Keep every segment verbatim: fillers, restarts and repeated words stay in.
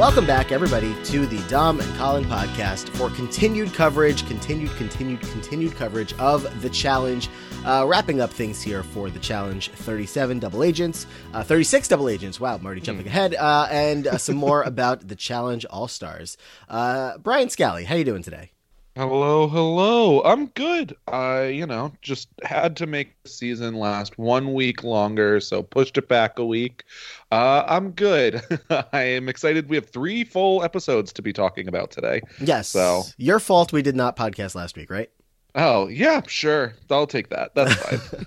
Welcome back, everybody, to the Dom and Colin podcast for continued coverage, continued, continued, continued coverage of the Challenge. Uh, wrapping up things here for the Challenge thirty-seven Double Agents, uh, thirty-six Double Agents. Wow, I'm already jumping mm. ahead. Uh, and uh, some more about the Challenge All-Stars. Uh, Brian Scally, how you doing today? Hello, hello. I'm good. I, you know, just had to make the season last one week longer, so pushed it back a week. Uh, I'm good. I am excited. We have three full episodes to be talking about today. Yes. So your fault we did not podcast last week, right? Oh, yeah, sure. I'll take that. That's fine.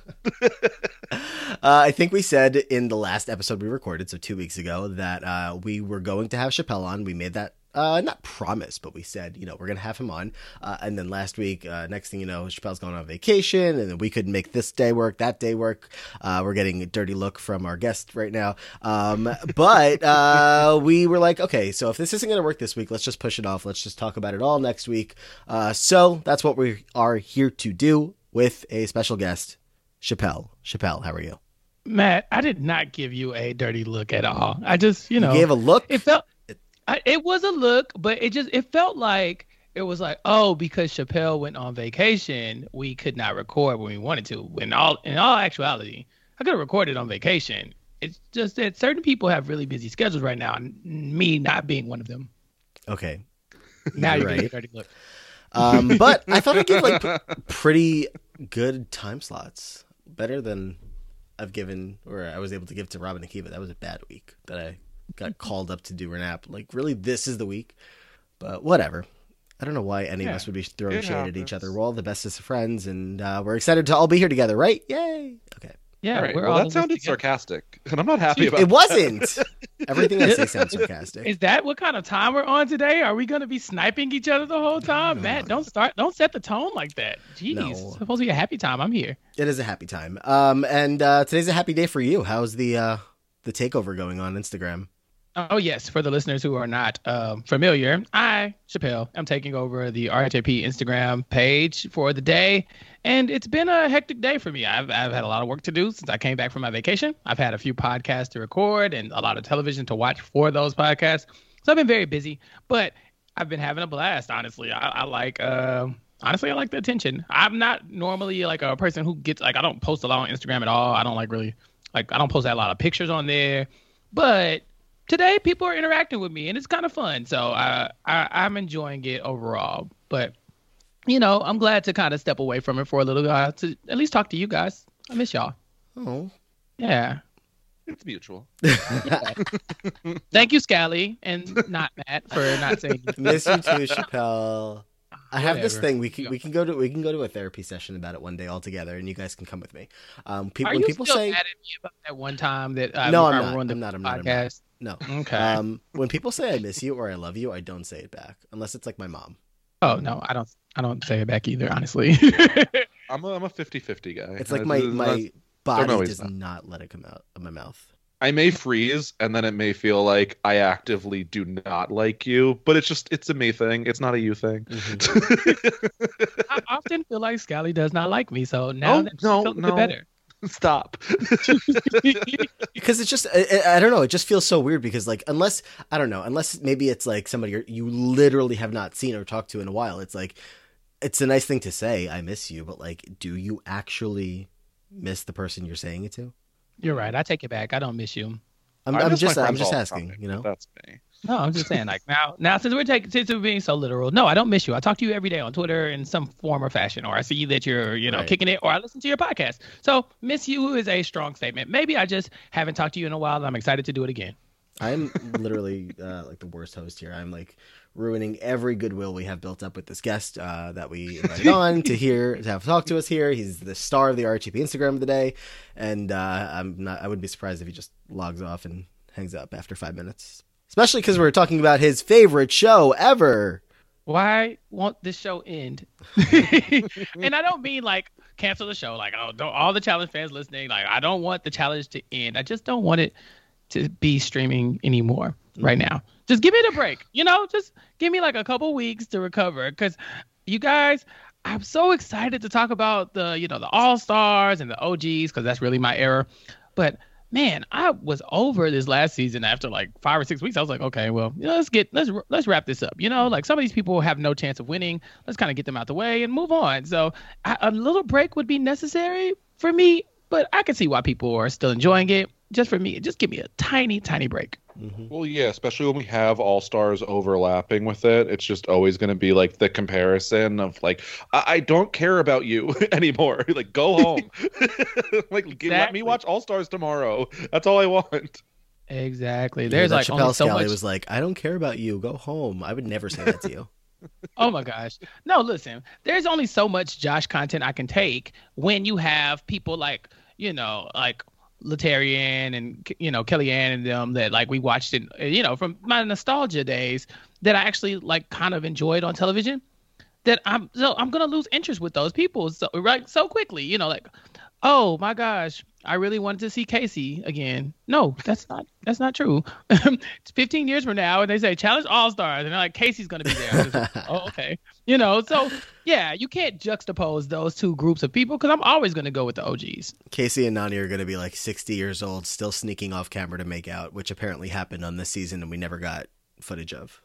uh, I think we said in the last episode we recorded, so two weeks ago, that uh, we were going to have Chappelle on. We made that Uh, not promise, but we said, you know, we're going to have him on. Uh, and then last week, uh, next thing you know, Chappelle's going on vacation, and then we couldn't make this day work, that day work. Uh, we're getting a dirty look from our guest right now. Um, but uh, we were like, okay, so if this isn't going to work this week, let's just push it off. Let's just talk about it all next week. Uh, so that's what we are here to do with a special guest, Chappelle. Chappelle, how are you? Matt, I did not give you a dirty look at all. I just, you know. You gave a look? It felt... I, it was a look, but it just it felt like it was like, oh, because Chappelle went on vacation, we could not record when we wanted to. In all in all actuality, I could have recorded on vacation. It's just that certain people have really busy schedules right now, and me not being one of them. Okay, now you're right. getting a dirty look. Um, but I thought I gave like p- pretty good time slots, better than I've given or I was able to give to Robin and Akiva. That was a bad week that I got called up to do Renap. Like, really, this is the week. But whatever. I don't know why any yeah, of us would be throwing shade happens. at each other. We're all the bestest of friends, and uh, we're excited to all be here together, right? Yay! Okay. Yeah, right. we're well, all that sounded sarcastic, and I'm not happy about it. It wasn't. Everything I say sounds sarcastic. Is that what kind of time we're on today? Are we going to be sniping each other the whole time? No, Matt, don't start. Don't set the tone like that. Jeez, no. It's supposed to be a happy time. I'm here. It is a happy time. Um, and uh, today's a happy day for you. How's the uh, the takeover going on Instagram? Oh, yes. For the listeners who are not um, familiar, I, Chappelle, am taking over the R H A P Instagram page for the day. And it's been a hectic day for me. I've, I've had a lot of work to do since I came back from my vacation. I've had a few podcasts to record and a lot of television to watch for those podcasts. So I've been very busy, but I've been having a blast, honestly. I, I like, uh, honestly, I like the attention. I'm not normally like a person who gets, like, I don't post a lot on Instagram at all. I don't like really, like, I don't post a lot of pictures on there. But today, people are interacting with me, and it's kind of fun. So uh, I, I'm enjoying it overall. But, you know, I'm glad to kind of step away from it for a little while to at least talk to you guys. I miss y'all. Oh. Yeah. It's mutual. Yeah. Thank you, Scally, and not Matt, for not saying you. Miss you too, Chappelle. I have Whatever. this thing. We can we can go to we can go to a therapy session about it one day all together, and you guys can come with me. Um, people Are when you people still say mad at me about that one time that uh, no, I I'm not. ruined the I'm not. I'm not. I'm podcast? not. No. Okay. Um, when people say I miss you or I love you, I don't say it back unless it's like my mom. Oh no, I don't. I don't say it back either. Honestly. I'm a I'm a fifty-fifty guy. It's like my my body does not. not let it come out of my mouth. I may freeze, and then it may feel like I actively do not like you, but it's just, it's a me thing. It's not a you thing. Mm-hmm. I often feel like Scally does not like me, so now oh, that no, feels no. better. Stop. Because it's just, I, I don't know, it just feels so weird because, like, unless, I don't know, unless maybe it's like somebody you're, you literally have not seen or talked to in a while, it's like, it's a nice thing to say, I miss you, but, like, do you actually miss the person you're saying it to? You're right. I take it back. I don't miss you. I'm, I'm just, I'm just asking. You know, that's me. No, I'm just saying. Like now, now since we're taking, since we're being so literal, no, I don't miss you. I talk to you every day on Twitter in some form or fashion, or I see that you're, you know, right. kicking it, or I listen to your podcast. So, miss you is a strong statement. Maybe I just haven't talked to you in a while, and I'm excited to do it again. I'm literally uh, like the worst host here. I'm like ruining every goodwill we have built up with this guest uh, that we invited on to here to have talk to us here. He's the star of the R H A P Instagram of the day, and uh, I'm not. I wouldn't be surprised if he just logs off and hangs up after five minutes. Especially because we're talking about his favorite show ever. Why won't this show end? And I don't mean like cancel the show. Like, oh, don't, all the challenge fans listening. Like, I don't want the challenge to end. I just don't want it to be streaming anymore right now. Just give it a break. You know, just give me like a couple weeks to recover. Because you guys, I'm so excited to talk about the, you know, the All-Stars and the O Gs, because that's really my era. But man, I was over this last season after like five or six weeks. I was like, okay, well, you know, let's get let's let's wrap this up. You know, like some of these people have no chance of winning. Let's kind of get them out the way and move on. So I, a little break would be necessary for me, but I can see why people are still enjoying it. Just for me, just give me a tiny, tiny break. Mm-hmm. Well, yeah, especially when we have all stars overlapping with it. It's just always going to be like the comparison of like, I, I don't care about you anymore. Like, go home. Like, exactly. Let me watch All Stars tomorrow. That's all I want. Exactly. There's yeah, like Chappelle only so Scally much. was like, I don't care about you. Go home. I would never say that to you. Oh my gosh. No, listen, there's only so much Josh content I can take when you have people like, you know, like Latarian and, you know, Kellyanne and them that like we watched it, you know, from my nostalgia days that I actually like kind of enjoyed on television, that I'm so I'm going to lose interest with those people so right so quickly, you know, like, oh my gosh, I really wanted to see Casey again. No, that's not that's not true. It's fifteen years from now and they say challenge all stars and they're like, Casey's going to be there. Like, oh, okay. You know, so yeah, you can't juxtapose those two groups of people because I'm always going to go with the O Gs. Casey and Nany are going to be like sixty years old, still sneaking off camera to make out, which apparently happened on this season and we never got footage of.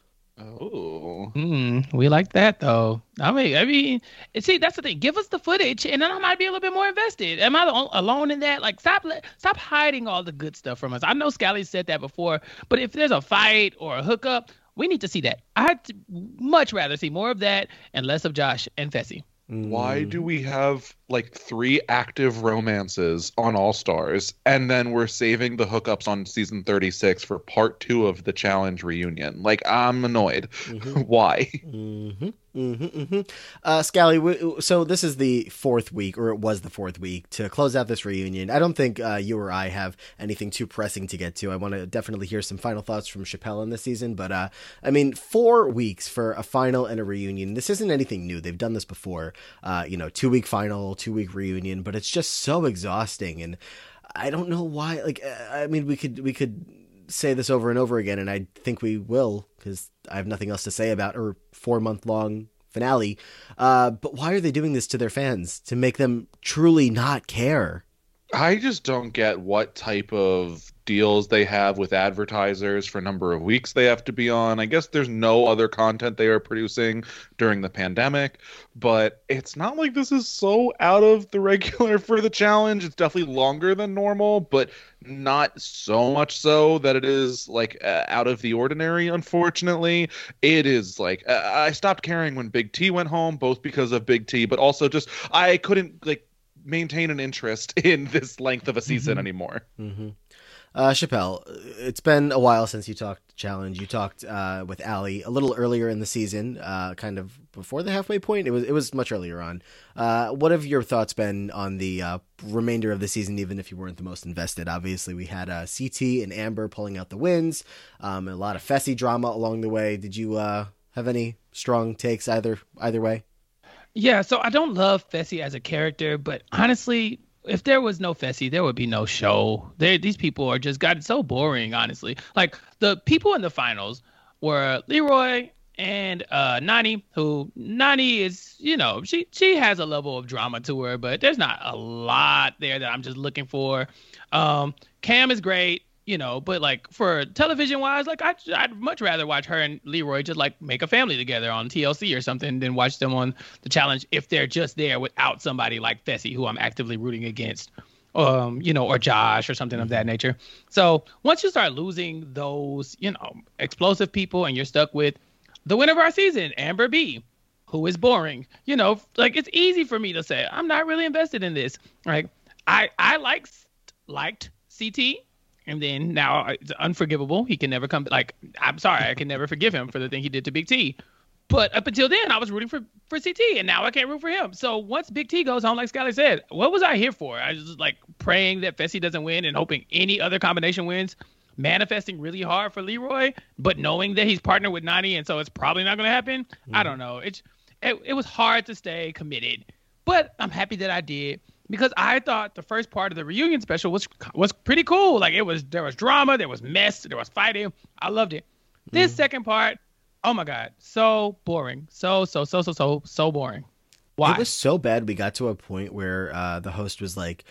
Oh, mm, we like that though. I mean, I mean, see, that's the thing. Give us the footage, and then I might be a little bit more invested. Am I the, alone in that? Like, stop, stop hiding all the good stuff from us. I know Scally said that before, but if there's a fight or a hookup, we need to see that. I'd much rather see more of that and less of Josh and Fessy. Why do we have like three active romances on All Stars and then we're saving the hookups on season thirty-six for part two of the challenge reunion? Like, I'm annoyed. Mm-hmm. Why? Mm-hmm. Mm-hmm, mm-hmm. Uh, Scally, w- so this is the fourth week, or it was the fourth week, to close out this reunion. I don't think uh, you or I have anything too pressing to get to. I want to definitely hear some final thoughts from Chappelle in this season, but uh, I mean, four weeks for a final and a reunion. This isn't anything new. They've done this before. Uh, you know, two-week final, two-week reunion, but it's just so exhausting, and I don't know why. Like, I mean, we could we could say this over and over again, and I think we will, because I have nothing else to say about her four-month-long finale. Uh, but why are they doing this to their fans? To make them truly not care? I just don't get what type of deals they have with advertisers for number of weeks they have to be on. I guess there's no other content they are producing during the pandemic, but it's not like this is so out of the regular for the challenge. It's definitely longer than normal, but not so much so that it is like uh, out of the ordinary. Unfortunately, it is like uh, I stopped caring when Big T went home, both because of Big T, but also just I couldn't like maintain an interest in this length of a season mm-hmm. anymore. Mm-hmm. Uh, Chappelle, it's been a while since you talked challenge. You talked uh, with Allie a little earlier in the season, uh, kind of before the halfway point. It was it was much earlier on. Uh, what have your thoughts been on the uh, remainder of the season, even if you weren't the most invested? Obviously, we had uh, C T and Amber pulling out the wins, um, and a lot of Fessy drama along the way. Did you uh, have any strong takes either either way? Yeah, so I don't love Fessy as a character, but honestly, if there was no Fessy, there would be no show. They, these people are just gotten so boring, honestly. Like, the people in the finals were Leroy and uh, Nany, who Nany is, you know, she, she has a level of drama to her, but there's not a lot there that I'm just looking for. Um, Cam is great. You know, but like for television wise, like I, I'd much rather watch her and Leroy just like make a family together on T L C or something than watch them on the challenge if they're just there without somebody like Fessy, who I'm actively rooting against, um, you know, or Josh or something of that nature. So once you start losing those, you know, explosive people and you're stuck with the winner of our season, Amber B, who is boring, you know, like it's easy for me to say, I'm not really invested in this. Right. I, I like, liked C T. And then now it's unforgivable. He can never come. Like, I'm sorry, I can never forgive him for the thing he did to Big T. But up until then, I was rooting for, for C T, and now I can't root for him. So once Big T goes home, like Scally said, what was I here for? I was just like praying that Fessy doesn't win and hoping any other combination wins, manifesting really hard for Leroy, but knowing that he's partnered with Nany, and so it's probably not going to happen. Mm-hmm. I don't know. It's it, it was hard to stay committed, but I'm happy that I did. Because I thought the first part of the reunion special was was pretty cool. Like it was, there was drama, there was mess, there was fighting. I loved it. This mm. second part, oh my God, so boring, so so so so so so boring. Why? It was so bad. We got to a point where uh, the host was like,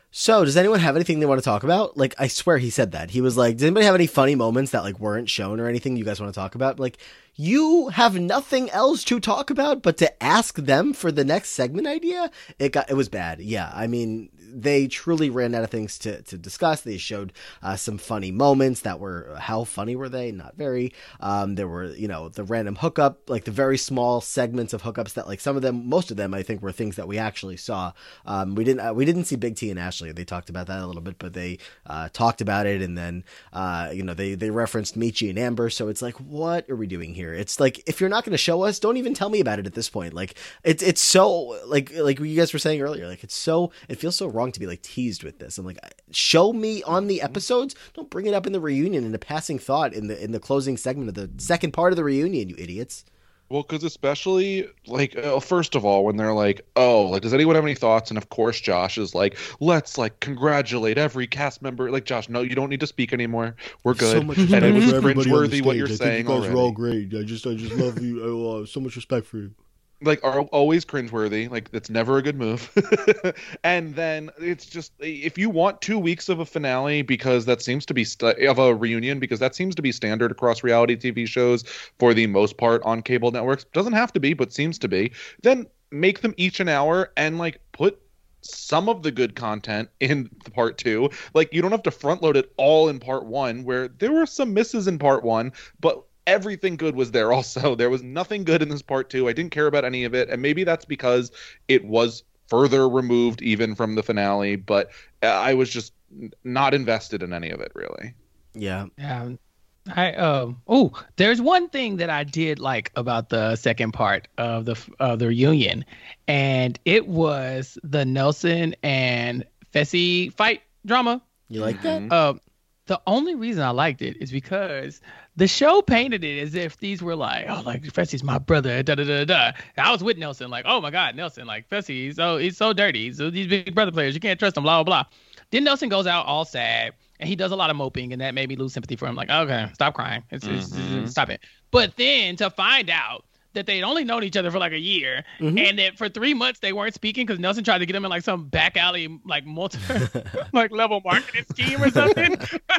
So, does anyone have anything they want to talk about? Like, I swear he said that. He was like, does anybody have any funny moments that, like, weren't shown or anything you guys want to talk about? Like, you have nothing else to talk about but to ask them for the next segment idea? It got, it was bad. Yeah, I mean, they truly ran out of things to, to discuss. They showed uh, some funny moments that were, how funny were they? Not very. Um, there were, you know, the random hookup, like the very small segments of hookups that, like, some of them, most of them, I think, were things that we actually saw. Um, we didn't, uh, we didn't see Big T and Ashley. They talked about that a little bit, but they uh, talked about it, and then, uh, you know, they, they referenced Michi and Amber. So it's like, what are we doing here? It's like, if you're not going to show us, don't even tell me about it at this point. Like, it's it's so, like, like you guys were saying earlier, like, it's so, it feels so wrong to be, like, teased with this. I'm like, show me on the episodes. Don't bring it up in the reunion in a passing thought in the in the closing segment of the second part of the reunion, you idiots. Well, because especially, like, uh, first of all, when they're like, oh, like, does anyone have any thoughts? And of course, Josh is like, let's, like, congratulate every cast member. Like, Josh, no, you don't need to speak anymore. We're good. So much and it was respect for cringeworthy what you're I saying think you guys already. are all great. I just, I just love you. I uh, so much respect for you. Like, are always cringeworthy. Like, that's never a good move. And then it's just, if you want two weeks of a finale, because that seems to be st- of a reunion, because that seems to be standard across reality T V shows for the most part on cable networks. Doesn't have to be, but seems to be. Then make them each an hour and, like, put some of the good content in the part two. Like, you don't have to front load it all in part one, where there were some misses in part one, but everything good was there also. There was nothing good in this part two. I didn't care about any of it. And maybe that's because it was further removed even from the finale, but I was just not invested in any of it, really. Yeah. Yeah. I um oh, there's one thing that I did like about the second part of the of the reunion, and it was the Nelson and Fessy fight drama. You like that? Um, uh, the only reason I liked it is because the show painted it as if these were like, oh, like Fessy's my brother, da da da da. And I was with Nelson, like, oh my God, Nelson, like Fessy, he's so he's so dirty. So these big brother players, you can't trust them, blah blah blah. Then Nelson goes out all sad, and he does a lot of moping, and that made me lose sympathy for him. Like, okay, stop crying, it's, it's, Mm-hmm. it's, stop it. But then to find out that they'd only known each other for like a year, Mhm. and that for three months they weren't speaking because Nelson tried to get him in like some back alley, like multi, like level marketing scheme or something.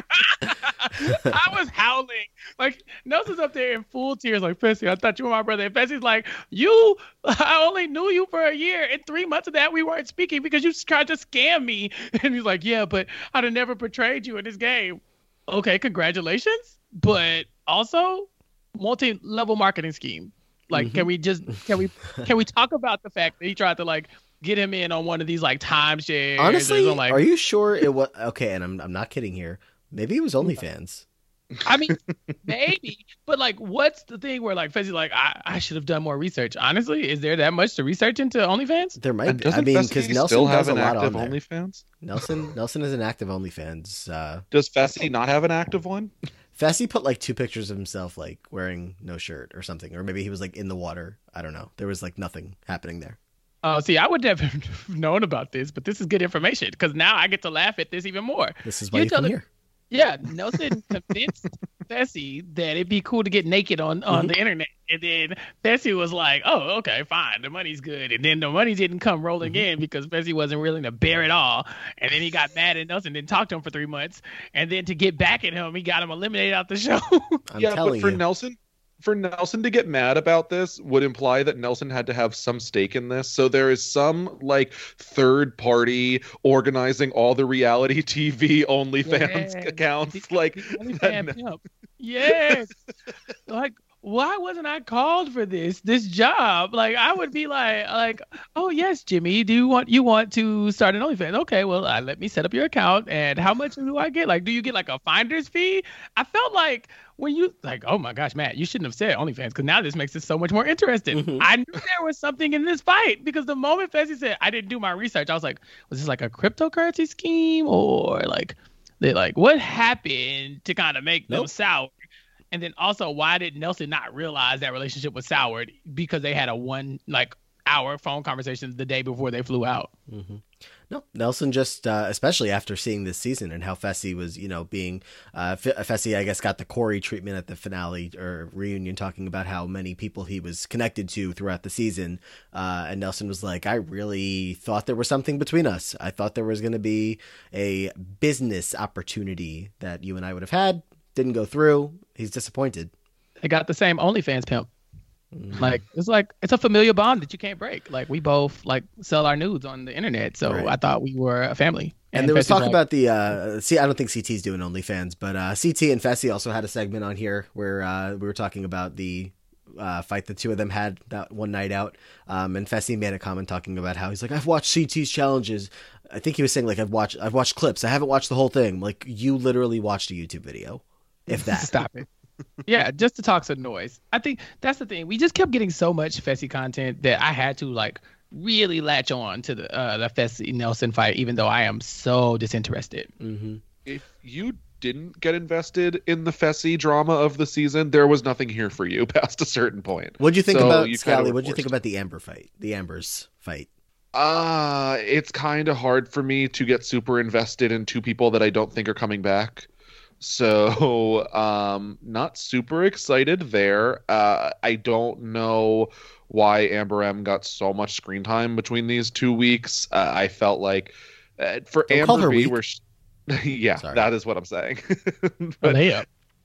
I was howling. Like, Nelson's up there in full tears, like, Fessy, I thought you were my brother. And Fessy's like, you, I only knew you for a year. In three months of that, we weren't speaking because you tried to scam me. And he's like, yeah, but I'd have never portrayed you in this game. Okay, congratulations. But also, multi-level marketing scheme. Like, Mhm. can we just, can we, can we talk about the fact that he tried to, like, get him in on one of these, like, timeshares? Honestly, or, like, are you sure it was okay? And I'm I'm not kidding here. Maybe it was OnlyFans. I mean, maybe, but like, what's the thing where like Fessy like I, I should have done more research? Honestly, is there that much to research into OnlyFans? There might And be. doesn't I mean, Fessy because Nelson still have does a an lot active on there. OnlyFans? Nelson Nelson is an active OnlyFans. Uh, Does Fessy not have an active one? Fessy put like two pictures of himself like wearing no shirt or something, or maybe he was like in the water. I don't know. There was like nothing happening there. Oh, see, I would never have known about this, but this is good information because now I get to laugh at this even more. This is why You you, tell come the- here. Yeah, Nelson convinced Fessy that it'd be cool to get naked on, on Mhm. the internet. And then Fessy was like, oh, okay, fine. The money's good. And then the money didn't come rolling Mhm. in because Fessy wasn't willing to bear it all. And then he got mad at Nelson, didn't talk to him for three months. And then to get back at him, he got him eliminated out the show. I'm yeah, but telling for you. Nelson, for Nelson to get mad about this would imply that Nelson had to have some stake in this. So there is some like third party organizing all the reality T V OnlyFans Yeah. accounts. The- Like the OnlyFans pimp. Yes. Like, why wasn't I called for this this job? Like, I would be like, like, oh yes, Jimmy, do you want you want to start an OnlyFans? Okay, well, uh, let me set up your account. And how much do I get? Like, do you get like a finder's fee? I felt like when you like, oh my gosh, Matt, you shouldn't have said OnlyFans because now this makes it so much more interesting. Mhm. I knew there was something in this fight because the moment Fessy said I didn't do my research, I was like, was this like a cryptocurrency scheme or like they like what happened to kind of make them Nope. sour? And then also, why did Nelson not realize that relationship was soured? Because they had a one like our phone conversations the day before they flew out. Mm-hmm. No, Nelson just, uh, especially after seeing this season and how Fessy was, you know, being, uh, F- Fessy, I guess, got the Corey treatment at the finale or reunion, talking about how many people he was connected to throughout the season. Uh, and Nelson was like, I really thought there was something between us. I thought there was going to be a business opportunity that you and I would have had. Didn't go through. He's disappointed. They got the same OnlyFans pimp. Like it's like it's a familiar bond that you can't break. Like we both like sell our nudes on the internet, so Right. I thought we were a family. And, and there was talk like, about the uh, see. I don't think C T's doing OnlyFans, but uh, C T and Fessy also had a segment on here where uh, we were talking about the uh, fight the two of them had that one night out. Um, and Fessy made a comment talking about how he's like, I've watched C T's challenges. I think he was saying like I've watched I've watched clips. I haven't watched the whole thing. Like you literally watched a YouTube video, if that. Stop it. Yeah, just to talk some noise. I think that's the thing. We just kept getting so much Fessy content that I had to like really latch on to the uh, the Fessy Nelson fight, even though I am so disinterested. Mm-hmm. If you didn't get invested in the Fessy drama of the season, there was nothing here for you past a certain point. What'd you think So about you kinda Scally? were What'd you think forced. about the Amber fight? The Amber's fight. Uh, it's kind of hard for me to get super invested in two people that I don't think are coming back. So, um, not super excited there. Uh, I don't know why Amber M got so much screen time between these two weeks. Uh, I felt like uh, for Don't call Amber her B, weak. we're sh- yeah, Sorry. that is what I'm saying. A But layup.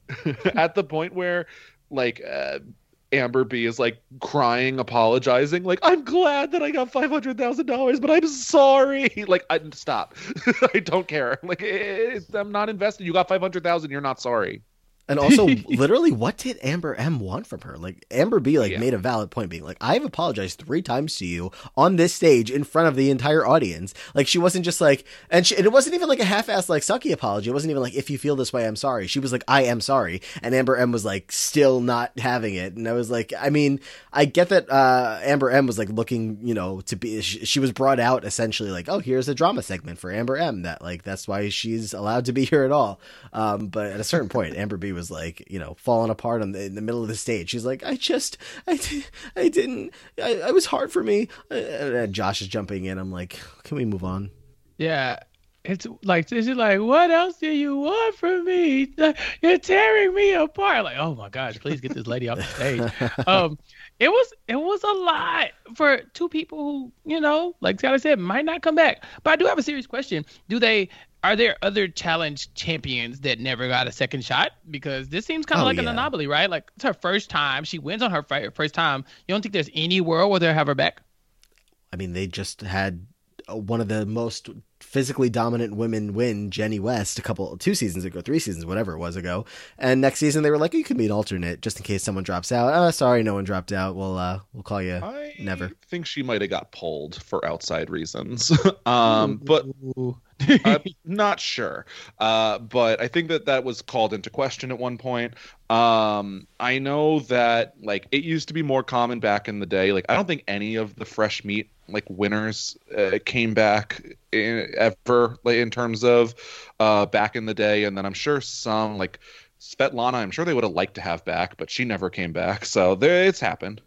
at the point where like uh, Amber B is like crying, apologizing, like I'm glad that I got five hundred thousand dollars, but I'm sorry. Like, I stop. I don't care. Like, it, I'm not invested. You got five hundred thousand. You're not sorry. And also, literally, what did Amber M want from her? Like, Amber B, like, Yeah. made a valid point being like, I've apologized three times to you on this stage in front of the entire audience. Like, she wasn't just like, and, she, and it wasn't even like a half-assed, like, sucky apology. It wasn't even like, if you feel this way, I'm sorry. She was like, I am sorry. And Amber M was like, still not having it. And I was like, I mean, I get that uh, Amber M was like looking, you know, to be, she, she was brought out essentially like, oh, here's a drama segment for Amber M. That, like, that's why she's allowed to be here at all. Um, but at a certain point, Amber B was like, you know, falling apart on the, in the middle of the stage. She's like, I just, I, di- I didn't, I, it was hard for me. And Josh is jumping in. I'm like, can we move on? Yeah. It's like, it's just like, what else do you want from me? You're tearing me apart. Like, oh my gosh, please get this lady off the stage. um, it was, it was a lot for two people who, you know, like Scott said, might not come back. But I do have a serious question. Do they, are there other challenge champions that never got a second shot? Because this seems kind of Oh, like an yeah. anomaly, right? Like it's her first time. She wins on her fi- first time. You don't think there's any world where they'll have her back? I mean, they just had uh, one of the most physically dominant women win, Jenny West, a couple, two seasons ago, three seasons, whatever it was ago. And next season they were like, you could be an alternate just in case someone drops out. Oh, sorry, no one dropped out. We'll, uh, we'll call you I never. think she might have got pulled for outside reasons. um, but Ooh. I'm not sure. Uh, but I think that that was called into question at one point. Um, I know that like it used to be more common back in the day. Like I don't think any of the fresh meat like winners uh, came back in, ever like in terms of uh, back in the day. And then I'm sure some like Svetlana, I'm sure they would have liked to have back, but she never came back. So there, it's happened.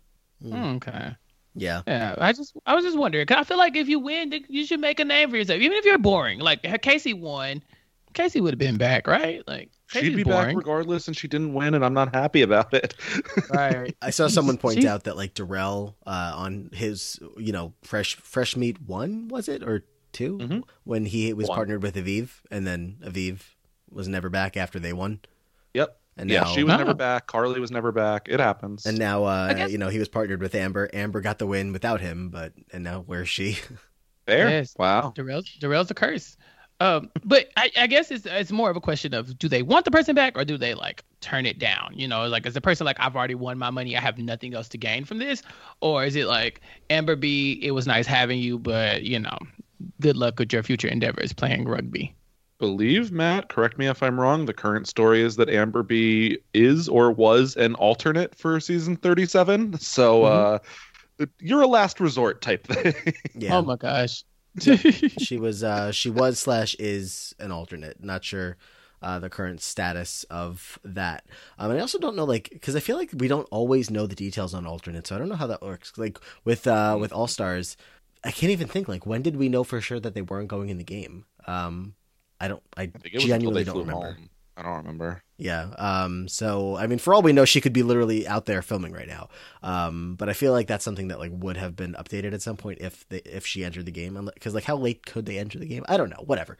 Okay. Yeah. Yeah, I just I was just wondering because I feel like if you win, th- you should make a name for yourself, even if you're boring. Like her- Casey won, Casey would have been back, right? Like Casey's She'd be boring, back regardless, and she didn't win, and I'm not happy about it. right? I saw someone point She- out that like Darrell uh, on his, you know, fresh fresh meat one, was it, or two, Mhm. when he was One. partnered with Aviv, and then Aviv was never back after they won. Yep. And Yeah, now, she was Oh. never back. Carly was never back. It happens. and now, uh, guess- you know, he was partnered with Amber. Amber got the win without him, but and now where's she? Fair. Yes. Wow. Darrell's Darrell's a curse. Um, but I, I guess it's it's more of a question of do they want the person back or do they like turn it down? You know, like is the person like I've already won my money, I have nothing else to gain from this, or is it like Amber B, it was nice having you, but you know, good luck with your future endeavors playing rugby. Believe Matt, correct me if I'm wrong. The current story is that Amber B is or was an alternate for season thirty-seven. So uh, you're a last resort type thing. Yeah, Oh my gosh. she was uh, she was slash is an alternate. Not sure uh, the current status of that. Um, and I also don't know, like, because I feel like we don't always know the details on alternates, so I don't know how that works. Like with uh, with All Stars, I can't even think, like, when did we know for sure that they weren't going in the game? Um, I don't, I, I think it was genuinely until don't they flew remember. home. I don't remember. Yeah. Um, so, I mean, for all we know, she could be literally out there filming right now. Um, but I feel like that's something that like would have been updated at some point if they, if she entered the game. Because like, how late could they enter the game? I don't know. Whatever.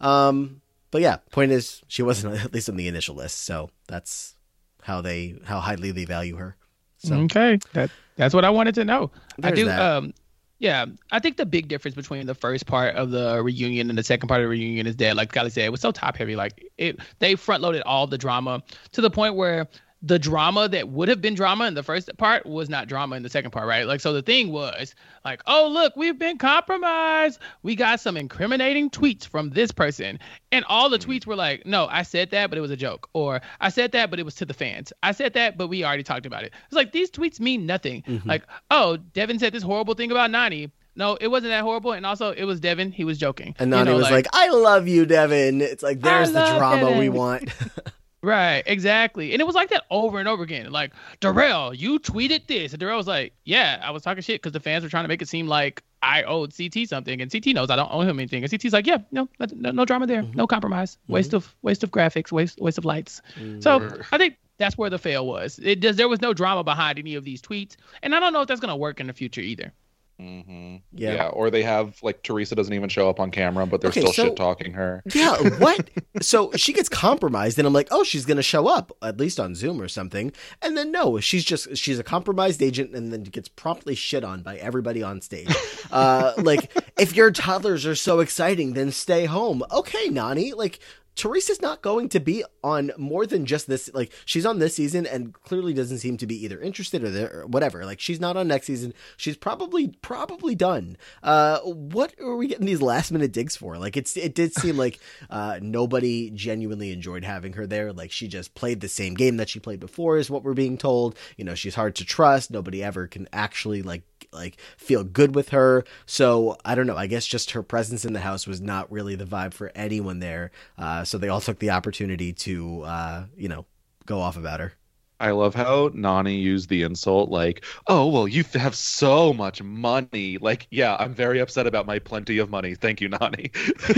Um, but yeah, point is, she wasn't at least on the initial list. So that's how they how highly they value her. So okay, that that's what I wanted to know. I There's do. that. Um, yeah, I think the big difference between the first part of the reunion and the second part of the reunion is that, like Kylie said, it was so top heavy. Like it, they front loaded all the drama to the point where the drama that would have been drama in the first part was not drama in the second part, right? Like, so the thing was like, oh, look, we've been compromised. We got some incriminating tweets from this person. And all the tweets were like, no, I said that, but it was a joke. Or I said that, but it was to the fans. I said that, but we already talked about it. It's like, these tweets mean nothing. Mm-hmm. Like, oh, Devin said this horrible thing about Nani. No, it wasn't that horrible. And also, it was Devin. He was joking. And You Nani know, was like, I love you, Devin. It's like, there's the love drama we Devin. want. Right, exactly. And it was like that over and over again. Like, Darrell, you tweeted this. And Darrell was like, yeah, I was talking shit because the fans were trying to make it seem like I owed C T something. And C T knows I don't owe him anything. And C T's like, yeah, no, no, no drama there. Mm-hmm. No compromise. Waste of waste of graphics, waste waste of lights. Mm-hmm. So I think that's where the fail was. It does there was no drama behind any of these tweets. And I don't know if that's gonna work in the future either. Mm-hmm. Yeah. Yeah. Or they have like Teresa doesn't even show up on camera, but they're Okay, still so- shit talking her. Yeah, what? So she gets compromised, and I'm like, oh, she's gonna show up at least on Zoom or something. And then no, she's just she's a compromised agent, and then gets promptly shit on by everybody on stage. Uh, like, if your toddlers are so exciting, then stay home. Okay, Nani, like. Teresa's not going to be on more than just this. Like, she's on this season and clearly doesn't seem to be either interested or, there, or whatever. Like, she's not on next season. She's probably probably done. Uh, what are we getting these last minute digs for? Like, it's it did seem like uh, nobody genuinely enjoyed having her there. Like, she just played the same game that she played before, is what we're being told. You know, she's hard to trust. Nobody ever can actually like like feel good with her. So I don't know. I guess just her presence in the house was not really the vibe for anyone there. Uh, so they all took the opportunity to, uh, you know, go off about her. I love how Nani used the insult like, oh, well, you have so much money. Like, yeah, I'm very upset about my plenty of money. Thank you, Nani.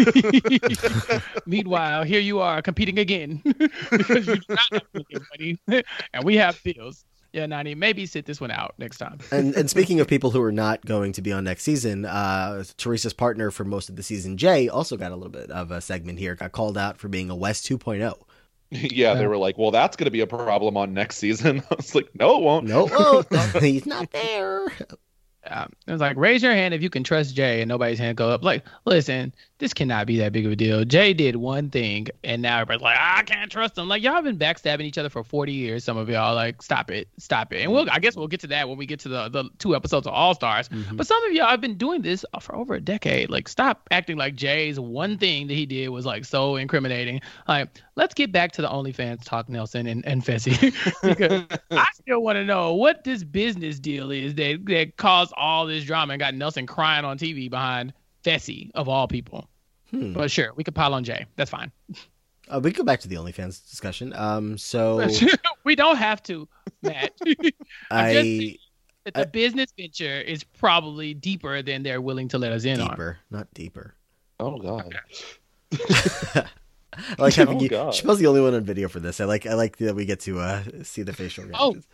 Meanwhile, here you are competing again because you do not have plenty of money and we have bills. Yeah, Nani, maybe sit this one out next time. and and speaking of people who are not going to be on next season, uh, Teresa's partner for most of the season, Jay, also got a little bit of a segment here. Got called out for being a West two point oh. Yeah, they were like, well, that's going to be a problem on next season. I was like, no, it won't. No, oh, he's not there. Um, it was like, raise your hand if you can trust Jay, and nobody's hand go up. Like, listen, this cannot be that big of a deal. Jay did one thing, and now everybody's like, I can't trust him. Like, y'all have been backstabbing each other for forty years. Some of y'all, like, stop it, stop it. And we'll, I guess we'll get to that when we get to the, the two episodes of All Stars. Mhm. But some of y'all have been doing this for over a decade. Like, stop acting like Jay's one thing that he did was like so incriminating. Like, let's get back to the OnlyFans talk, Nelson and, and Fessy. Because I still want to know what this business deal is that, that caused all this drama and got Nelson crying on T V behind Fessy, of all people. Hmm. But sure, we could pile on Jay. That's fine. Uh, we can go back to the OnlyFans discussion. Um, so We don't have to, Matt. I'm just I saying that the I- business venture is probably deeper than they're willing to let us in on. deeper, not deeper. Oh, God. I like having Oh, you. God. Chappelle's the only one on video for this. I like. I like that we get to uh, see the facial Oh. reactions.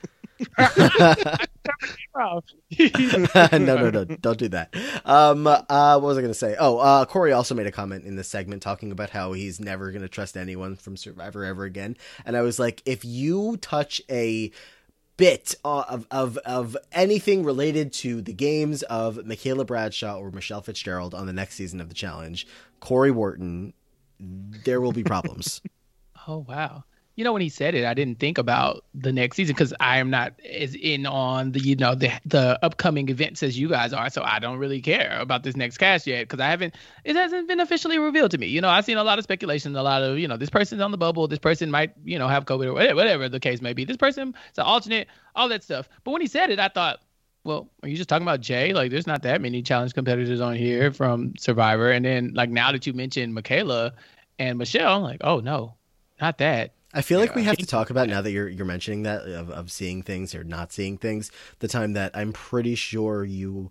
Oh. no, no, no! Don't do that. Um, uh, what was I going to say? Oh, uh, Corey also made a comment in this segment talking about how he's never going to trust anyone from Survivor ever again. And I was like, if you touch a bit of of of anything related to the games of Michaela Bradshaw or Michelle Fitzgerald on the next season of the challenge, Corey Wharton, there will be problems. Oh, wow. You know, when he said it, I didn't think about the next season because I am not as in on the, you know, the the upcoming events as you guys are. So I don't really care about this next cast yet because I haven't, it hasn't been officially revealed to me. You know, I've seen a lot of speculation, a lot of, you know, this person's on the bubble. This person might, you know, have COVID or whatever, whatever the case may be. This person is an alternate, all that stuff. But when he said it, I thought, well, are you just talking about Jay? Like, there's not that many challenge competitors on here from Survivor. And then, like, now that you mentioned Michaela and Michelle, like, oh, no. not that. I feel like Yeah. we have to talk about, now that you're you're mentioning that, of, of seeing things or not seeing things, the time that I'm pretty sure you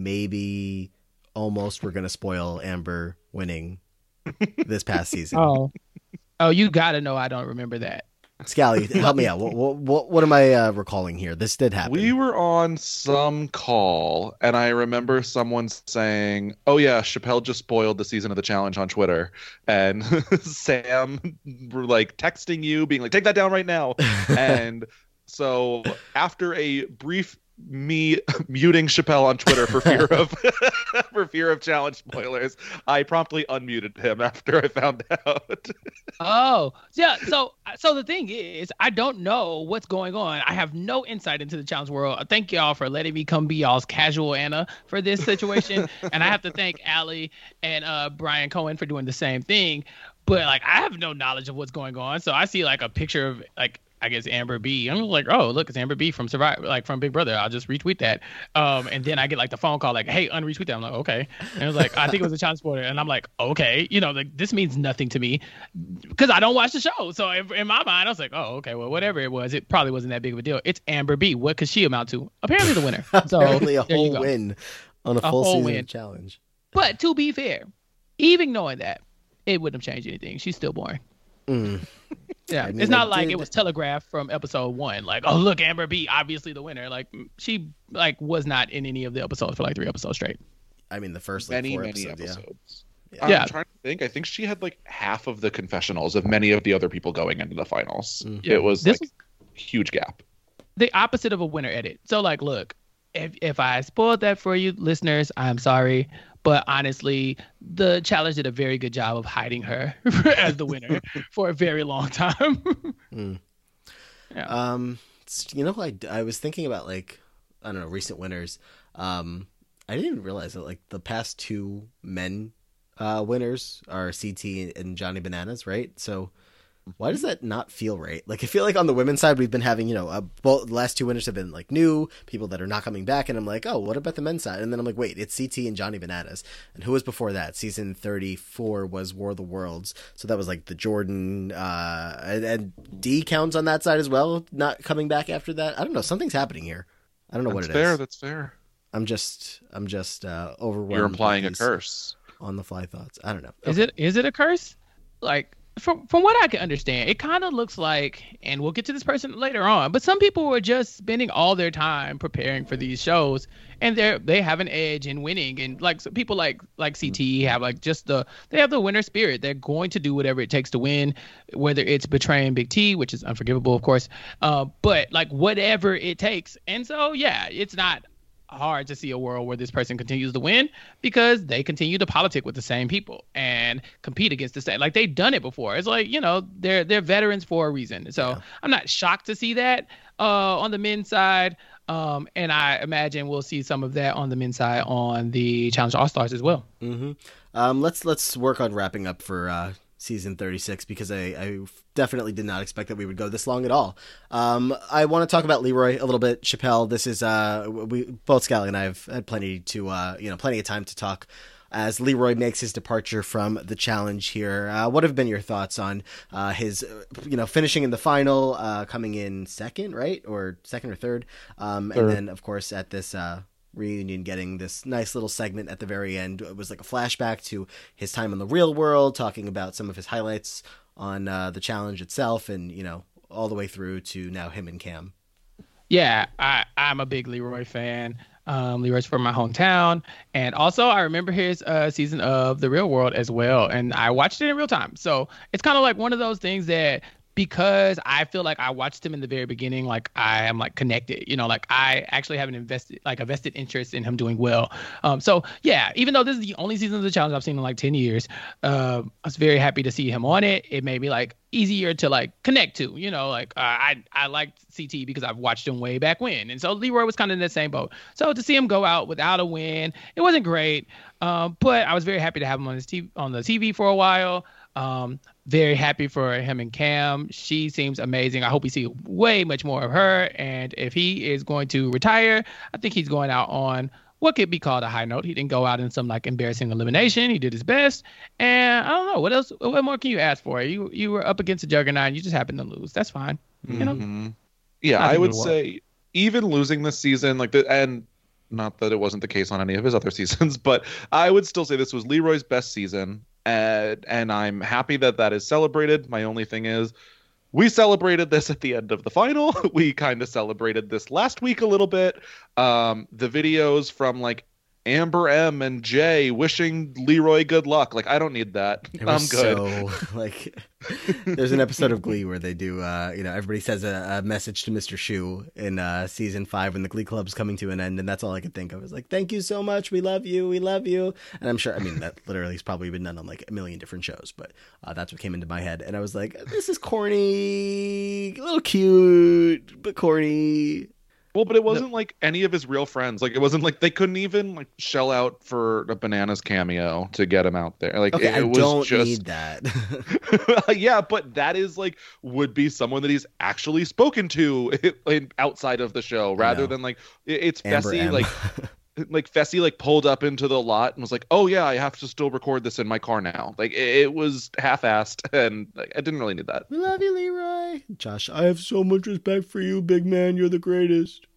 maybe almost were going to spoil Amber winning this past season. Oh, oh, you gotta know I don't remember that. Scally, help me out. What what what, what am I uh, recalling here? This did happen. We were on some call, and I remember someone saying, "Oh yeah, Chappelle just spoiled the season of the challenge on Twitter," and Sam were like texting you, being like, "Take that down right now." And so after a brief me muting Chappelle on Twitter for fear of for fear of challenge spoilers, I promptly unmuted him after I found out. Oh, yeah. So, so the thing is, I don't know what's going on. I have no insight into the challenge world. Thank y'all for letting me come be y'all's casual Anna for this situation, and I have to thank Allie and uh, Brian Cohen for doing the same thing. But like, I have no knowledge of what's going on. So I see like a picture of like, I guess Amber B. I'm like, oh, look, it's Amber B from Survivor, like from Big Brother. I'll just retweet that. Um, and then I get like the phone call, like, hey, unretweet that. I'm like, okay. And it was like, I think it was a challenge spoiler. And I'm like, okay, you know, like this means nothing to me because I don't watch the show. So in, in my mind, I was like, oh, okay, well, whatever it was, it probably wasn't that big of a deal. It's Amber B. What could she amount to? Apparently the winner. So Apparently a there you whole go. win on a, A full whole season win. of challenge. But to be fair, even knowing that, it wouldn't have changed anything. She's still boring. Mm. Yeah, I mean, it's not it like did- it was telegraphed from episode one. Like, oh look, Amber B, obviously the winner. Like, she like was not in any of the episodes for like three episodes straight. I mean, the first like, Many, four many episodes, episodes. Yeah. I'm Yeah. trying to think. I think she had like half of the confessionals of many of the other people going into the finals. Mm. Yeah. It was This like huge gap. The opposite of a winner edit. So like, look, if if I spoiled that for you listeners, I'm sorry. But honestly, the challenge did a very good job of hiding her as the winner for a very long time. Mm. Yeah. Um, s- you know, I, I was thinking about like, I don't know, recent winners. Um, I didn't realize that like the past two men uh, winners are C T and Johnny Bananas, right? So why does that not feel right? Like, I feel like on the women's side, we've been having, you know, uh, both, the last two winners have been like new people that are not coming back. And I'm like, oh, what about the men's side? And then I'm like, wait, it's C T and Johnny Bananas. And who was before that? Season thirty-four was War of the Worlds. So that was like the Jordan, uh, and, and D counts on that side as well, not coming back after that. I don't know. Something's happening here. I don't know That's what it fair. is. That's fair. I'm just, I'm just, uh, overwhelmed. You're with implying a these curse. on the fly thoughts. I don't know. Is it is it a curse? Like from from what I can understand, it kind of looks like, and we'll get to this person later on, but some people were just spending all their time preparing for these shows, and they they have an edge in winning, and like so people like like C T have like just the they have the winner spirit. They're going to do whatever it takes to win, whether it's betraying Big T, which is unforgivable, of course, uh, but like whatever it takes. And so yeah, it's not hard to see a world where this person continues to win because they continue to politic with the same people and compete against the same. Like they've done it before. It's like, you know, they're they're veterans for a reason. So Yeah. I'm not shocked to see that uh, on the men's side. Um, and I imagine we'll see some of that on the men's side on the Challenge All Stars as well. Mm-hmm. Um, let's let's work on wrapping up for uh, season thirty-six because I, I definitely did not expect that we would go this long at all. Um, I want to talk about Leroy a little bit. Chappelle, this is uh, we both Scally and I have had plenty to uh, you know plenty of time to talk as Leroy makes his departure from the challenge here. Uh, what have been your thoughts on uh, his uh, you know finishing in the final, uh, coming in second, right, or second or third, um, and Third. then of course at this. Uh, reunion, getting this nice little segment at the very end. It was like a flashback to his time in the real world, talking about some of his highlights on uh, the challenge itself, and you know all the way through to now him and Cam. Yeah, I, I'm a big Leroy fan. Um, Leroy's from my hometown. And also, I remember his uh, season of The Real World as well. And I watched it in real time. So it's kind of like one of those things that because I feel like I watched him in the very beginning, like I am like connected, you know, like I actually have an invested, like a vested interest in him doing well. Um, so yeah, even though this is the only season of the challenge I've seen in like ten years, uh, I was very happy to see him on it. It made me like easier to like connect to, you know, like uh, I, I liked C T because I've watched him way back when. And so Leroy was kind of in the same boat. So to see him go out without a win, it wasn't great. Um, but I was very happy to have him on his T V, on the T V for a while. Um, very happy for him and Cam. She seems amazing. I hope we see way much more of her. And if he is going to retire, I think he's going out on what could be called a high note. He didn't go out in some like embarrassing elimination. He did his best, and I don't know what else. What more can you ask for? You you were up against a juggernaut. And you just happened to lose. That's fine. Mm-hmm. You know. Yeah, I I think would it'll work. say even losing this season, like the and not that it wasn't the case on any of his other seasons, but I would still say this was Leroy's best season, and and I'm happy that that is celebrated. My only thing is, we celebrated this at the end of the final. We kind of celebrated this last week a little bit. Um, the videos from like Amber M and Jay wishing Leroy good luck. Like, I don't need that. It I'm was good. So, like, there's an episode of Glee where they do, uh, you know, everybody says a, a message to Mister Shu in uh, season five when the Glee Club's coming to an end, and that's all I could think of. It's like, thank you so much, we love you, we love you. And I'm sure, I mean, that literally has probably been done on like a million different shows, but uh, that's what came into my head. And I was like, this is corny, a little cute, but corny. Well, but it wasn't like any of his real friends. Like, it wasn't like they couldn't even like shell out for a Bananas cameo to get him out there. Like, Okay, it, I it was don't just need that. yeah, but that is like would be someone that he's actually spoken to in, outside of the show, rather know. than like it- it's Amber Fessy M. like like Fessy like pulled up into the lot and was like, "Oh yeah, I have to still record this in my car now." Like, it, it was half-assed, and like, I didn't really need that. We love you, Leroy. Josh, I have so much respect for you, big man. You're the greatest.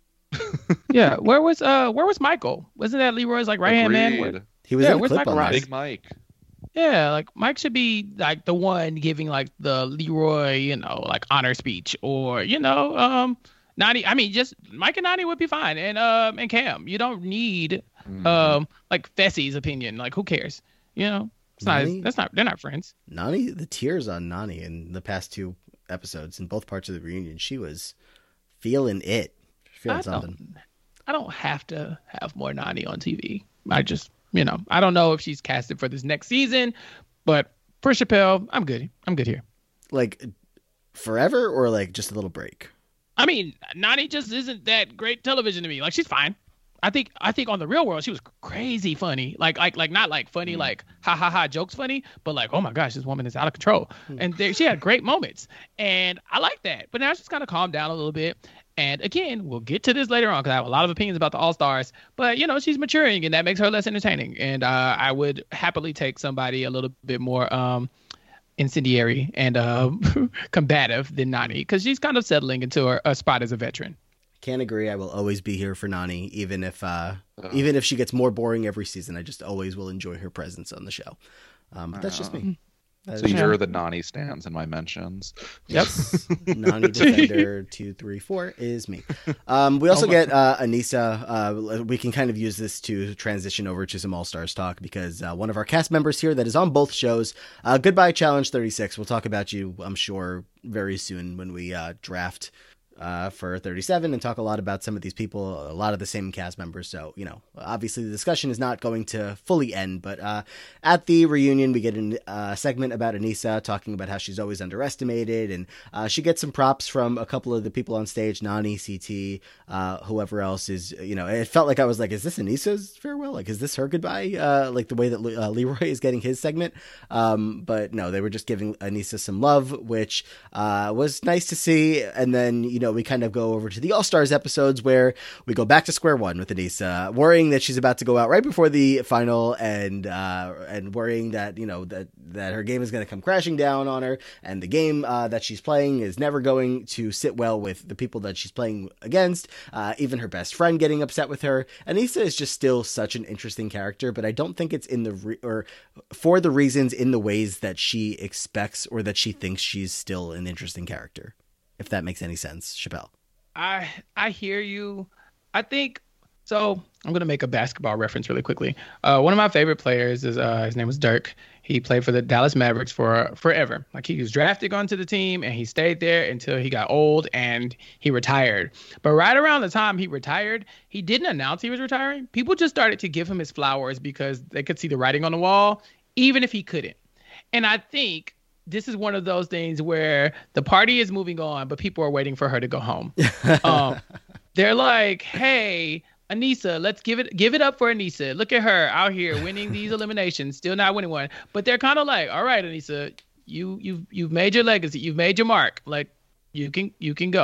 Yeah. Where was uh Where was Michael? Wasn't that Leroy's like right hand man? Agreed. Where- He was Yeah, in a where's clip Michael on Ross? this. Big Mike. Yeah, like Mike should be like the one giving like the Leroy, you know, like honor speech, or you know, um, Nani. I mean, just Mike and Nani would be fine, and um, and Cam. You don't need Mhm. um like Fessy's opinion. Like, who cares? You know, it's not. Nani? That's not. They're not friends. Nani, the tears on Nani in the past two episodes in both parts of the reunion, she was feeling it, feeling I something. don't. I don't have to have more Nani on T V. I just, you know, I don't know if she's casted for this next season, but for Chappelle, I'm good. I'm good here. Like forever or like just a little break. I mean, Nani just isn't that great television to me. Like, she's fine. I think I think on The Real World she was crazy funny. Like like like not like funny like ha ha ha jokes funny, but like, oh my gosh, this woman is out of control. And there, she had great moments, and I like that. But now she's kind of calmed down a little bit. And again, we'll get to this later on because I have a lot of opinions about the All Stars. But you know, she's maturing, and that makes her less entertaining. And uh, I would happily take somebody a little bit more um, incendiary and uh, combative than Nani, because she's kind of settling into her, a spot as a veteran. Can't agree. I will always be here for Nani, even if uh, Uh. even if she gets more boring every season. I just always will enjoy her presence on the show. Um, but that's just me. That So is- you're the Nani stands in my mentions. Yes. Nani Defender two three four is me. Um, we also Oh my get uh, Anissa. Uh, we can kind of use this to transition over to some All Stars talk because uh, one of our cast members here that is on both shows, uh, Goodbye Challenge thirty-six. We'll talk about you, I'm sure, very soon when we uh, draft uh, for thirty-seven and talk a lot about some of these people, a lot of the same cast members. So, you know, obviously the discussion is not going to fully end, but uh, at the reunion, we get a uh, segment about Anissa talking about how she's always underestimated, and uh, she gets some props from a couple of the people on stage, Nani, C T, uh, whoever else is, you know, it felt like I was like, is this Anissa's farewell? Like, is this her goodbye? Uh, like the way that uh, Leroy is getting his segment. Um, but no, they were just giving Anissa some love, which uh, was nice to see. And then, you know, we kind of go over to the All Stars episodes where we go back to square one with Anissa, worrying that she's about to go out right before the final, and uh, and worrying that, you know, that, that her game is going to come crashing down on her, and the game uh, that she's playing is never going to sit well with the people that she's playing against, uh, even her best friend getting upset with her. Anissa is just still such an interesting character, but I don't think it's in the re- or for the reasons in the ways that she expects or that she thinks she's still an interesting character. If that makes any sense, Chappelle. I I hear you. I think so. I'm gonna make a basketball reference really quickly. Uh, one of my favorite players is uh, his name was Dirk. He played for the Dallas Mavericks for forever. Like, he was drafted onto the team and he stayed there until he got old and he retired. But right around the time he retired, he didn't announce he was retiring. People just started to give him his flowers because they could see the writing on the wall, even if he couldn't. And I think this is one of those things where the party is moving on, but people are waiting for her to go home. um, they're like, hey, Anissa, let's give it give it up for Anissa. Look at her out here winning these eliminations, still not winning one. But they're kind of like, all right, Anissa, you you've you've made your legacy, you've made your mark. Like, you can you can go.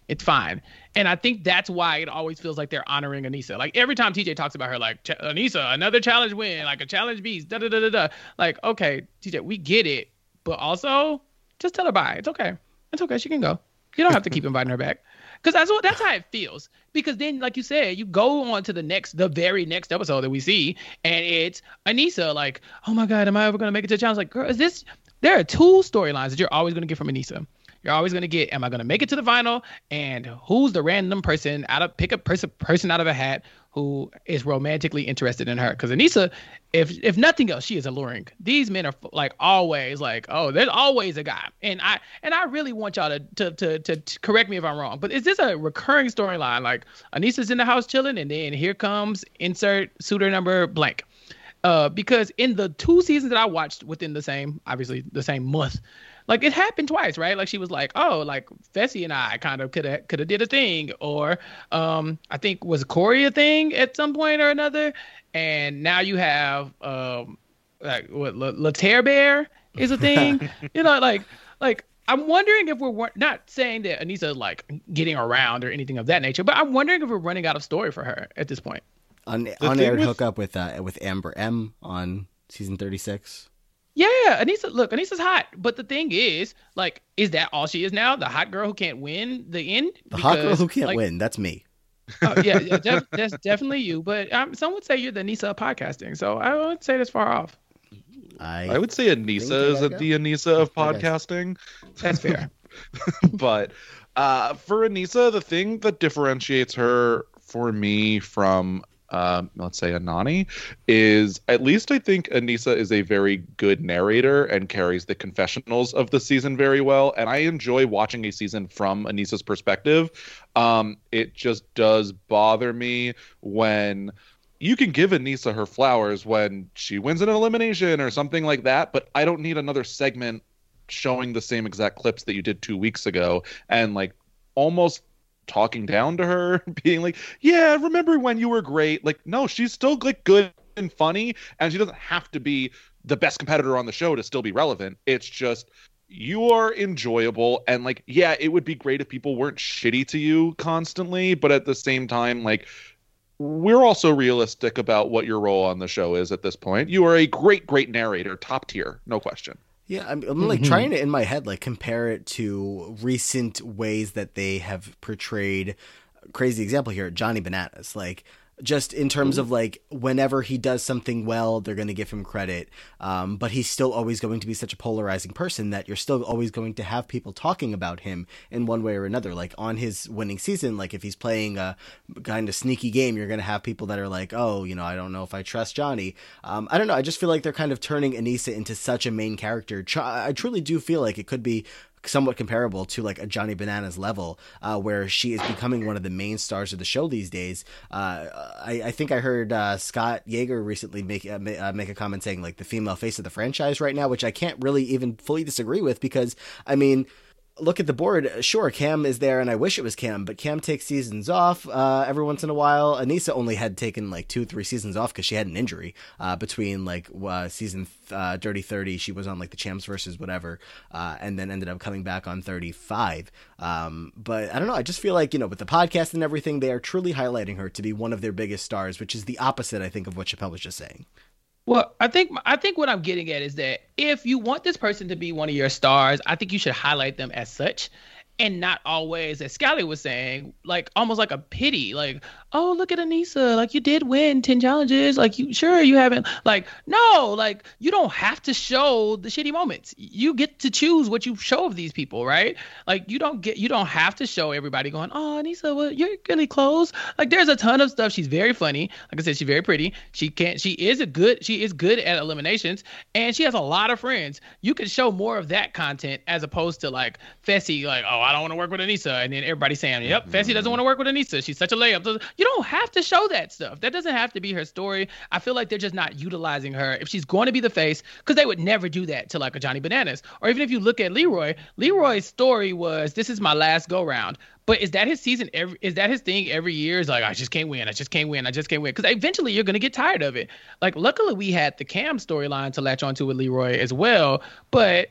It's fine. And I think that's why it always feels like they're honoring Aneesa. Like every time T J talks about her, like Aneesa, another challenge win, like a challenge beast, da da da da da. Like, okay, T J, we get it, but also just tell her bye. It's okay. It's okay. She can go. You don't have to keep inviting her back. Because that's what that's how it feels. Because then, like you said, you go on to the next, the very next episode that we see, and it's Aneesa like, oh my God, am I ever gonna make it to the challenge? Like, girl, is this? There are two storylines that you're always gonna get from Aneesa. You're always gonna get, am I gonna make it to the final? And who's the random person out of pick a person person out of a hat who is romantically interested in her? Because Aneesa, if if nothing else, she is alluring. These men are like always like, oh, there's always a guy. And I and I really want y'all to to to, to, to correct me if I'm wrong. But is this a recurring storyline? Like Aneesa's in the house chilling, and then here comes insert suitor number blank. Uh, because in the two seasons that I watched within the same, obviously the same month, like it happened twice, right? Like she was like, oh, like Fessy and I kind of could have could have did a thing, or um, I think was Corey a thing at some point or another, and now you have um, like what La, La Terre Bear is a thing, you know, like like I'm wondering if we're not saying that Aneesa is like getting around or anything of that nature, but I'm wondering if we're running out of story for her at this point. Un- unaired with... hookup with uh, with Amber M on season thirty-six. Yeah, Aneesa, look, Aneesa's hot, but the thing is, like, is that all she is now? The hot girl who can't win the end? The because, hot girl who can't like, win, that's me. Oh, yeah, yeah def- that's definitely you, but um, some would say you're the Aneesa of podcasting, so I wouldn't say that's far off. I, I would say Aneesa is the Aneesa of podcasting. That's fair. But uh, for Aneesa, the thing that differentiates her for me from Um, let's say Anani, is at least I think Aneesa is a very good narrator and carries the confessionals of the season very well. And I enjoy watching a season from Aneesa's perspective. Um, it just does bother me when you can give Aneesa her flowers when she wins an elimination or something like that, but I don't need another segment showing the same exact clips that you did two weeks ago and like almost talking down to her, being like, yeah, remember when you were great? Like, no, she's still like good and funny, and she doesn't have to be the best competitor on the show to still be relevant. It's just you are enjoyable, and like, yeah, it would be great if people weren't shitty to you constantly, but at the same time, like, we're also realistic about what your role on the show is at this point. You are a great, great narrator, top tier, no question. Yeah, I'm, I'm like mm-hmm. trying to, in my head, like compare it to recent ways that they have portrayed. Crazy example here, Johnny Bananas. Like, just in terms Ooh. of like whenever he does something well, they're going to give him credit. Um, but he's still always going to be such a polarizing person that you're still always going to have people talking about him in one way or another. Like on his winning season, like if he's playing a kind of sneaky game, you're going to have people that are like, oh, you know, I don't know if I trust Johnny. Um, I don't know. I just feel like they're kind of turning Aneesa into such a main character. I truly do feel like it could be somewhat comparable to like a Johnny Bananas level, uh, where she is becoming one of the main stars of the show these days. Uh, I, I think I heard uh, Scott Yeager recently make uh, make a comment saying like the female face of the franchise right now, which I can't really even fully disagree with because I mean, look at the board. Sure, Cam is there, and I wish it was Cam, but Cam takes seasons off uh, every once in a while. Aneesa only had taken like two, three seasons off because she had an injury uh, between like uh, season uh, Dirty thirty. She was on like the Champs versus whatever, uh, and then ended up coming back on thirty-five. Um, but I don't know. I just feel like, you know, with the podcast and everything, they are truly highlighting her to be one of their biggest stars, which is the opposite, I think, of what Chappelle was just saying. Well, I think I think what I'm getting at is that if you want this person to be one of your stars, I think you should highlight them as such and not always, as Scally was saying, like almost like a pity, like, oh, look at Aneesa, like you did win ten challenges, like you sure you haven't, like, no, like you don't have to show the shitty moments. You get to choose what you show of these people, right? Like you don't get, you don't have to show everybody going, oh, Aneesa, well, you're really close. Like there's a ton of stuff. She's very funny. Like I said, she's very pretty. She can't, she is a good, she is good at eliminations, and she has a lot of friends. You can show more of that content as opposed to like Fessy, like, oh, I don't want to work with Aneesa, and then everybody saying, yep, mm-hmm. Fessy doesn't want to work with Aneesa. She's such a layup. You don't have to show that stuff. That doesn't have to be her story. I feel like they're just not utilizing her. If she's going to be the face, because they would never do that to like a Johnny Bananas. Or even if you look at Leroy, Leroy's story was, this is my last go round. But is that his season? Every, is that his thing every year? Is like, I just can't win. I just can't win. I just can't win. Because eventually you're going to get tired of it. Like, luckily we had the Cam storyline to latch onto with Leroy as well. But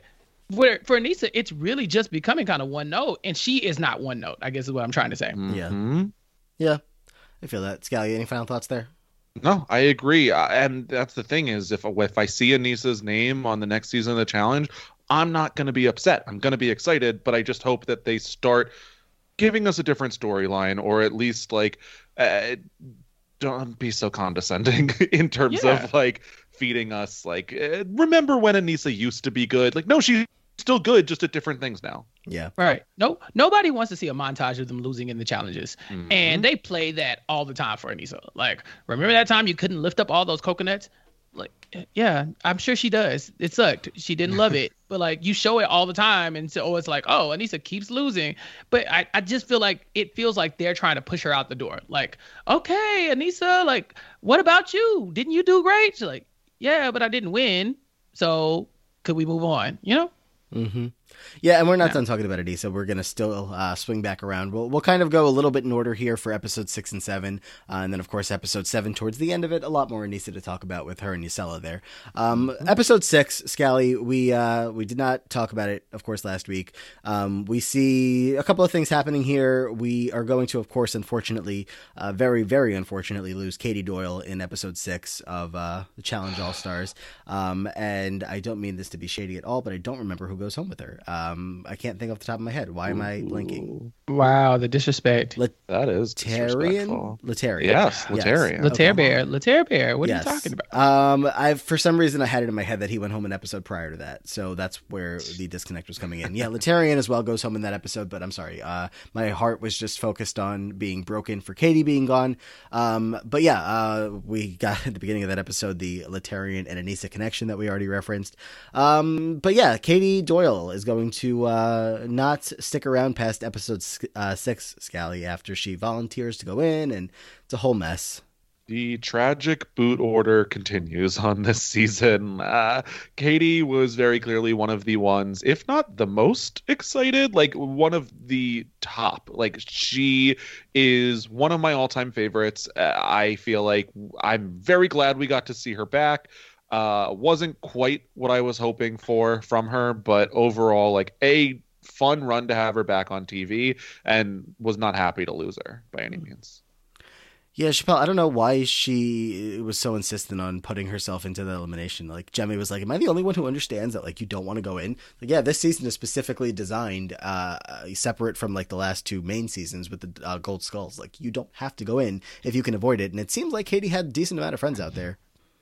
for, for Aneesa, it's really just becoming kind of one note, and she is not one note, I guess is what I'm trying to say. Mm-hmm. Yeah. Yeah. I feel that. Scally, any final thoughts there? No, I agree. Uh, and that's the thing is if, if I see Aneesa's name on the next season of the challenge, I'm not going to be upset. I'm going to be excited, but I just hope that they start giving us a different storyline, or at least like, uh, don't be so condescending in terms Yeah. of like feeding us like, uh, remember when Aneesa used to be good? Like, no, she's still good, just at different things now. Yeah. Right. No, nobody wants to see a montage of them losing in the challenges. Mhm. And they play that all the time for Aneesa. Like, remember that time you couldn't lift up all those coconuts? Like, yeah, I'm sure she does. It sucked. She didn't love it. But, like, you show it all the time. And so it's like, oh, Aneesa keeps losing. But I, I just feel like it feels like they're trying to push her out the door. Like, okay, Aneesa, like, what about you? Didn't you do great? She's like, yeah, but I didn't win. So could we move on? You know? Mm-hmm. Yeah, and we're not Yeah. done talking about Aneesa. We're going to still uh, swing back around. We'll, we'll kind of go a little bit in order here for episode six and seven. Uh, and then, of course, episode seven towards the end of it. A lot more Aneesa to talk about with her and Yusela there. Um, Mm-hmm. Episode six, Scally, we uh, we did not talk about it, of course, last week. Um, we see a couple of things happening here. We are going to, of course, unfortunately, uh, very, very unfortunately, lose Katie Doyle in episode six of uh, the Challenge All-Stars. Um, and I don't mean this to be shady at all, but I don't remember who goes home with her. Um, I can't think off the top of my head. Why am I blanking? Wow, the disrespect. That is Latarian? disrespectful. Latarian. Yes, Latarian. Latear Okay. Bear, Latear Bear. What Yes. are you talking about? Um, I for some reason I had it in my head that he went home an episode prior to that, so that's where the disconnect was coming in. Yeah, Latarian as well goes home in that episode, but I'm sorry, uh, my heart was just focused on being broken for Katie being gone. Um, but yeah, uh, we got at the beginning of that episode the Latarian and Aneesa connection that we already referenced. Um, but yeah, Katie Doyle is going to uh not stick around past episode uh, six, Scally, after she volunteers to go in, and it's a whole mess. The tragic boot order continues on this season. Uh, Katie was very clearly one of the ones, if not the most excited, like one of the top. Like she is one of my all-time favorites. Uh, I feel like I'm very glad we got to see her back. Uh, wasn't quite what I was hoping for from her, but overall, like a fun run to have her back on T V, and was not happy to lose her by any means. Yeah, Chappelle, I don't know why she was so insistent on putting herself into the elimination. Like, Jemmy was like, am I the only one who understands that, like, you don't want to go in? Like, yeah, this season is specifically designed uh, separate from, like, the last two main seasons with the uh, Gold Skulls. Like, you don't have to go in if you can avoid it. And it seems like Katie had a decent amount of friends out there.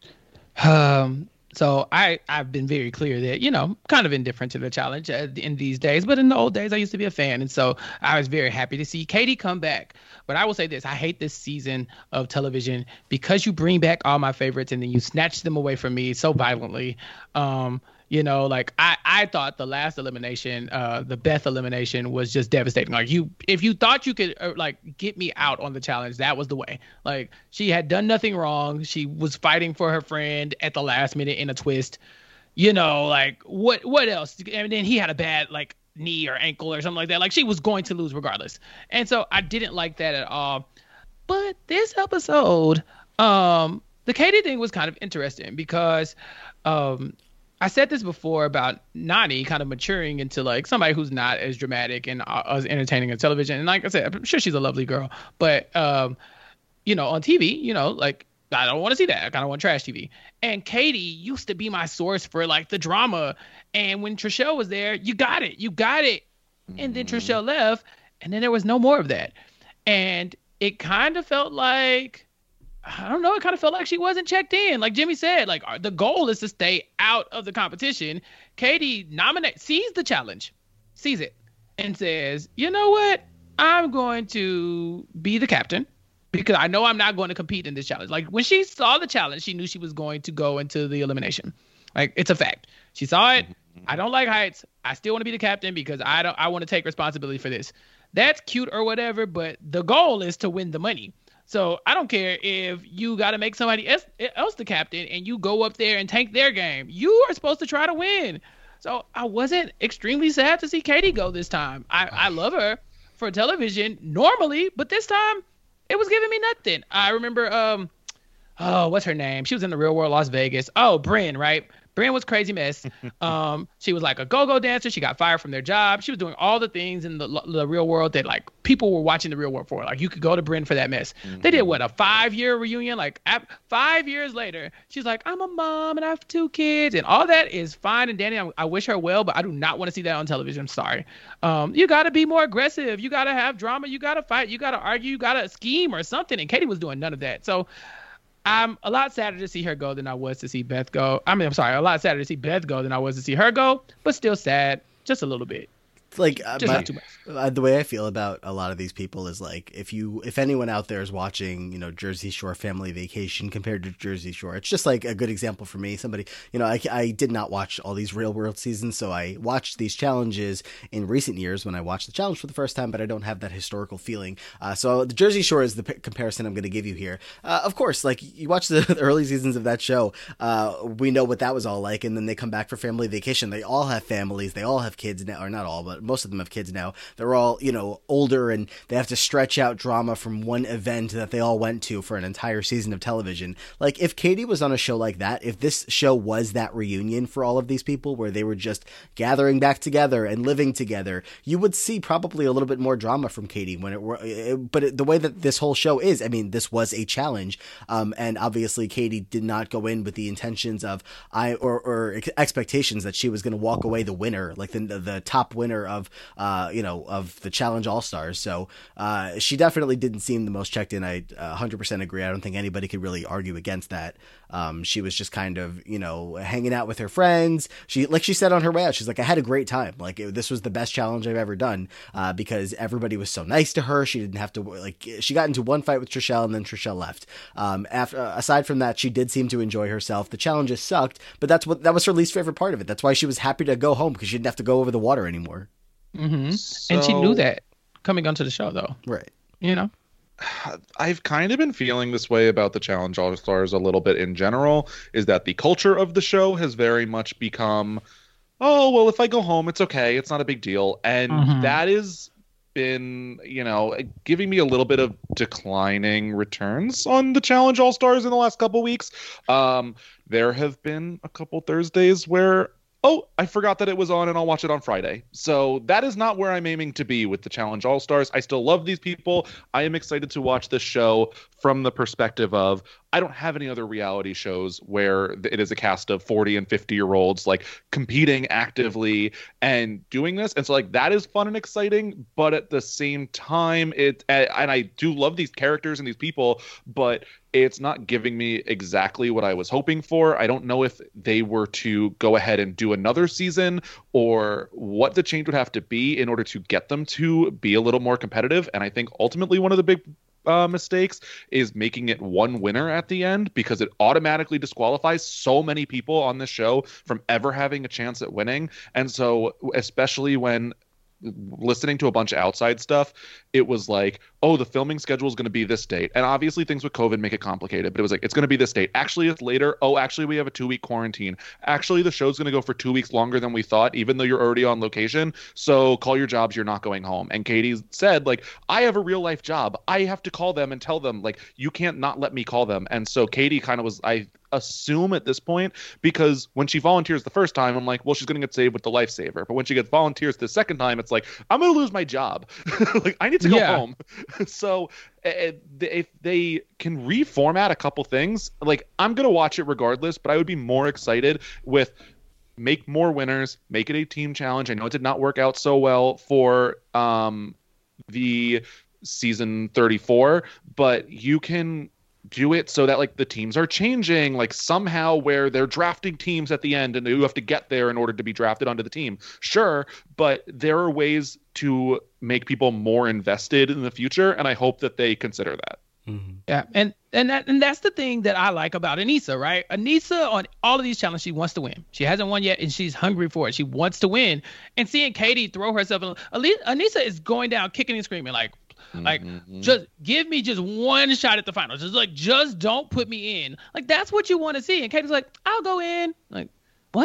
Um, so I, I've been very clear that, you know, kind of indifferent to the challenge uh, in these days, but in the old days, I used to be a fan. And so I was very happy to see Katie come back. But I will say this, I hate this season of television because you bring back all my favorites and then you snatch them away from me so violently. Um, you know, like I, I thought the last elimination, uh, the Beth elimination was just devastating. Like you, if you thought you could uh, like get me out on the challenge, that was the way. Like she had done nothing wrong. She was fighting for her friend at the last minute in a twist. You know, like what, what else? And then he had a bad like knee or ankle or something like that. Like she was going to lose regardless. And so I didn't like that at all. But this episode, um, the Katie thing was kind of interesting because, um, I said this before about Nani kind of maturing into like somebody who's not as dramatic and uh, as entertaining on television. And like I said, I'm sure she's a lovely girl, but um, you know, on T V, you know, like I don't want to see that. I kind of want trash T V. And Katie used to be my source for like the drama. And when Trishelle was there, you got it, you got it. And then Trishelle left, and then there was no more of that. And it kind of felt like, I don't know, it kind of felt like she wasn't checked in. Like Jimmy said, like the goal is to stay out of the competition. Katie nominates, sees the challenge, sees it, and says, you know what? I'm going to be the captain because I know I'm not going to compete in this challenge. Like when she saw the challenge, she knew she was going to go into the elimination. Like it's a fact. She saw it. I don't like heights. I still want to be the captain because I don't, I want to take responsibility for this. That's cute or whatever, but the goal is to win the money. So I don't care if you got to make somebody else, else the captain and you go up there and tank their game. You are supposed to try to win. So I wasn't extremely sad to see Katie go this time. I, I love her for television normally, but this time it was giving me nothing. I remember, um, oh, what's her name? She was in the Real World Las Vegas. Oh, Brynn, right? Brienne was crazy mess. Um, she was like a go-go dancer. She got fired from their job. She was doing all the things in the the real world that like people were watching the real world for. Like you could go to Brienne for that mess. Mm-hmm. They did what, a five-year reunion? Like ap- five years later, she's like, I'm a mom and I have two kids, and all that is fine and dandy. I, I wish her well, but I do not want to see that on television. I'm sorry. Um, you got to be more aggressive. You got to have drama. You got to fight. You got to argue. You got to scheme or something. And Katie was doing none of that. So. I'm a lot sadder to see her go than I was to see Beth go. I mean, I'm sorry, a lot sadder to see Beth go than I was to see her go, but still sad, just a little bit. Like uh, just my, not too much. Uh, the way I feel about a lot of these people is like if you if anyone out there is watching, you know, Jersey Shore Family Vacation compared to Jersey Shore, it's just like a good example for me. Somebody, you know, I, I did not watch all these real world seasons, so I watched these challenges in recent years when I watched the challenge for the first time, but I don't have that historical feeling. Uh, so the Jersey Shore is the p- comparison I'm going to give you here. Uh, of course, like you watch the, the early seasons of that show, uh, we know what that was all like, and then they come back for Family Vacation. They all have families, they all have kids now, or not all, but most of them have kids now. They're all, you know, older, and they have to stretch out drama from one event that they all went to for an entire season of television. Like if Katie was on a show like that, if this show was that reunion for all of these people where they were just gathering back together and living together, you would see probably a little bit more drama from Katie when it were, it, but it, the way that this whole show is, I mean, this was a challenge. Um, and obviously Katie did not go in with the intentions of I, or, or expectations that she was going to walk away the winner, like the, the top winner of, uh, you know, of the Challenge All-Stars. So uh, she definitely didn't seem the most checked in. I uh, one hundred percent agree. I don't think anybody could really argue against that. Um, she was just kind of, you know, hanging out with her friends. She, like she said on her way out, she's like, I had a great time. Like it, this was the best challenge I've ever done uh, because everybody was so nice to her. She didn't have to, like, she got into one fight with Trishelle and then Trishelle left. Um, after, uh, aside from that, she did seem to enjoy herself. The challenges sucked, but that's what, that was her least favorite part of it. That's why she was happy to go home because she didn't have to go over the water anymore. Mm-hmm. So, and she knew that coming onto the show, though. Right. You know? I've kind of been feeling this way about the Challenge All-Stars a little bit in general, is that the culture of the show has very much become, oh, well, if I go home, it's okay. It's not a big deal. And mm-hmm. that has been, you know, giving me a little bit of declining returns on the Challenge All-Stars in the last couple weeks. Um, there have been a couple Thursdays where oh, I forgot that it was on and I'll watch it on Friday. So that is not where I'm aiming to be with the Challenge All-Stars. I still love these people. I am excited to watch this show from the perspective of I don't have any other reality shows where it is a cast of forty and fifty year olds like competing actively and doing this. And so like that is fun and exciting, but at the same time it and I do love these characters and these people, but it's not giving me exactly what I was hoping for. I don't know if they were to go ahead and do another season or what the change would have to be in order to get them to be a little more competitive. And I think ultimately one of the big uh, mistakes is making it one winner at the end because it automatically disqualifies so many people on this show from ever having a chance at winning. And so especially when listening to a bunch of outside stuff, it was like, oh, the filming schedule is going to be this date. And obviously things with COVID make it complicated, but it was like, it's going to be this date. Actually, it's later. Oh, actually, we have a two week quarantine. Actually, the show's going to go for two weeks longer than we thought, even though you're already on location. So call your jobs. You're not going home. And Katie said, like, I have a real life job. I have to call them and tell them, like, you can't not let me call them. And so Katie kind of was, I assume at this point, because when she volunteers the first time, I'm like, well, she's going to get saved with the lifesaver. But when she gets volunteers the second time, it's like, I'm going to lose my job. Like, I need to go yeah. home. So uh, if they can reformat a couple things, like, I'm going to watch it regardless, but I would be more excited with make more winners, make it a team challenge. I know it did not work out so well for um, the season thirty-four, but you can do it so that like the teams are changing, like somehow where they're drafting teams at the end and you have to get there in order to be drafted onto the team. Sure, but there are ways to make people more invested in the future, and I hope that they consider that. Mm-hmm. Yeah, and and that and that's the thing that I like about Aneesa, right? Aneesa on all of these challenges, she wants to win. She hasn't won yet, and she's hungry for it. She wants to win. And seeing Katie throw herself in, Aneesa is going down, kicking and screaming, like, Like, mm-hmm. just give me just one shot at the finals. Just like, just don't put me in. Like, that's what you want to see. And Katie's like, I'll go in. Like, what?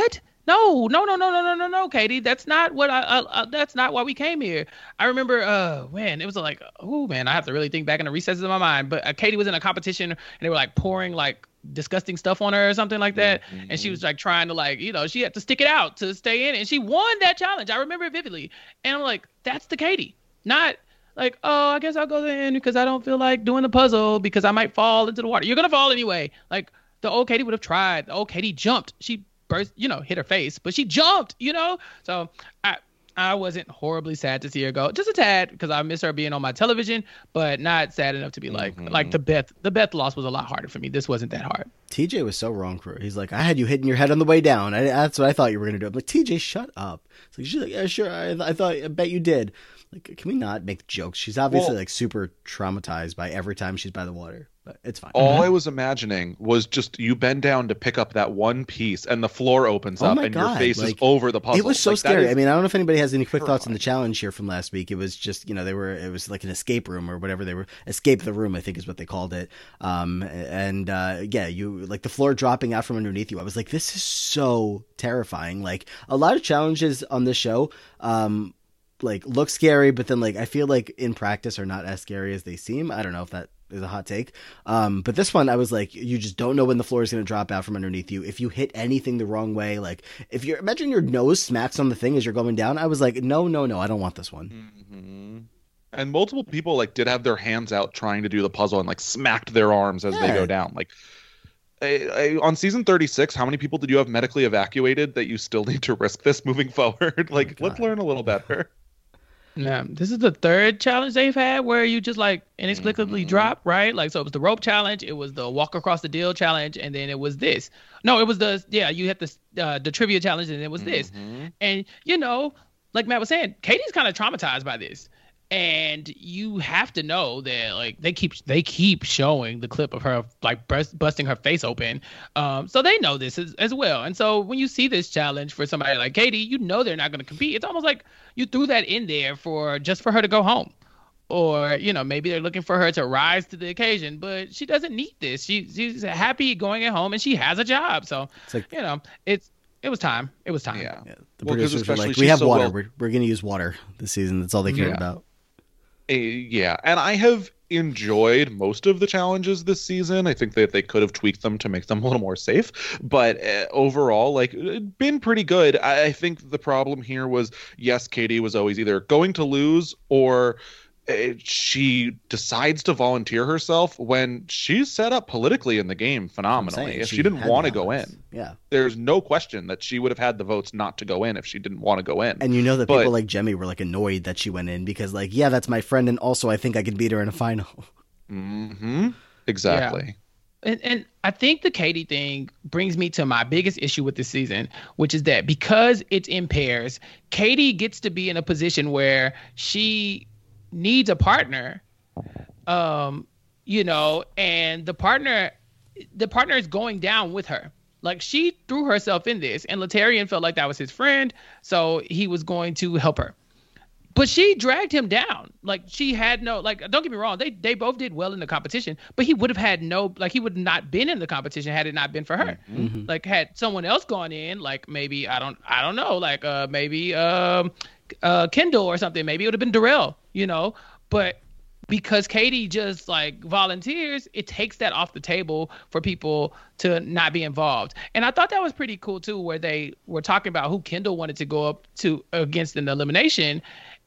no, no, no, no, no, no, no, no, Katie. That's not what I, I, I. That's not why we came here. I remember, uh, man, it was like, oh man, I have to really think back in the recesses of my mind. But uh, Katie was in a competition, and they were like pouring like disgusting stuff on her or something like that, mm-hmm. and she was like trying to like, you know, she had to stick it out to stay in it, and she won that challenge. I remember it vividly, and I'm like, that's the Katie, not like, oh, I guess I'll go in because I don't feel like doing the puzzle because I might fall into the water. You're gonna fall anyway. Like the old Katie would have tried. The old Katie jumped. She burst, you know, hit her face, but she jumped, you know. So I I wasn't horribly sad to see her go, just a tad, because I miss her being on my television, but not sad enough to be like, mm-hmm. like the Beth, the Beth loss was a lot harder for me. This wasn't that hard. T J was so wrong for her. He's like, I had you hitting your head on the way down. I, that's what I thought you were going to do. I'm like, T J, shut up. It's like, she's like, yeah, sure. I, I thought, I bet you did. Like, can we not make jokes? She's obviously well, like super traumatized by every time she's by the water, but it's fine. All mm-hmm. I was imagining was just you bend down to pick up that one piece and the floor opens oh up and God. your face like, is over the puzzle. It was so like, scary. Is... I mean, I don't know if anybody has any quick thoughts on the challenge here from last week. It was just, you know, they were, it was like an escape room or whatever they were, escape the room, I think is what they called it. Um, and uh, yeah, you like the floor dropping out from underneath you. I was like, this is so terrifying. Like a lot of challenges on this show, um, like look scary, but then like I feel like in practice are not as scary as they seem. I don't know if that is a hot take. Um, but this one I was like, you just don't know when the floor is going to drop out from underneath you. If you hit anything the wrong way, like if you're imagine your nose smacks on the thing as you're going down, I was like, no, no, no, I don't want this one. Mm-hmm. And multiple people like did have their hands out trying to do the puzzle and like smacked their arms as yeah. they go down. Like I, I, on season thirty-six, how many people did you have medically evacuated that you still need to risk this moving forward? Like, oh let's learn a little better. Yeah, this is the third challenge they've had where you just like inexplicably mm-hmm. drop, right? Like, so it was the rope challenge, it was the walk across the deal challenge, and then it was this. No, it was the, yeah, you had the, uh, the trivia challenge, and it was this. Mm-hmm. And, you know, like Matt was saying, Katie's kind of traumatized by this. And you have to know that like they keep they keep showing the clip of her like bust, busting her face open, um, so they know this as, as well. And so when you see this challenge for somebody like Katie, you know they're not going to compete. It's almost like you threw that in there for just for her to go home, or you know maybe they're looking for her to rise to the occasion. But she doesn't need this. She she's happy going at home and she has a job. So it's like, you know it's. It was time. It was time. Yeah. yeah. The well, producers were like, we have so water. Well... We're we're going to use water this season. That's all they care yeah. about. Uh, yeah, and I have enjoyed most of the challenges this season. I think that they could have tweaked them to make them a little more safe, but uh, overall, like, been pretty good. I, I think the problem here was, yes, Katie was always either going to lose or uh, she decides to volunteer herself when she's set up politically in the game phenomenally. If she, she didn't want to go in, yeah, there's no question that she would have had the votes not to go in if she didn't want to go in. And you know that but, people like Jemmy were like annoyed that she went in because like, yeah, that's my friend, and also I think I can beat her in a final. Mm-hmm. Exactly. Yeah. And, and I think the Katie thing brings me to my biggest issue with this season, which is that because it's in pairs, Katie gets to be in a position where she needs a partner, um, you know, and the partner, the partner is going down with her. Like she threw herself in this, and Laterrian felt like that was his friend, so he was going to help her. But she dragged him down. Like she had no, like, don't get me wrong, they they both did well in the competition, but he would have had no, like he would not been in the competition had it not been for her. Mm-hmm. Like had someone else gone in, like maybe I don't I don't know, like uh maybe um uh Kendall or something, maybe it would have been Darrell, you know, but because Katie just like volunteers, it takes that off the table for people to not be involved. And I thought that was pretty cool too, where they were talking about who Kendall wanted to go up to against in the elimination.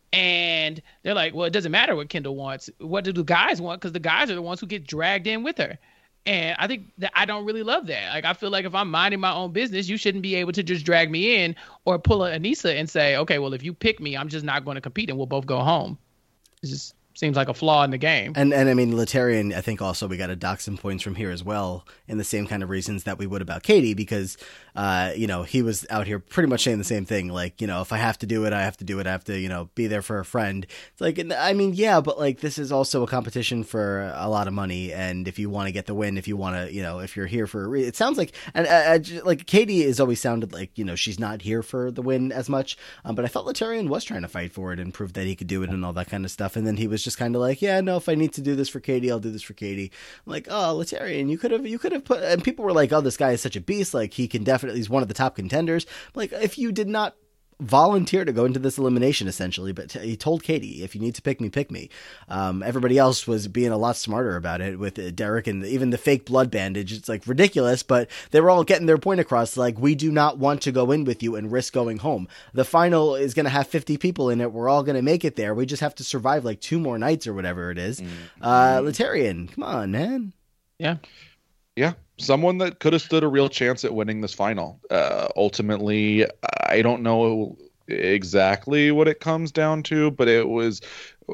And they're like, well, it doesn't matter what Kendall wants. What do the guys want? Because the guys are the ones who get dragged in with her. And I think that I don't really love that. Like, I feel like if I'm minding my own business, you shouldn't be able to just drag me in or pull a Anissa and say, okay, well, if you pick me, I'm just not going to compete and we'll both go home. It just seems like a flaw in the game. And, and I mean, Laterrian, I think also we got to dock some points from here as well in the same kind of reasons that we would about Katie, because, uh, you know, he was out here pretty much saying the same thing. Like, you know, if I have to do it, I have to do it. I have to, you know, be there for a friend. It's like, I mean, yeah, but like, this is also a competition for a lot of money. And if you want to get the win, if you want to, you know, if you're here for a re- it sounds like, and uh, like Katie has always sounded like, you know, she's not here for the win as much. Um, but I thought Laterrian was trying to fight for it and prove that he could do it and all that kind of stuff. And then he was was just kind of like, yeah, no, if I need to do this for Katie, I'll do this for Katie. I'm like, oh, Laterrian, you could have, you could have put, and people were like, oh, this guy is such a beast. Like he can definitely, he's one of the top contenders. Like if you did not volunteer to go into this elimination essentially, but t- he told Katie, if you need to pick me, pick me. Um, everybody else was being a lot smarter about it with uh, Derek and even the fake blood bandage. It's like ridiculous, but they were all getting their point across. Like, we do not want to go in with you and risk going home. The final is going to have fifty people in it. We're all going to make it there. We just have to survive like two more nights or whatever it is. Mm-hmm. Uh, Laterrian, come on, man. Yeah. Yeah, someone that could have stood a real chance at winning this final. Uh, ultimately, I don't know exactly what it comes down to, but it was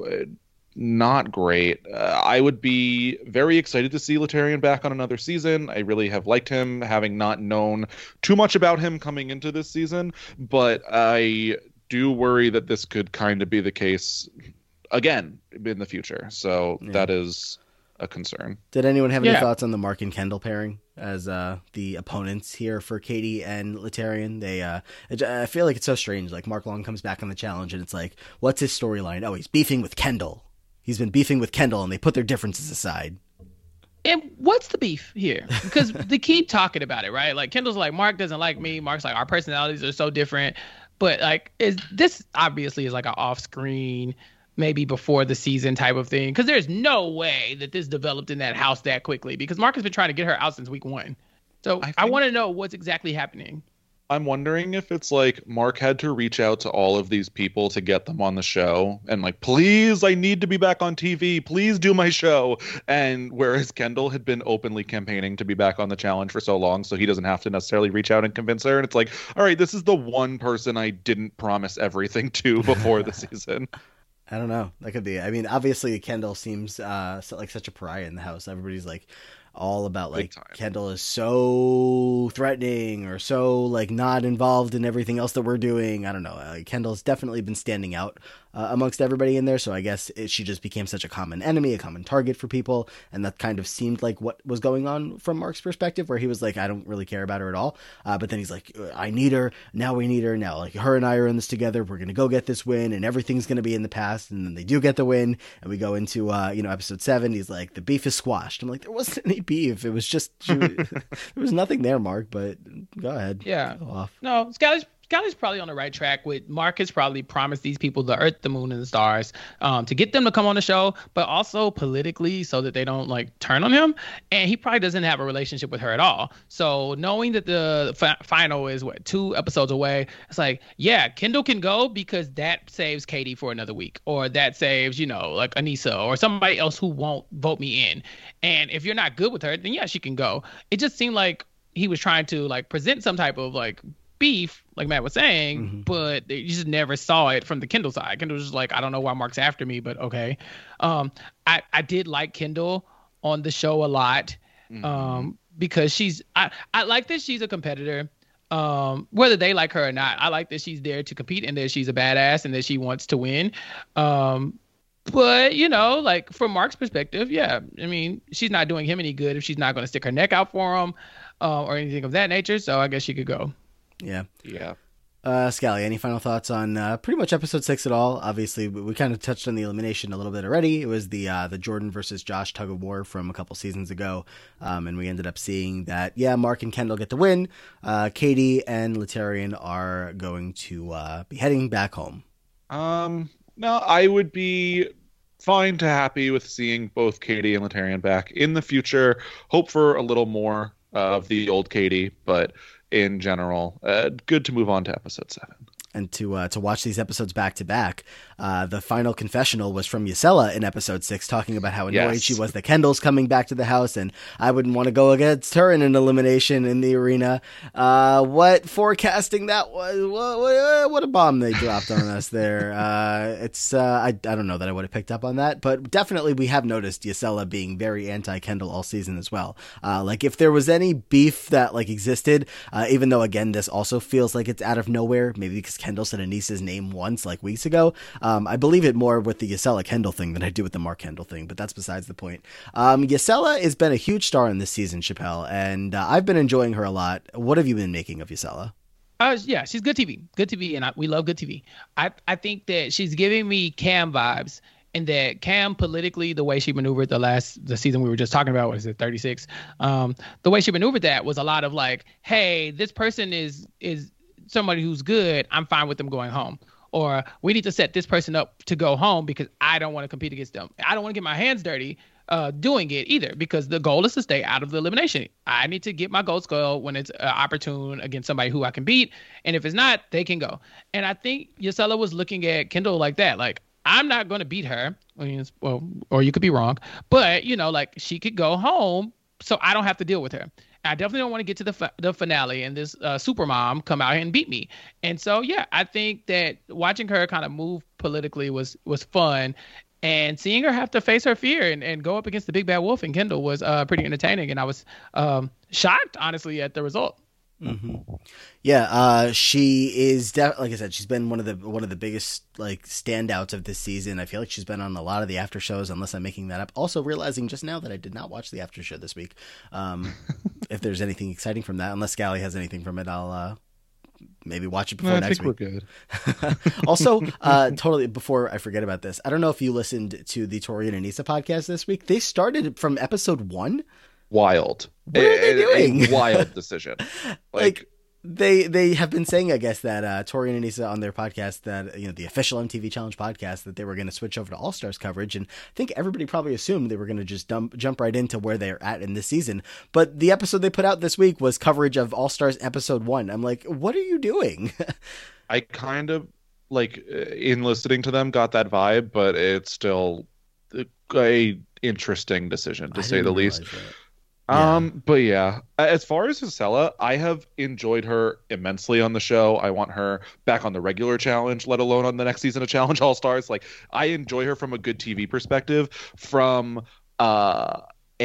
not great. Uh, I would be very excited to see Laterrian back on another season. I really have liked him, having not known too much about him coming into this season, but I do worry that this could kind of be the case again in the future. So yeah. That is a concern. Did anyone have any yeah. thoughts on the Mark and Kendall pairing as uh, the opponents here for Katie and Laterrian? They, uh, I feel like it's so strange. Like Mark Long comes back on the challenge and it's like, what's his storyline? Oh, he's beefing with Kendall. He's been beefing with Kendall and they put their differences aside. And what's the beef here? Because they keep talking about it, right? Like Kendall's like, Mark doesn't like me. Mark's like, our personalities are so different. But like, is this obviously is like an off-screen, maybe before the season type of thing, because there's no way that this developed in that house that quickly, because Mark has been trying to get her out since week one. So I, I want to know what's exactly happening. I'm wondering if it's like Mark had to reach out to all of these people to get them on the show and like, please, I need to be back on T V. Please do my show. And whereas Kendall had been openly campaigning to be back on the challenge for so long, so he doesn't have to necessarily reach out and convince her. And it's like, all right, this is the one person I didn't promise everything to before the season. I don't know. That could be. I mean, obviously, Kendall seems uh, so, like such a pariah in the house. Everybody's like all about like Kendall is so threatening or so like not involved in everything else that we're doing. I don't know. Uh, Kendall's definitely been standing out uh, amongst everybody in there. So I guess it, she just became such a common enemy, a common target for people. And that kind of seemed like what was going on from Mark's perspective, where he was like, I don't really care about her at all. Uh, but then he's like, I need her. Now we need her. Now like her and I are in this together. We're going to go get this win and everything's going to be in the past. And then they do get the win. And we go into, uh, you know, episode seven. He's like, the beef is squashed. I'm like, there wasn't any beef. It was just, she, there was nothing there, Mark, but go ahead. Yeah. Go off. No, Scotty's Scotty's probably on the right track with Mark has probably promised these people the earth, the moon, and the stars um, to get them to come on the show, but also politically so that they don't like turn on him. And he probably doesn't have a relationship with her at all. So knowing that the fi- final is what, two episodes away, it's like, yeah, Kendall can go because that saves Katie for another week, or that saves, you know, like Anissa or somebody else who won't vote me in. And if you're not good with her, then yeah, she can go. It just seemed like he was trying to like present some type of like beef, like Matt was saying, mm-hmm. but you just never saw it from the Kendall side. Kendall was just like, I don't know why Mark's after me, but okay. Um, I, I did like Kendall on the show a lot mm-hmm. um, because she's, I, I like that she's a competitor. Um, whether they like her or not, I like that she's there to compete and that she's a badass and that she wants to win. Um, but, you know, like from Mark's perspective, yeah, I mean, she's not doing him any good if she's not going to stick her neck out for him uh, or anything of that nature. So I guess she could go. Yeah. Yeah. Uh, Scally, any final thoughts on uh, pretty much episode six at all? Obviously, we, we kind of touched on the elimination a little bit already. It was the uh, the Jordan versus Josh tug of war from a couple seasons ago. Um, and we ended up seeing that, yeah, Mark and Kendall get the win. Uh, Katie and Laterrian are going to uh, be heading back home. Um, no, I would be fine to happy with seeing both Katie and Laterrian back in the future. Hope for a little more uh, of the old Katie, but in general, uh, good to move on to episode seven. And to uh, to watch these episodes back to back, uh, the final confessional was from Ysella in episode six, talking about how annoyed yes. she was that Kendall's coming back to the house, and I wouldn't want to go against her in an elimination in the arena. Uh, what forecasting that was! What, what, what a bomb they dropped on us there. Uh, it's uh, I I don't know that I would have picked up on that, but definitely we have noticed Ysella being very anti-Kendall all season as well. Uh, like if there was any beef that like existed, uh, even though again this also feels like it's out of nowhere, maybe because Kendall said Anissa's name once like weeks ago. Um, I believe it more with the Ysella Kendall thing than I do with the Mark Kendall thing, but that's besides the point. Um, Ysella has been a huge star in this season, Chappelle, and uh, I've been enjoying her a lot. What have you been making of Ysella? Uh, yeah, she's good T V. Good T V, and I, we love good T V. I, I think that she's giving me Cam vibes and that Cam politically, the way she maneuvered the last the season we were just talking about, what is it, thirty-six? Um, the way she maneuvered that was a lot of like, hey, this person is is somebody who's good. I'm fine with them going home. Or we need to set this person up to go home because I don't want to compete against them. I don't want to get my hands dirty uh, doing it either, because the goal is to stay out of the elimination. I need to get my gold skull when it's uh, opportune against somebody who I can beat. And if it's not, they can go. And I think Gisela was looking at Kendall like that. Like, I'm not going to beat her. I mean, it's, well, or you could be wrong. But, you know, like, she could go home so I don't have to deal with her. I definitely don't want to get to the fa- the finale and this uh, super mom come out here and beat me. And so, yeah, I think that watching her kind of move politically was was fun. And seeing her have to face her fear and, and go up against the big bad wolf and Kendall was uh, pretty entertaining. And I was um, shocked, honestly, at the result. Mm-hmm. Yeah, uh, she is def- like I said, she's been one of the one of the biggest like standouts of this season. I feel like she's been on a lot of the after shows, unless I'm making that up. Also realizing just now that I did not watch the after show this week. Um, if there's anything exciting from that, unless Scally has anything from it, I'll uh, maybe watch it before no, I next think week. We're good. Also, uh, totally before I forget about this, I don't know if you listened to the Tori and Anissa podcast this week. They started from episode one. Wild. What are they a, doing? A wild decision. like, Like, they they have been saying, I guess, that uh, Tori and Anissa on their podcast, that, you know, the official M T V Challenge podcast, that they were going to switch over to All Stars coverage. And I think everybody probably assumed they were going to just dump, jump right into where they're at in this season. But the episode they put out this week was coverage of All Stars episode one. I'm like, what are you doing? I kind of, like, in listening to them, got that vibe, but it's still a interesting decision, to I say the didn't least. realize that. Um, but yeah, as far as Gisela, I have enjoyed her immensely on the show. I want her back on the regular challenge, let alone on the next season of Challenge All Stars. Like, I enjoy her from a good T V perspective. From uh,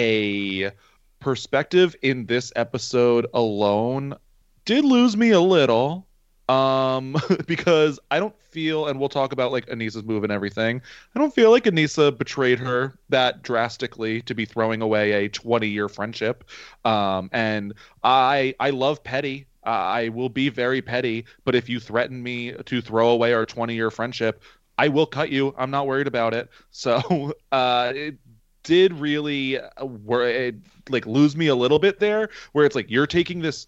a perspective in this episode alone, did lose me a little. Um, because I don't feel, and we'll talk about like Anissa's move and everything, I don't feel like Anissa betrayed her that drastically to be throwing away a twenty year friendship. Um, and I, I love petty. Uh, I will be very petty, but if you threaten me to throw away our twenty year friendship, I will cut you. I'm not worried about it. So, uh, it did really uh, where it, like lose me a little bit there, where it's like, you're taking this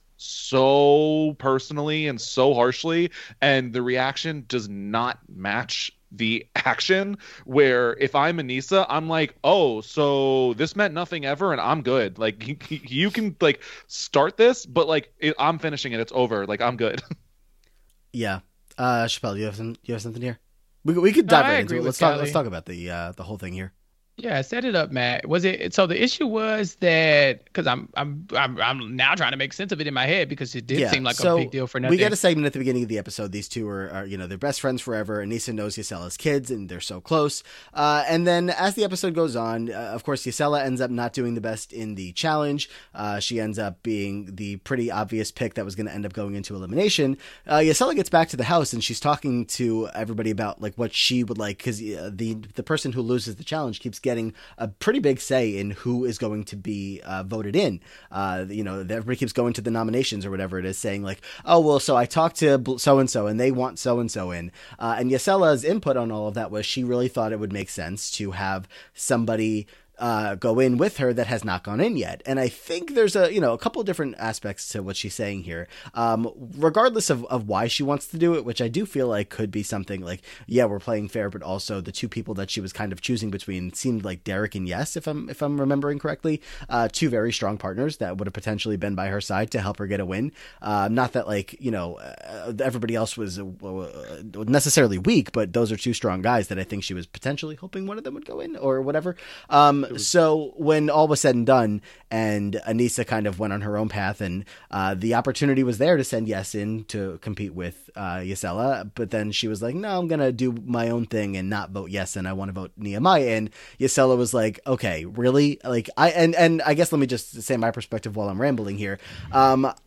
so personally and so harshly, and the reaction does not match the action. Where if I'm Anissa, I'm like, oh, so this meant nothing ever and I'm good. Like, you, you can like start this, but like it, I'm finishing it, it's over, like I'm good. Yeah. uh Chappelle, you have some you have something here? We, we could dive No, I right into agree it. with Let's talk Callie. let's talk about the uh the whole thing here. Yeah, set it up, Matt. Was it so? The issue was that because I'm I'm I'm I'm now trying to make sense of it in my head, because it did Yeah, seem like so a big deal for nothing. We get a segment at the beginning of the episode. These two are, are you know, they're best friends forever. Anissa knows Gisela's kids, and they're so close. Uh, and then as the episode goes on, uh, of course, Gisela ends up not doing the best in the challenge. Uh, she ends up being the pretty obvious pick that was going to end up going into elimination. Uh, Gisela gets back to the house, and she's talking to everybody about like what she would like, because uh, the the person who loses the challenge keeps getting a pretty big say in who is going to be uh, voted in. Uh, you know, everybody keeps going to the nominations or whatever it is, saying like, oh, well, so I talked to so-and-so and they want so-and-so in. Uh, and Gisela's input on all of that was she really thought it would make sense to have somebody uh, go in with her that has not gone in yet. And I think there's a, you know, a couple of different aspects to what she's saying here. Um, regardless of, of why she wants to do it, which I do feel like could be something like, yeah, we're playing fair, but also the two people that she was kind of choosing between seemed like Derek and Yes, if I'm, if I'm remembering correctly, uh, two very strong partners that would have potentially been by her side to help her get a win. Uh, not that like, you know, uh, everybody else was uh, necessarily weak, but those are two strong guys that I think she was potentially hoping one of them would go in or whatever. Um, So when all was said and done, and Anissa kind of went on her own path, and uh, the opportunity was there to send Yes in to compete with uh, Gisela, but then she was like, no, I'm going to do my own thing and not vote Yes, and I want to vote Nehemiah in. Gisela was like, okay, really? Like, I and, and I guess let me just say my perspective while I'm rambling here. Um,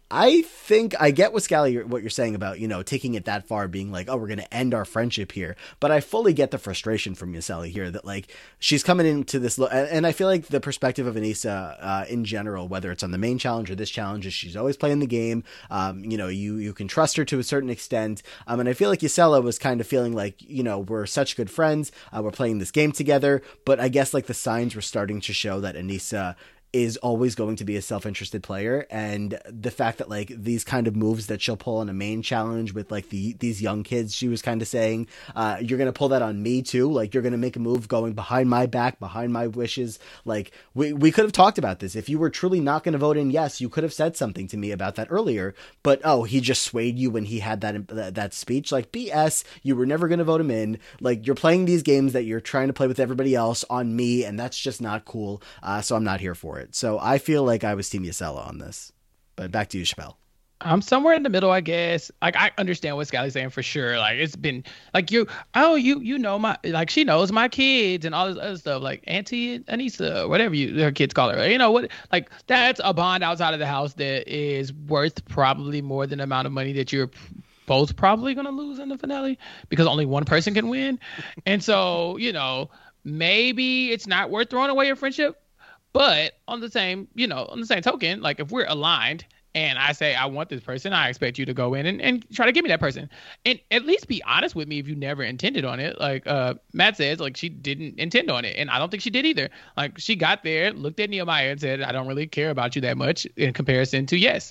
I think I get what Scally, what you're saying about, you know, taking it that far, being like, oh, we're going to end our friendship here. But I fully get the frustration from Yeseli here that, like, she's coming into this, lo- and I feel like the perspective of Anissa uh, in general, whether it's on the main challenge or this challenge, is she's always playing the game. Um, you know, you you can trust her to a certain extent. Um, and I feel like Ysela was kind of feeling like, you know, we're such good friends. Uh, we're playing this game together. But I guess, like, the signs were starting to show that Anissa is always going to be a self-interested player, and the fact that, like, these kind of moves that she'll pull on a main challenge with, like, the these young kids, she was kind of saying, uh you're gonna pull that on me too, like, you're gonna make a move going behind my back, behind my wishes. Like, we we could have talked about this. If you were truly not gonna vote in yes, you could have said something to me about that earlier, but oh, he just swayed you when he had that that, that speech. Like, B S, you were never gonna vote him in. Like, you're playing these games that you're trying to play with everybody else on me, and that's just not cool. Uh so I'm not here for it. So I feel like I was Team Ysela on this. But back to you, Chappelle. I'm somewhere in the middle, I guess. Like, I understand what Scally's saying for sure. Like, it's been like you, oh, you, you know my, like, she knows my kids and all this other stuff. Like Auntie Anissa, whatever you her kids call her. You know what? Like, that's a bond outside of the house that is worth probably more than the amount of money that you're both probably gonna lose in the finale, because only one person can win. And so, you know, maybe it's not worth throwing away your friendship. But on the same, you know, on the same token, like, if we're aligned and I say, I want this person, I expect you to go in and, and try to give me that person. And at least be honest with me if you never intended on it. Like uh, Matt says, like, she didn't intend on it. And I don't think she did either. Like, she got there, looked at Nehemiah and said, I don't really care about you that much in comparison to yes.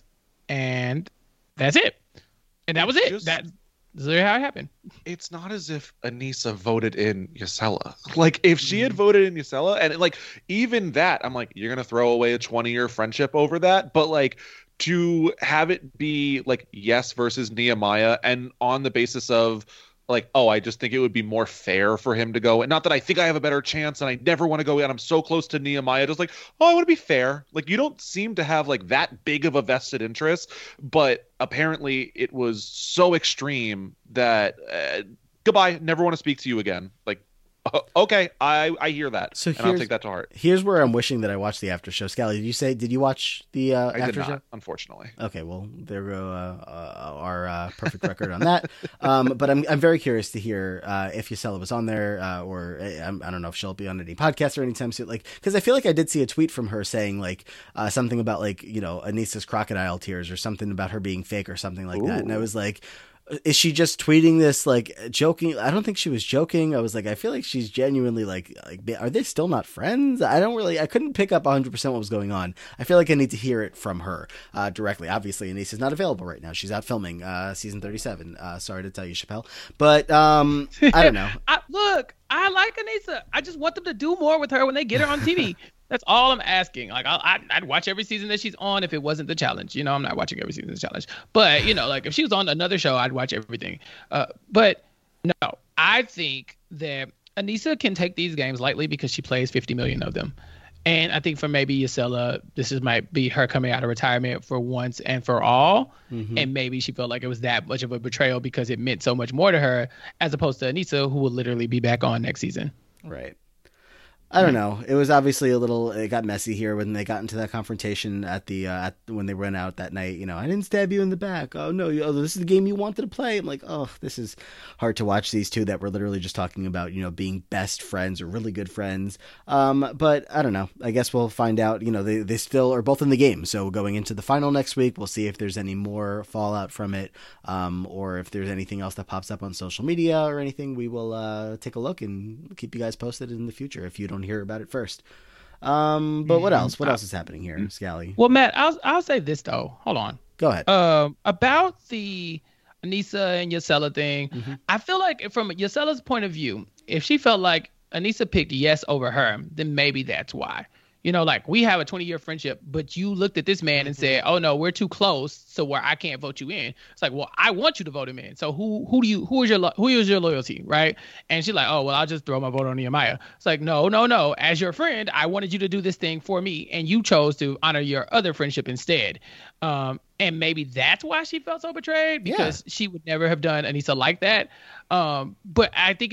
And that's it. And that was it. Just... That. This is how it happened. It's not as if Anissa voted in Ysela. Like, if she had voted in Ysela, and, like, even that, I'm like, you're going to throw away a twenty-year friendship over that? But, like, to have it be, like, yes versus Nehemiah, and on the basis of, like, oh, I just think it would be more fair for him to go. And not that I think I have a better chance and I never want to go in. I'm so close to Nehemiah. Just like, oh, I want to be fair. Like, you don't seem to have, like, that big of a vested interest. But apparently it was so extreme that uh, goodbye, never want to speak to you again. Like, okay, I, I hear that, so and I'll take that to heart. Here's where I'm wishing that I watched the after show. Scally, did you say, did you watch the uh, I after did not, show? Unfortunately. Okay, well, there go uh, uh, our uh, perfect record on that. Um, but I'm I'm very curious to hear uh, if Ysela was on there, uh, or uh, I don't know if she'll be on any podcast or anytime soon. Like, because I feel like I did see a tweet from her saying, like, uh, something about, like, you know, Anissa's crocodile tears or something about her being fake or something like Ooh. that. And I was like, is she just tweeting this, like, joking? I don't think she was joking. I was like, I feel like she's genuinely like, like, are they still not friends? I don't really, I couldn't pick up one hundred percent what was going on. I feel like I need to hear it from her uh, directly. Obviously, Anissa's not available right now. She's out filming uh, season thirty-seven. Uh, sorry to tell you, Chappelle. But um, I don't know. I, look, I like Anissa. I just want them to do more with her when they get her on T V. That's all I'm asking. Like, I, I'd watch every season that she's on if it wasn't the challenge. You know, I'm not watching every season of the challenge. But, you know, like, if she was on another show, I'd watch everything. Uh, but, no, I think that Anissa can take these games lightly because she plays fifty million of them. And I think for maybe Ysela, this is might be her coming out of retirement for once and for all. Mm-hmm. And maybe she felt like it was that much of a betrayal because it meant so much more to her, as opposed to Anissa, who will literally be back on next season. Right. I don't know. It was obviously a little. It got messy here when they got into that confrontation at the uh, at, when they went out that night. You know, I didn't stab you in the back. Oh no, you, oh, this is the game you wanted to play. I'm like, oh, this is hard to watch. These two that were literally just talking about, you know, being best friends or really good friends. Um, but I don't know. I guess we'll find out. You know, they they still are both in the game. So going into the final next week, we'll see if there's any more fallout from it, um, or if there's anything else that pops up on social media or anything. We will uh, take a look and keep you guys posted in the future if you don't hear about it first. Um, but what else? What else is happening here, Scally? Well, Matt, I'll I'll say this though. Hold on. Go ahead. Um, about the Anissa and Ysela thing, mm-hmm. I feel like from Ysela's point of view, if she felt like Anissa picked yes over her, then maybe that's why. You know, like, we have a twenty-year friendship, but you looked at this man and said, oh, no, we're too close to where I can't vote you in. It's like, well, I want you to vote him in. So who who do you who is your lo- who is your loyalty, right? And she's like, oh, well, I'll just throw my vote on Nehemiah. It's like, no, no, no. As your friend, I wanted you to do this thing for me, and you chose to honor your other friendship instead. Um, and maybe that's why she felt so betrayed, because yeah. she would never have done Anissa like that. Um, but I think if you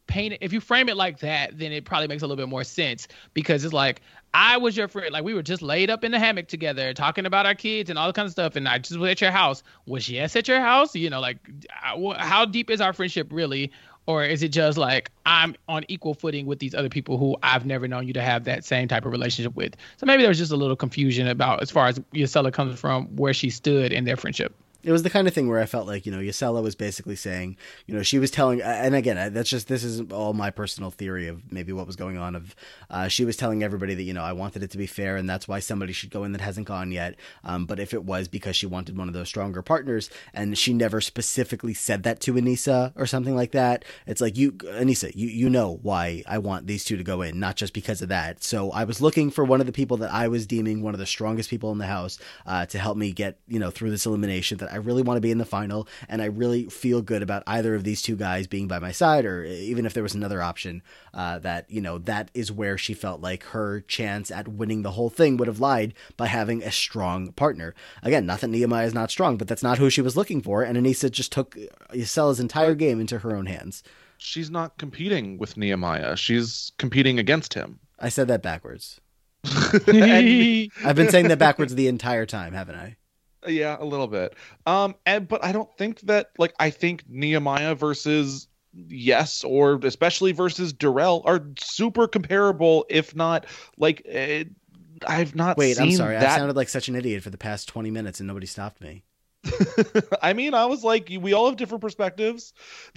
paint it, if you frame it like that, then it probably makes a little bit more sense, because it's like, I was your friend. Like, we were just laid up in the hammock together talking about our kids and all that kind of stuff. And I just was at your house. Was yes at your house? You know, like, how deep is our friendship really? Or is it just like, I'm on equal footing with these other people who I've never known you to have that same type of relationship with? So maybe there was just a little confusion about, as far as Ysella comes from, where she stood in their friendship. It was the kind of thing where I felt like, you know, Ysella was basically saying, you know, she was telling, and again, that's just, this is all my personal theory of maybe what was going on, of uh, she was telling everybody that, you know, I wanted it to be fair, and that's why somebody should go in that hasn't gone yet. Um, but if it was because she wanted one of those stronger partners, and she never specifically said that to Aneesa or something like that, it's like, you, Aneesa, you, you know why I want these two to go in, not just because of that. So I was looking for one of the people that I was deeming one of the strongest people in the house uh, to help me get, you know, through this elimination, that I really want to be in the final, and I really feel good about either of these two guys being by my side, or even if there was another option, uh, that, you know, that is where she felt like her chance at winning the whole thing would have lied, by having a strong partner. Again, not that Nehemiah is not strong, but that's not who she was looking for, and Aneesa just took Ysella's entire game into her own hands. She's not competing with Nehemiah. She's competing against him. I said that backwards. And- I've been saying that backwards the entire time, haven't I? Yeah, a little bit. Um, and but I don't think that, like, I think Nehemiah versus Yes, or especially versus Darrell, are super comparable, if not like uh, I've not. Wait, seen I'm sorry. that... I sounded like such an idiot for the past twenty minutes, and nobody stopped me. I mean, I was like, we all have different perspectives.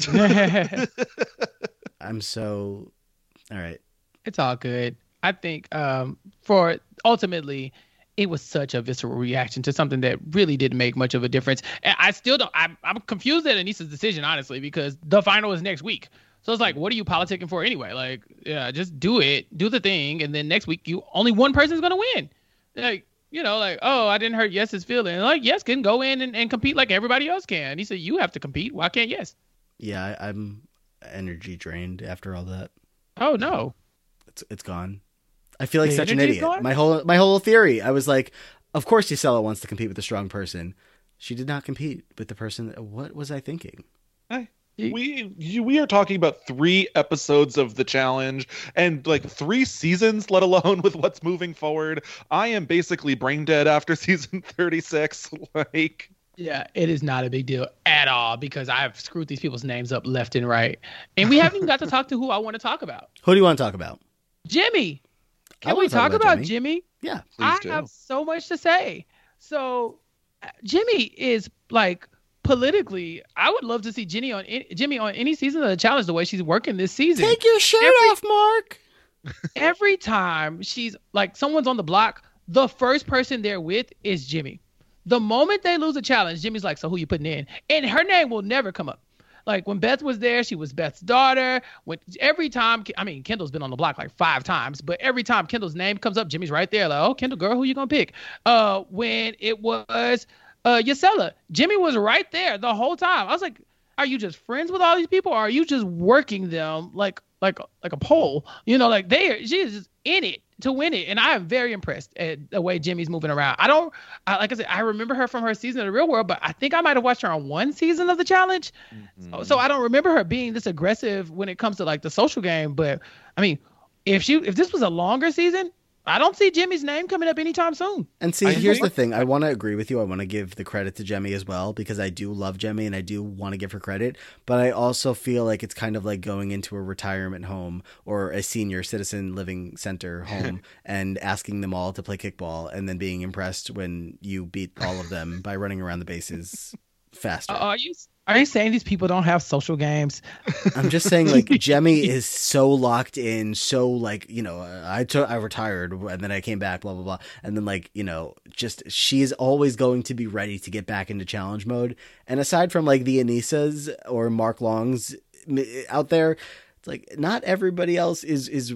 I'm so all right. It's all good. I think um, for ultimately, it was such a visceral reaction to something that really didn't make much of a difference. And I still don't, I'm, I'm confused at Aneesa's decision, honestly, because the final is next week. So it's like, what are you politicking for anyway? Like, yeah, just do it, do the thing. And then next week, you only one person's going to win. Like, you know, like, oh, I didn't hurt Yes's feeling. Like, Yes can go in and, and compete like everybody else can. He said, you have to compete. Why can't Yes? Yeah, I, I'm energy drained after all that. Oh, no. It's it's gone. I feel like The such an energy's idiot. gone? My whole my whole theory. I was like, of course Ysella wants to compete with a strong person. She did not compete with the person. What was I thinking? Hey, we you, we are talking about three episodes of the challenge and like three seasons, let alone with what's moving forward. I am basically brain dead after season thirty-six. Like, yeah, it is not a big deal at all, because I've screwed these people's names up left and right. And we haven't even got to talk to who I want to talk about. Who do you want to talk about? Jimmy. I Can wanna we talk talk about about Jimmy. Jimmy? Yeah. please I do. have so much to say. So, uh, Jimmy is like politically. I would love to see Jimmy on any, Jimmy on any season of the challenge the way she's working this season. Take your shirt Every- off, Mark. Every time she's like, someone's on the block, the first person they're with is Jimmy. The moment they lose a challenge, Jimmy's like, so who you putting in? And her name will never come up. Like, when Beth was there, she was Beth's daughter. When every time, I mean, Kendall's been on the block like five times, but every time Kendall's name comes up, Jimmy's right there. Like, oh, Kendall, girl, who you gonna pick? Uh, when it was uh Ysella, Jimmy was right there the whole time. I was like, are you just friends with all these people, or are you just working them like like like a pole? You know, like they she is just in it to win it. And I am very impressed at the way Jimmy's moving around. I don't, I, like I said, I remember her from her season of The Real World, but I think I might have watched her on one season of the challenge. Mm-hmm. So, so I don't remember her being this aggressive when it comes to like the social game. But I mean, if she, if this was a longer season, I don't see Jimmy's name coming up anytime soon. And see, I here's think- the thing. I want to agree with you. I want to give the credit to Jemmy as well, because I do love Jemmy and I do want to give her credit. But I also feel like it's kind of like going into a retirement home or a senior citizen living center home and asking them all to play kickball and then being impressed when you beat all of them by running around the bases faster. Uh, are you are you saying these people don't have social games? I'm just saying, like, Jemmy is so locked in, so like, you know, I took, I retired and then I came back, blah, blah, blah. And then like, you know, just, she's always going to be ready to get back into challenge mode. And aside from like the Anisas or Mark Longs out there, it's like not everybody else is, is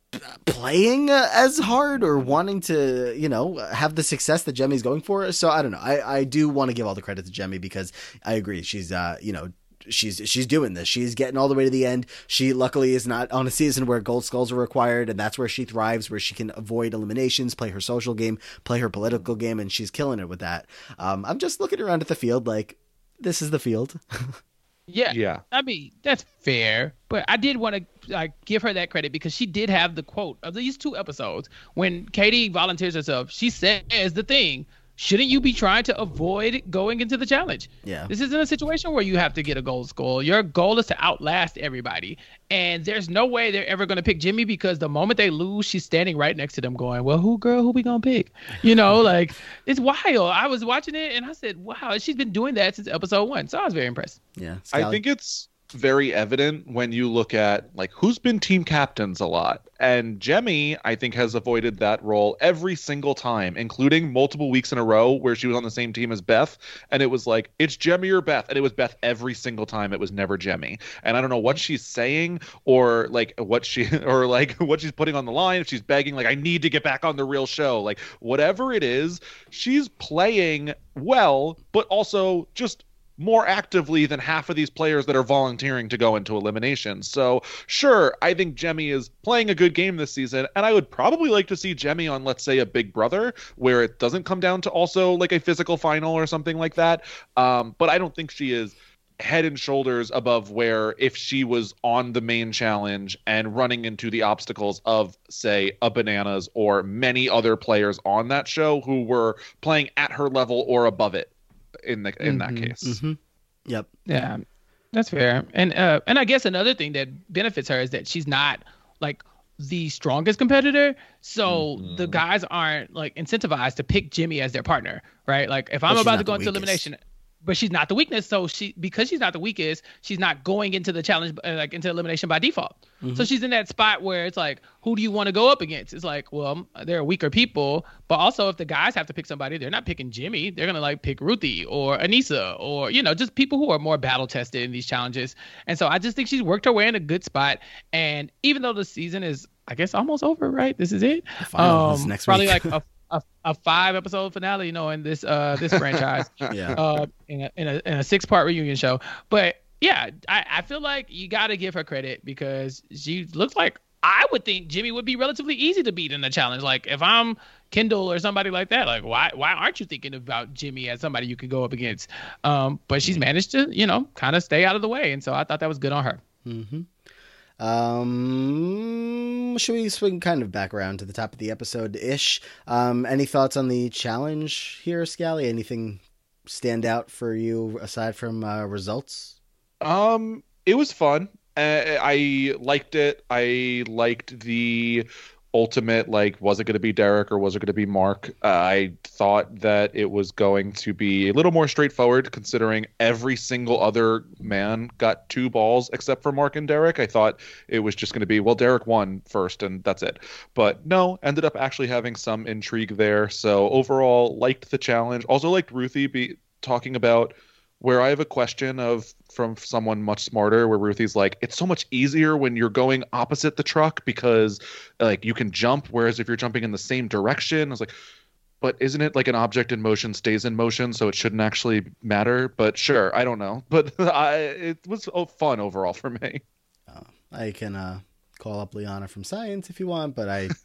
playing as hard or wanting to, you know, have the success that Jemmy's going for. So I don't know. I, I do want to give all the credit to Jemmy because I agree. She's, uh, you know, she's she's doing this. She's getting all the way to the end. She luckily is not on a season where gold skulls are required, and that's where she thrives, where she can avoid eliminations, play her social game, play her political game, and she's killing it with that. Um, I'm just looking around at the field like, this is the field. Yeah. Yeah. I mean, that's fair, but I did want to like give her that credit because she did have the quote of these two episodes when Katie volunteers herself. She says the thing, shouldn't you be trying to avoid going into the challenge? Yeah. This isn't a situation where you have to get a gold score. Your goal is to outlast everybody. And there's no way they're ever going to pick Jimmy because the moment they lose, she's standing right next to them going, well, who, girl, who we going to pick? You know, like, it's wild. I was watching it and I said, wow, she's been doing that since episode one. So I was very impressed. Yeah. I think it's very evident when you look at like who's been team captains a lot, and Jemmye I think has avoided that role every single time, including multiple weeks in a row where she was on the same team as Beth, and it was like it's Jemmye or Beth, and it was Beth every single time. It was never Jemmye, and I don't know what she's saying or like what she or like what she's putting on the line. If she's begging like I need to get back on the real show, like whatever it is, she's playing well, but also just more actively than half of these players that are volunteering to go into elimination. So sure, I think Jemmye is playing a good game this season, and I would probably like to see Jemmye on, let's say, a Big Brother where it doesn't come down to also like a physical final or something like that. Um, but I don't think she is head and shoulders above where if she was on the main challenge and running into the obstacles of, say, a Bananas or many other players on that show who were playing at her level or above it. In the in Mm-hmm. that case, Mm-hmm. Yep. Yeah, that's fair. And uh, and I guess another thing that benefits her is that she's not like the strongest competitor, so Mhm. the guys aren't like incentivized to pick Jimmy as their partner, right? Like if I'm But she's about not to go the into weakest. elimination, but she's not the weakness, so she because she's not the weakest, she's not going into the challenge uh, like into elimination by default. Mm-hmm. So she's in that spot where it's like, who do you want to go up against? It's like, well, there are weaker people, but also if the guys have to pick somebody, they're not picking Jimmy. They're gonna like pick Ruthie or Anissa or you know just people who are more battle tested in these challenges. And so I just think she's worked her way in a good spot. And even though the season is, I guess, almost over, right? This is it. The final is next probably week. like a, a a five episode finale, you know, in this uh this franchise. Yeah. Uh, in a in a, in a six part reunion show, but. Yeah, I, I feel like you got to give her credit because she looks like I would think Jimmy would be relatively easy to beat in the challenge. Like if I'm Kendall or somebody like that, like why why aren't you thinking about Jimmy as somebody you could go up against? Um, but she's managed to, you know, kind of stay out of the way, and so I thought that was good on her. Mm-hmm. Um, should we swing kind of back around to the top of the episode ish? Um, any thoughts on the challenge here, Scally? Anything stand out for you aside from uh, results? Um, it was fun. Uh, I liked it. I liked the ultimate, like, was it going to be Derek or was it going to be Mark? Uh, I thought that it was going to be a little more straightforward considering every single other man got two balls except for Mark and Derek. I thought it was just going to be, well, Derek won first and that's it. But no, ended up actually having some intrigue there. So overall, liked the challenge. Also liked Ruthie be talking about where I have a question of from someone much smarter where Ruthie's like, it's so much easier when you're going opposite the truck because like you can jump, whereas if you're jumping in the same direction, I was like, but isn't it like an object in motion stays in motion, so it shouldn't actually matter? But sure, I don't know. But I, it was oh, fun overall for me. Uh, I can uh, call up Liana from Science if you want, but I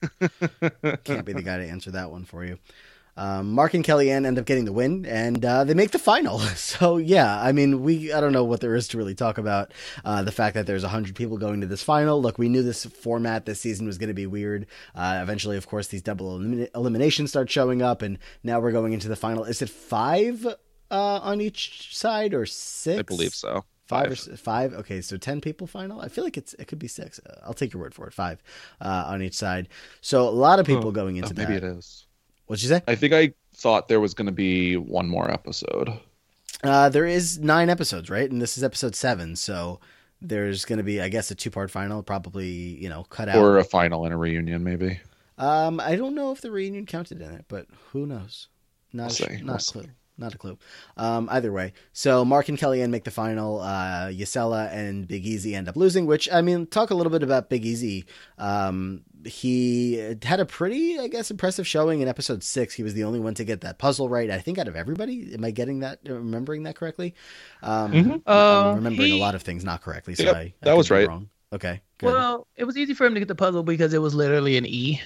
can't be the guy to answer that one for you. Um, Mark and Kellyanne end up getting the win, and uh, they make the final. So, yeah, I mean, we I don't know what there is to really talk about. Uh, the fact that there's one hundred people going to this final. Look, we knew this format this season was going to be weird. Uh, eventually, of course, these double elim- eliminations start showing up, and now we're going into the final. Is it five uh, on each side or six? I believe so. Five, Five. or s- five. Okay, so ten people final. I feel like it's it could be six. Uh, I'll take your word for it. Five uh, on each side. So a lot of people Oh, going into oh, maybe that. it is. What'd you say? I think I thought there was going to be one more episode. Uh, there is nine episodes, right? And this is episode seven, so there's going to be, I guess, a two-part final, probably, you know, cut out. Or a final and a reunion, maybe. Um, I don't know if the reunion counted in it, but who knows? Not We'll a, see. not We'll a clue. see. Not a clue. Um, either way, so Mark and Kellyanne make the final. Uh, Yesella and Big Easy end up losing. Which, I mean, talk a little bit about Big Easy. Um, he had a pretty, I guess, impressive showing in episode six. He was the only one to get that puzzle right. I think out of everybody. Am I getting that? Remembering that correctly? Um, Mhm. I'm Uh, remembering he- a lot of things not correctly. So Yep, I, I that could was be right. Wrong. Okay. Good. Well, it was easy for him to get the puzzle because it was literally an E.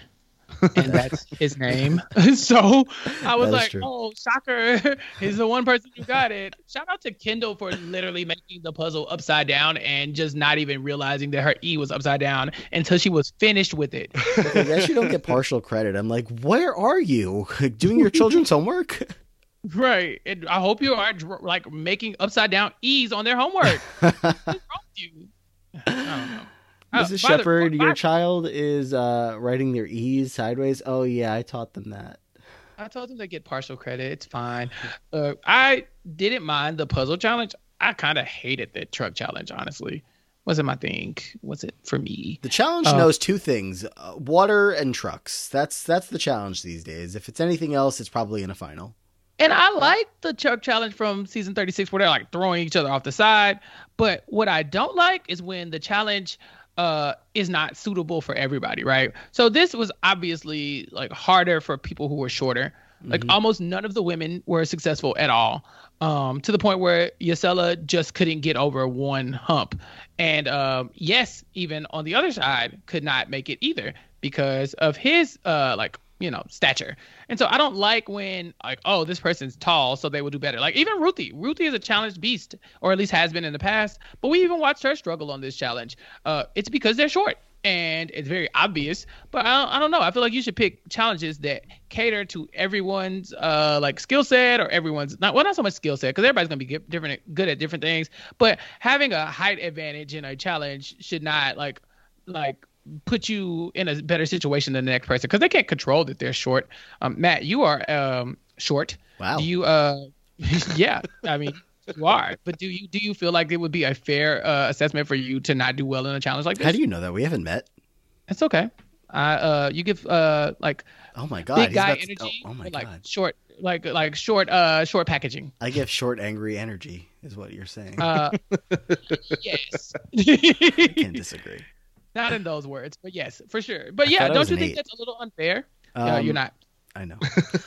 and that's his name. So I was That is like, true. oh, shocker. He's the one person who got it. Shout out to Kendall for literally making the puzzle upside down and just not even realizing that her E was upside down until she was finished with it. I guess you don't get partial credit. I'm like, where are you? Doing your children's homework? Right. And I hope you are dr- like making upside down E's on their homework. What's wrong with you? I don't know. Missus Uh, by the- Shepard, by- your child is uh, writing their E's sideways. Oh, yeah, I taught them that. I told them to get partial credit. It's fine. Uh, I didn't mind the puzzle challenge. I kind of hated the truck challenge, honestly. Wasn't my thing. Was it for me? The challenge Uh, knows two things, uh, water and trucks. That's that's the challenge these days. If it's anything else, it's probably in a final. And I like the truck challenge from season thirty-six where they're like throwing each other off the side. But what I don't like is when the challenge uh is not suitable for everybody, right? So this was obviously like harder for people who were shorter. Like Mhm. almost none of the women were successful at all. Um, to the point where Yesella just couldn't get over one hump. And um, yes, even on the other side could not make it either because of his uh like you know, stature. And so I don't like when like, oh, this person's tall, so they will do better. Like even Ruthie. Ruthie is a challenged beast, or at least has been in the past. But we even watched her struggle on this challenge. Uh, it's because they're short. And it's very obvious. But I don't, I don't know. I feel like you should pick challenges that cater to everyone's uh like skill set or everyone's not well not so much skill set because everybody's gonna be get different good at different things. But having a height advantage in a challenge should not like like put you in a better situation than the next person because they can't control that they're short. Um, Matt, you are um short. Wow. Do you uh yeah, I mean you are. But do you do you feel like it would be a fair uh, assessment for you to not do well in a challenge like this? How do you know that? We haven't met. It's okay. I uh you give uh like Oh my god. big he's guy got- energy Oh, oh my or, like god. short like like short uh short packaging. I give short, angry energy, is what you're saying. Uh yes. Can't disagree. Not in those words, but yes, for sure. But I yeah, thought I don't was you an think eight. that's a little unfair? Um, uh, you're not. I know.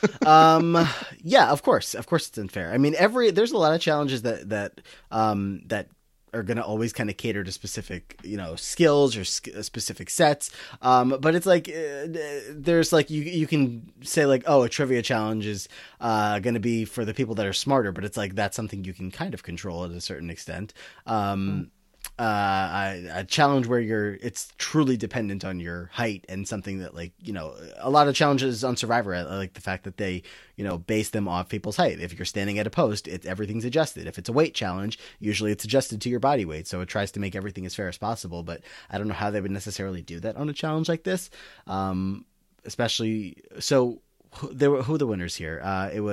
um, yeah, of course, of course, it's unfair. I mean, every there's a lot of challenges that that um that are going to always kind of cater to specific, you know, skills or sk- specific sets. Um, but it's like uh, there's like you you can say like, oh, a trivia challenge is uh going to be for the people that are smarter, but it's like that's something you can kind of control at a certain extent. Um, uh, a, a challenge where you're it's truly dependent on your height and something that like, you know, a lot of challenges on Survivor, I like the fact that they, you know, base them off people's height. If you're standing at a post, it everything's adjusted. If it's a weight challenge, usually it's adjusted to your body weight, so it tries to make everything as fair as possible. But I don't know how they would necessarily do that on a challenge like this, um, especially so. Who, there were who are the winners here? Uh, it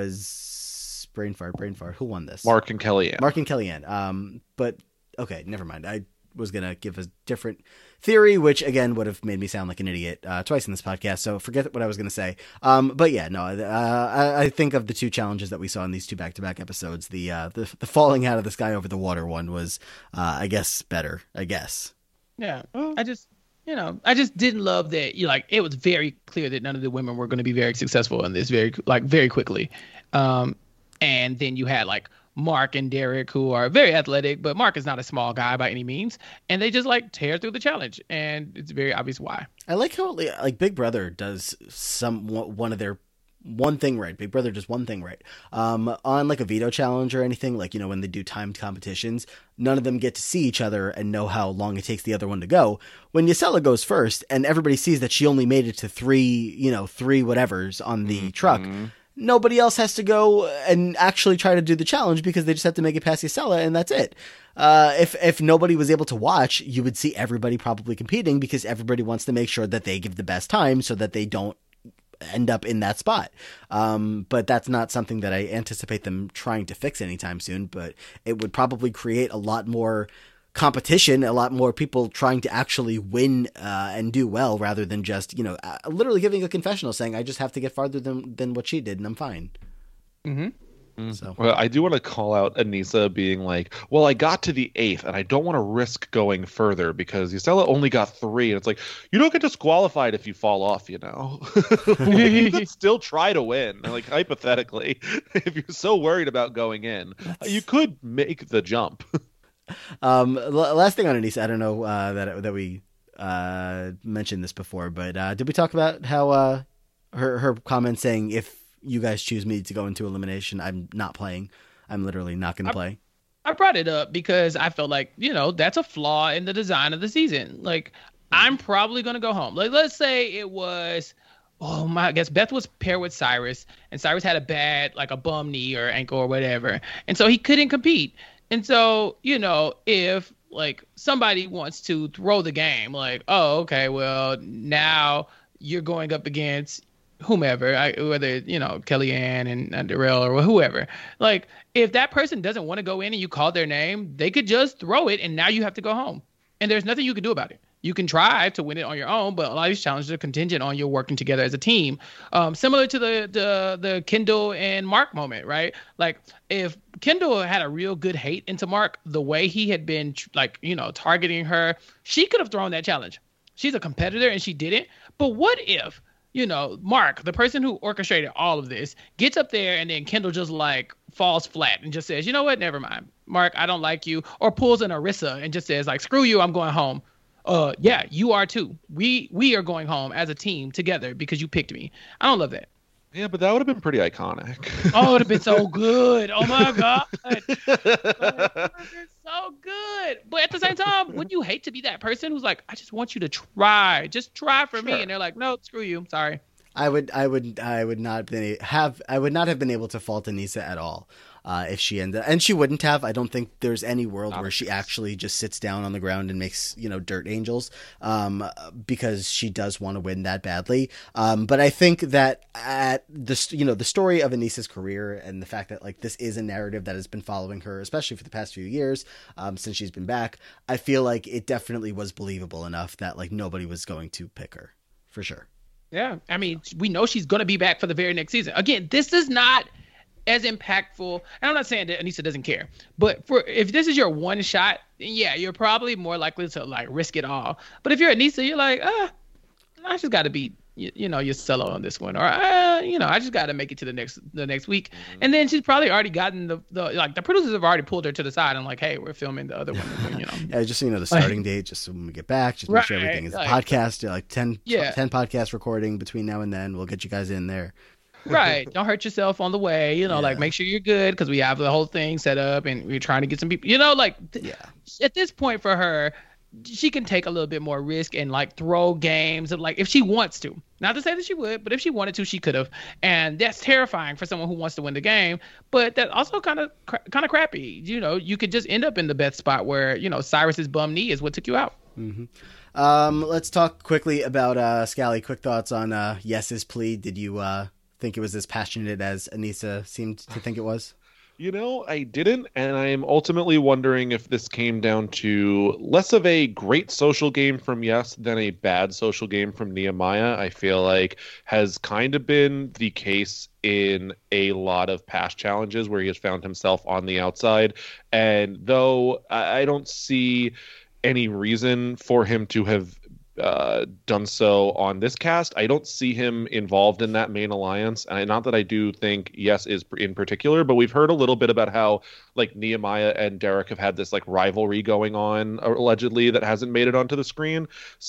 was brain fart, brain fart. Who won this? Mark and Kellyanne. Mark and Kellyanne. Um, but okay, never mind. I was gonna give a different theory, which again would have made me sound like an idiot uh, twice in this podcast. So forget what I was gonna say. Um, but yeah, no, uh, I, I think of the two challenges that we saw in these two back-to-back episodes. The uh, the, the falling out of the sky over the water one was, uh, I guess, better. I guess. Yeah, I just, you know, I just didn't love that. You like, it was very clear that none of the women were going to be very successful in this very, like, very quickly. Um, and then you had like Mark and Derek, who are very athletic, but Mark is not a small guy by any means, and they just like tear through the challenge, and it's very obvious why. I like how like Big Brother does some one of their one thing right. Big Brother does one thing right. Um, on like a veto challenge or anything, like, you know, when they do timed competitions, none of them get to see each other and know how long it takes the other one to go. When Yesella goes first and everybody sees that she only made it to three, you know, three whatevers on the mm-hmm. truck, nobody else has to go and actually try to do the challenge because they just have to make it past Yesella and that's it. Uh, if, if nobody was able to watch, you would see everybody probably competing because everybody wants to make sure that they give the best time so that they don't end up in that spot. Um, but that's not something that I anticipate them trying to fix anytime soon, but it would probably create a lot more competition, a lot more people trying to actually win uh, and do well rather than just, you know, uh, literally giving a confessional saying, I just have to get farther than, than what she did and I'm fine. Mm-hmm. Mm. So. Well, I do want to call out Aneesa being like, well, I got to the eighth and I don't want to risk going further because Yesella only got three. And it's like, you don't get disqualified if you fall off, you know? You could still try to win. Like, hypothetically, if you're so worried about going in, That's... you could make the jump. um, l- last thing on Aneesa, I don't know uh, that that we uh, mentioned this before, but uh, did we talk about how uh, her her comment saying, if you guys choose me to go into elimination, I'm not playing. I'm literally not going to play. I brought it up because I felt like, you know, that's a flaw in the design of the season. Like, I'm probably going to go home. Like, let's say it was, oh my, I guess Beth was paired with Cyrus, and Cyrus had a bad, like a bum knee or ankle or whatever. And so he couldn't compete. And so, you know, if like somebody wants to throw the game, like, oh, okay, well, now you're going up against whomever, I, whether, you know, Kellyanne and, and Darrell or whoever, like, if that person doesn't want to go in and you call their name, they could just throw it and now you have to go home. And there's nothing you can do about it. You can try to win it on your own, but a lot of these challenges are contingent on you working together as a team. Um, similar to the, the the Kendall and Mark moment, right? Like, if Kendall had a real good hate into Mark, the way he had been, like, you know, targeting her, she could have thrown that challenge. She's a competitor and she didn't. But what if, you know, Mark, the person who orchestrated all of this, gets up there and then Kendall just like falls flat and just says, you know what, never mind, Mark, I don't like you, or pulls an Arissa and just says like, screw you, I'm going home. Uh, yeah, you are too. We we are going home as a team together because you picked me. I don't love that. Yeah, but that would have been pretty iconic. Oh, it would have been so good. Oh my god, it would have been so good. But at the same time, wouldn't you hate to be that person who's like, I just want you to try, just try for Sure. me, and they're like, no, screw you, sorry. I would, I would, I would not been have, I would not have been able to fault Aneesa at all uh, if she ended, and she wouldn't have. I don't think there's any world Not where she actually just sits down on the ground and makes, you know, dirt angels, um, because she does want to win that badly. Um, but I think that at the, you know, the story of Aneesa's career and the fact that like this is a narrative that has been following her, especially for the past few years, um, since she's been back, I feel like it definitely was believable enough that like nobody was going to pick her for sure. Yeah, I mean, we know she's going to be back for the very next season. Again, this is not as impactful. And I'm not saying that Aneesa doesn't care, but for if this is your one shot, yeah, you're probably more likely to like risk it all. But if you're Aneesa, you're like, ah, I just got to beat you, you know, your solo on this one, or uh, you know, I just got to make it to the next the next week. Mm-hmm. And then she's probably already gotten the, the like the producers have already pulled her to the side and like, hey, we're filming the other one, you know. Yeah, just so you know the starting like, date, just so when we get back, just make right, sure everything is like, a podcast, like ten, yeah. ten podcast recording between now and then. We'll get you guys in there. Right. Don't hurt yourself on the way, you know, yeah. like make sure you're good because we have the whole thing set up and we're trying to get some people, you know, like th- yeah. at this point for her, she can take a little bit more risk and like throw games and like if she wants to. Not to say that she would, but if she wanted to, she could have. And that's terrifying for someone who wants to win the game. But that also kind of kind of crappy. You know, you could just end up in the best spot where, you know, Cyrus's bum knee is what took you out. Mm-hmm. Um, let's talk quickly about uh, Scally. Quick thoughts on uh, Yes's plea. Did you uh, think it was as passionate as Aneesa seemed to think it was? You know, I didn't, and I'm ultimately wondering if this came down to less of a great social game from Yes than a bad social game from Nehemiah. I feel like has kind of been the case in a lot of past challenges where he has found himself on the outside. And though I don't see any reason for him to have uh done so on this cast, I don't see him involved in that main alliance. And not that I do think Yes is in particular, but we've heard a little bit about how like Nehemiah and Derek have had this like rivalry going on allegedly that hasn't made it onto the screen.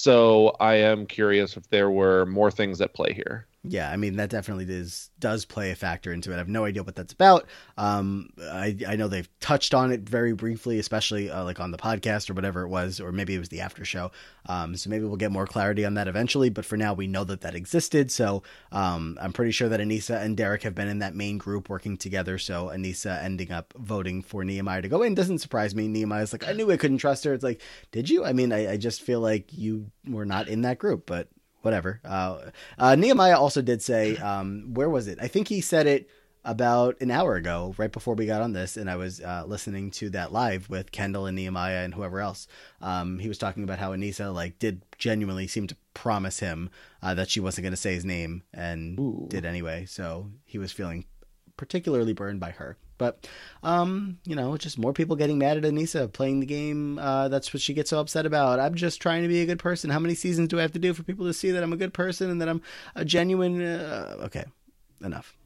So I am curious if there were more things at play here. Yeah, I mean, that definitely does does play a factor into it. I have no idea what that's about. Um, I I know they've touched on it very briefly, especially uh, like on the podcast or whatever it was, or maybe it was the after show. Um, so maybe we'll get more clarity on that eventually. But for now, we know that that existed. So um, I'm pretty sure that Aneesa and Derek have been in that main group working together. So Aneesa ending up voting for Nehemiah to go in doesn't surprise me. Nehemiah's like, I knew I couldn't trust her. It's like, did you? I mean, I, I just feel like you were not in that group, but whatever. Uh, uh, Nehemiah also did say, um, where was it? I think he said it about an hour ago, right before we got on this, and I was uh, listening to that live with Kendall and Nehemiah and whoever else. Um, he was talking about how Aneesa like did genuinely seem to promise him uh, that she wasn't going to say his name, and Ooh. did anyway. So he was feeling particularly burned by her. But, um, you know, just more people getting mad at Aneesa playing the game. Uh, that's what she gets so upset about. I'm just trying to be a good person. How many seasons do I have to do for people to see that I'm a good person and that I'm a genuine... Uh, okay, enough.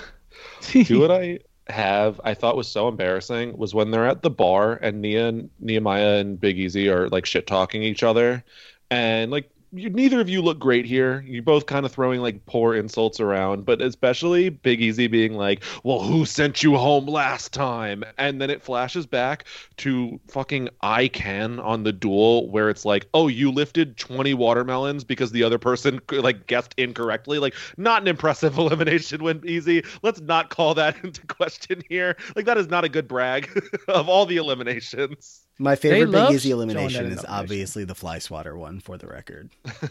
Do what I have I thought was so embarrassing was when they're at the bar and Nia and Nehemiah and Big Easy are like shit talking each other. And like you, neither of you look great here. You're both kind of throwing like poor insults around, but especially Big Easy being like, "Well, who sent you home last time?" And then it flashes back to fucking I Can on the duel where it's like, "Oh, you lifted twenty watermelons because the other person like guessed incorrectly." Like, not an impressive elimination when Easy. Let's not call that into question here. Like, that is not a good brag of all the eliminations. My favorite love Big Easy showing that elimination in is elimination. obviously the fly swatter one, for the record.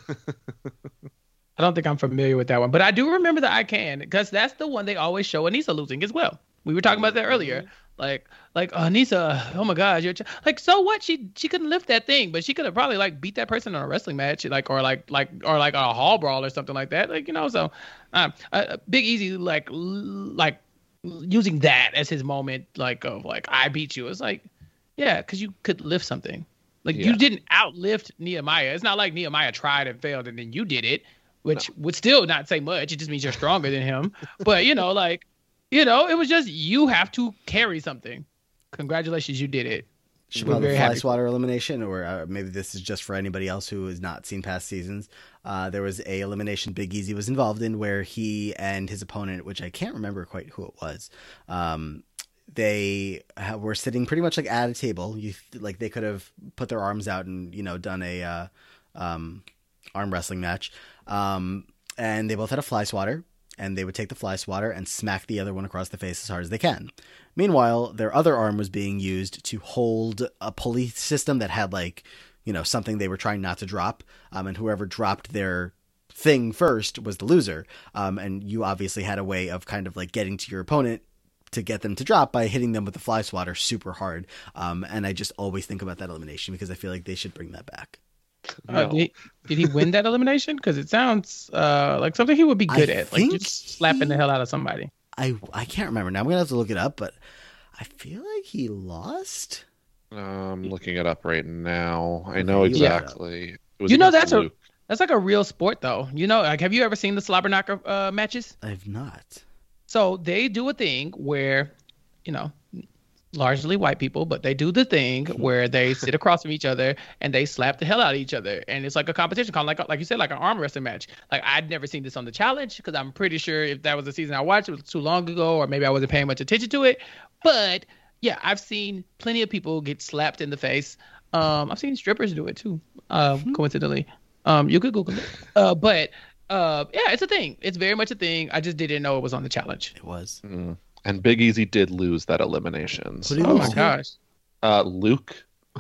I don't think I'm familiar with that one, but I do remember the I Can, because that's the one they always show Anissa losing as well. We were talking about that earlier. Like, like oh, Anissa, oh my God, you're ch-. like, so what? She she couldn't lift that thing, but she could have probably like beat that person in a wrestling match, like or like like or like a hall brawl or something like that. Like, you know, so um, uh, Big Easy like l- like using that as his moment, like of like I beat you. It's like, yeah, because you could lift something. Like Yeah. you didn't outlift Nehemiah. It's not like Nehemiah tried and failed and then you did it, which no. would still not say much. It just means you're stronger than him. But, you know, like, you know, it was just you have to carry something. Congratulations, you did it. Should we the fly swatter elimination, or uh, maybe this is just for anybody else who has not seen past seasons. Uh, there was a elimination Big Easy was involved in where he and his opponent, which I can't remember quite who it was, um, they were sitting pretty much like at a table. You like they could have put their arms out and, you know, done a uh, um, arm wrestling match. Um, and they both had a fly swatter, and they would take the fly swatter and smack the other one across the face as hard as they can. Meanwhile, their other arm was being used to hold a pulley system that had like, you know, something they were trying not to drop. Um, and whoever dropped their thing first was the loser. Um, and you obviously had a way of kind of like getting to your opponent to get them to drop by hitting them with the fly swatter super hard. Um, and I just always think about that elimination because I feel like they should bring that back. No. Uh, did, he, did he win that elimination? Because it sounds uh, like something he would be good I at, like just slapping he, the hell out of somebody. I I can't remember now. I'm gonna have to look it up, but I feel like he lost. Uh, I'm looking it up right now. I know exactly. It was you know that's Luke. a that's like a real sport, though. You know, like have you ever seen the slobber knocker uh, matches? I've not. So they do a thing where, you know, largely white people, but they do the thing where they sit across from each other and they slap the hell out of each other, and it's like a competition, kind of like like you said, like an arm wrestling match. Like I'd never seen this on the challenge because I'm pretty sure if that was the season I watched, it was too long ago, or maybe I wasn't paying much attention to it. But yeah, I've seen plenty of people get slapped in the face. Um, I've seen strippers do it too. Uh, mm-hmm. Coincidentally, um, you could Google it. Uh, but uh, yeah, it's a thing. It's very much a thing. I just didn't know it was on the challenge. It was. Mm. And Big Easy did lose that elimination. So. Oh my gosh. Uh, Luke.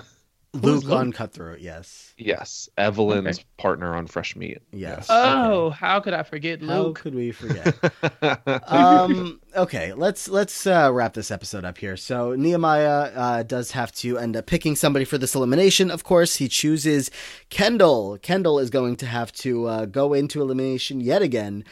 Luke on Cutthroat, yes. Yes. Evelyn's okay. partner on Fresh Meat. Yes. Oh, okay. How could I forget Luke? How could we forget? um, okay, let's let's uh, wrap this episode up here. So Nehemiah uh, does have to end up picking somebody for this elimination. Of course, he chooses Kendall. Kendall is going to have to uh, go into elimination yet again.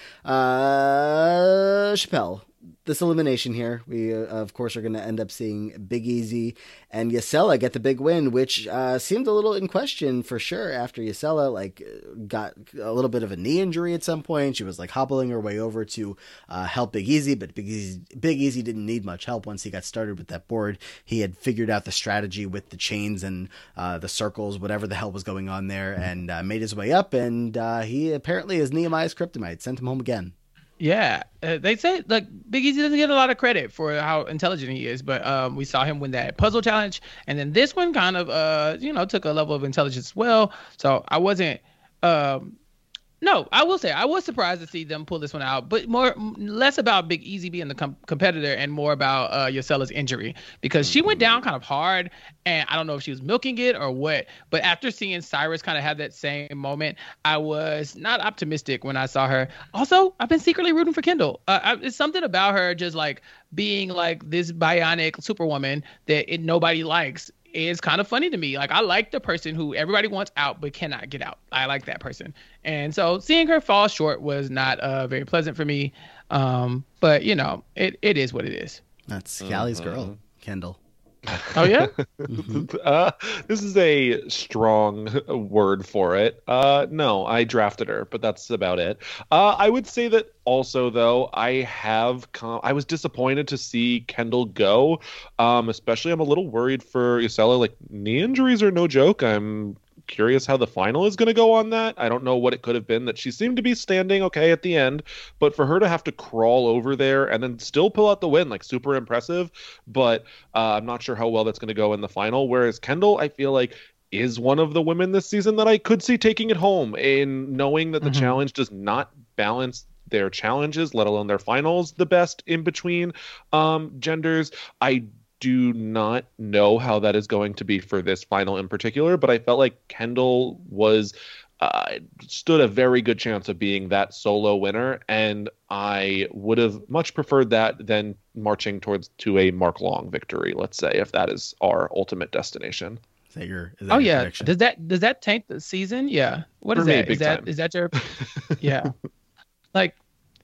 Uh, Chappelle. This elimination here, we, uh, of course, are going to end up seeing Big Easy and Yesella get the big win, which uh, seemed a little in question for sure after Yesella like got a little bit of a knee injury at some point. She was like hobbling her way over to uh, help Big Easy, but Big Easy, Big Easy didn't need much help once he got started with that board. He had figured out the strategy with the chains and uh, the circles, whatever the hell was going on there, and uh, made his way up, and uh, he apparently is Nehemiah's kryptonite, sent him home again. Yeah, uh, they say like Big Easy doesn't get a lot of credit for how intelligent he is, but um, we saw him win that puzzle challenge, and then this one kind of uh, you know, took a level of intelligence as well. So I wasn't um, no, I will say I was surprised to see them pull this one out, but more less about Big Easy being the com- competitor and more about uh, Yesella's injury, because she went down kind of hard, and I don't know if she was milking it or what. But after seeing Cyrus kind of have that same moment, I was not optimistic when I saw her. Also, I've been secretly rooting for Kendall. Uh, I, it's something about her just like being like this bionic superwoman that it, nobody likes. Is kind of funny to me. Like, I like the person who everybody wants out but cannot get out. I like that person. And so seeing her fall short was not uh, very pleasant for me. Um, but, you know, it, it is what it is. That's Callie's uh-huh. girl, Kendall. Oh, yeah? mm-hmm. uh, this is a strong word for it. Uh, no, I drafted her, but that's about it. Uh, I would say that also, though, I have com- I was disappointed to see Kendall go. Um, especially, I'm a little worried for Yesella. Like, knee injuries are no joke. I'm curious how the final is going to go on that. I don't know what it could have been that she seemed to be standing okay at the end, but for her to have to crawl over there and then still pull out the win, like super impressive. But uh, I'm not sure how well that's going to go in the final. Whereas Kendall, I feel like, is one of the women this season that I could see taking it home in knowing that the mm-hmm. challenge does not balance their challenges, let alone their finals, the best in between um, genders. I do not know how that is going to be for this final in particular, but I felt like Kendall was uh, stood a very good chance of being that solo winner, and I would have much preferred that than marching towards to a Mark Long victory, let's say, if that is our ultimate destination. Is that your, is that oh your yeah. prediction? Does that does that taint the season? Yeah. What For is me, that? big Is that time. is that your? Yeah. Like,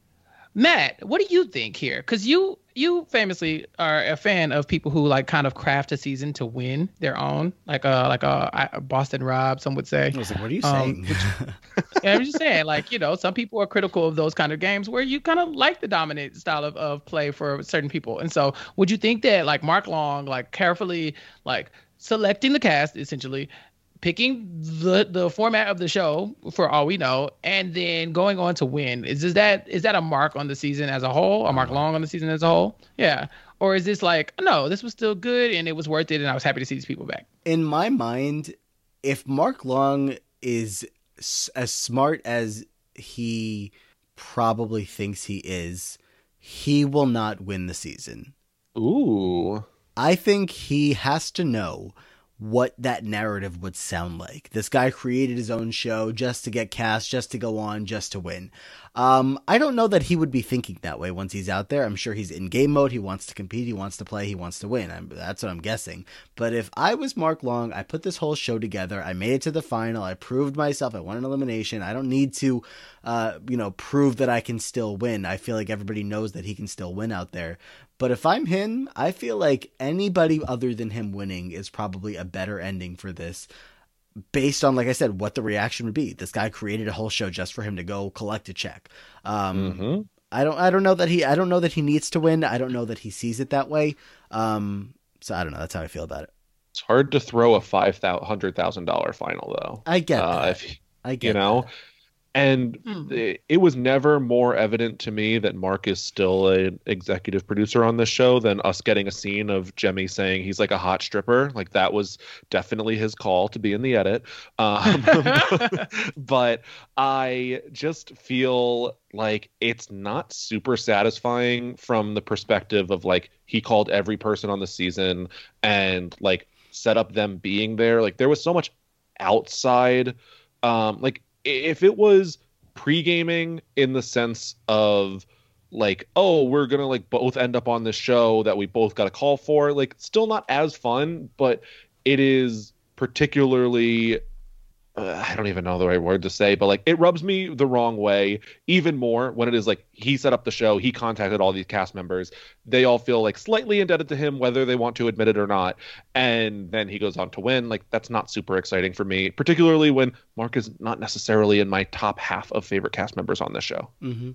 Matt, what do you think here? Because you you famously are a fan of people who like kind of craft a season to win their own, like a like a, a Boston Rob, some would say. I was like, what are you Um, saying? Yeah, I'm just saying, like, you know, some people are critical of those kind of games where you kind of like the dominant style of, of play for certain people. And so would you think that like Mark Long, like carefully, like selecting the cast, essentially picking the the format of the show for all we know, and then going on to win, is, is that is that a mark on the season as a whole, a Mark Long on the season as a whole? Yeah. Or is this like, no, this was still good and it was worth it and I was happy to see these people back? In my mind, if Mark Long is s- as smart as he probably thinks he is, he will not win the season. Ooh. I think he has to know what that narrative would sound like. This guy created his own show just to get cast, just to go on, just to win. Um, I don't know that he would be thinking that way once he's out there. I'm sure he's in game mode. He wants to compete. He wants to play. He wants to win. I'm, that's what I'm guessing. But if I was Mark Long, I put this whole show together. I made it to the final. I proved myself. I won an elimination. I don't need to, uh, you know, prove that I can still win. I feel like everybody knows that he can still win out there. But if I'm him, I feel like anybody other than him winning is probably a better ending for this, based on, like I said, what the reaction would be. This guy created a whole show just for him to go collect a check. Um, Mm-hmm. I don't, I don't know that he, I don't know that he needs to win. I don't know that he sees it that way. Um, so I don't know. That's how I feel about it. It's hard to throw a five hundred thousand dollars final, though. I get Uh, that. if, I get you know, that. and Hmm. it, it was never more evident to me that Mark is still an executive producer on this show than us getting a scene of Jemmy saying he's like a hot stripper. Like, that was definitely his call to be in the edit. Um, but I just feel like it's not super satisfying from the perspective of like, he called every person on the season and like set up them being there. Like, there was so much outside, um, like, if it was pre-gaming in the sense of like, oh, we're gonna like both end up on this show that we both got a call for, like, still not as fun, but it is particularly uh, I don't even know the right word to say, but like, it rubs me the wrong way even more when it is like, he set up the show, he contacted all these cast members, they all feel like slightly indebted to him whether they want to admit it or not, and then he goes on to win. Like, that's not super exciting for me, particularly when Mark is not necessarily in my top half of favorite cast members on this show. Mm-hmm.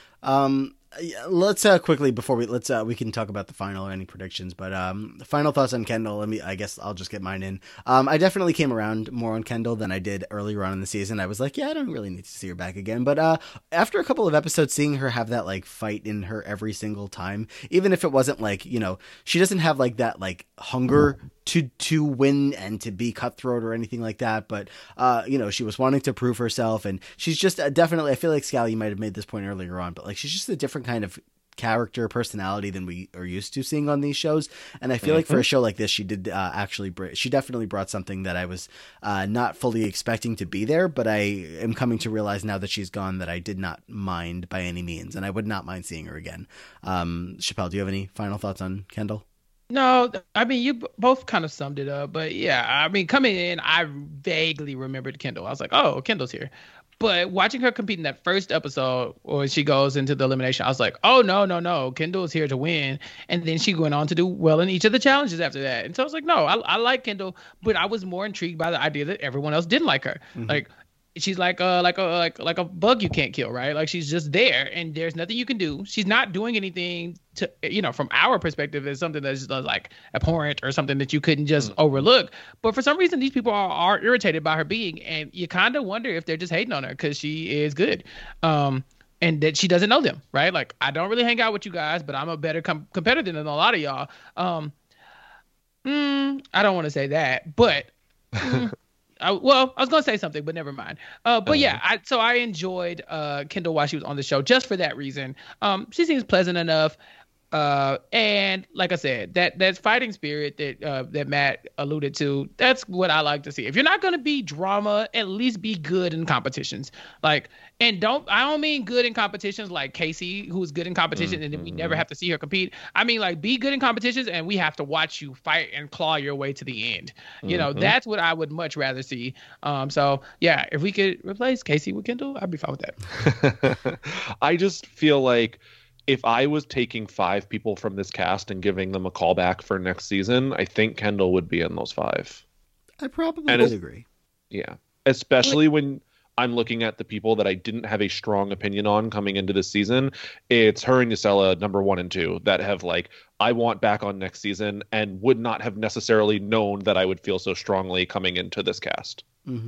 Um, yeah, let's uh, quickly before we let's uh, we can talk about the final or any predictions, but um, final thoughts on Kendall. Let me, I guess I'll just get mine in. Um, I definitely came around more on Kendall than I did earlier on in the season. I was like, yeah, I don't really need to see her back again. But uh, after a couple of episodes, seeing her have that like fight in her every single time, even if it wasn't like, you know, she doesn't have like that like hunger to to win and to be cutthroat or anything like that, but uh you know, she was wanting to prove herself, and she's just uh, definitely, I feel like Scally, you might have made this point earlier on, but like, she's just a different kind of character personality than we are used to seeing on these shows, and I feel mm-hmm. like for a show like this, she did uh, actually br- she definitely brought something that I was uh not fully expecting to be there, but I am coming to realize now that she's gone that I did not mind by any means, and I would not mind seeing her again. um Chappelle, do you have any final thoughts on Kendall? No, I mean, you b- both kind of summed it up, but yeah, I mean, coming in, I vaguely remembered Kendall. I was like, oh, Kendall's here. But watching her compete in that first episode when she goes into the elimination, I was like, oh, no, no, no, Kendall is here to win. And then she went on to do well in each of the challenges after that. And so I was like, no, I, I like Kendall, but I was more intrigued by the idea that everyone else didn't like her. Mm-hmm. Like, she's like a like a like like a bug you can't kill, right? Like she's just there, and there's nothing you can do. She's not doing anything to, you know, from our perspective, is something that's just like abhorrent or something that you couldn't just mm-hmm. overlook. But for some reason, these people are, are irritated by her being, and you kind of wonder if they're just hating on her because she is good. Um, And that she doesn't know them, right? Like, I don't really hang out with you guys, but I'm a better com- competitor than a lot of y'all. Um, mm, I don't want to say that, but mm, I, well, I was gonna say something, but never mind. Uh, but uh-huh. yeah, I, so I enjoyed uh, Kendall while she was on the show just for that reason. Um, she seems pleasant enough. Uh, and like I said, that that fighting spirit that uh, that Matt alluded to, that's what I like to see. If you're not gonna be drama, at least be good in competitions. Like, and don't I don't mean good in competitions like Casey, who's good in competition, mm-hmm. and then we never have to see her compete. I mean, like, be good in competitions, and we have to watch you fight and claw your way to the end. You mm-hmm. know, that's what I would much rather see. Um, so yeah, if we could replace Casey with Kendall, I'd be fine with that. I just feel like, if I was taking five people from this cast and giving them a callback for next season, I think Kendall would be in those five. I probably would agree. Yeah. Especially when I'm looking at the people that I didn't have a strong opinion on coming into this season. It's her and Ysella, number one and two, that have, like, I want back on next season and would not have necessarily known that I would feel so strongly coming into this cast. Mm-hmm.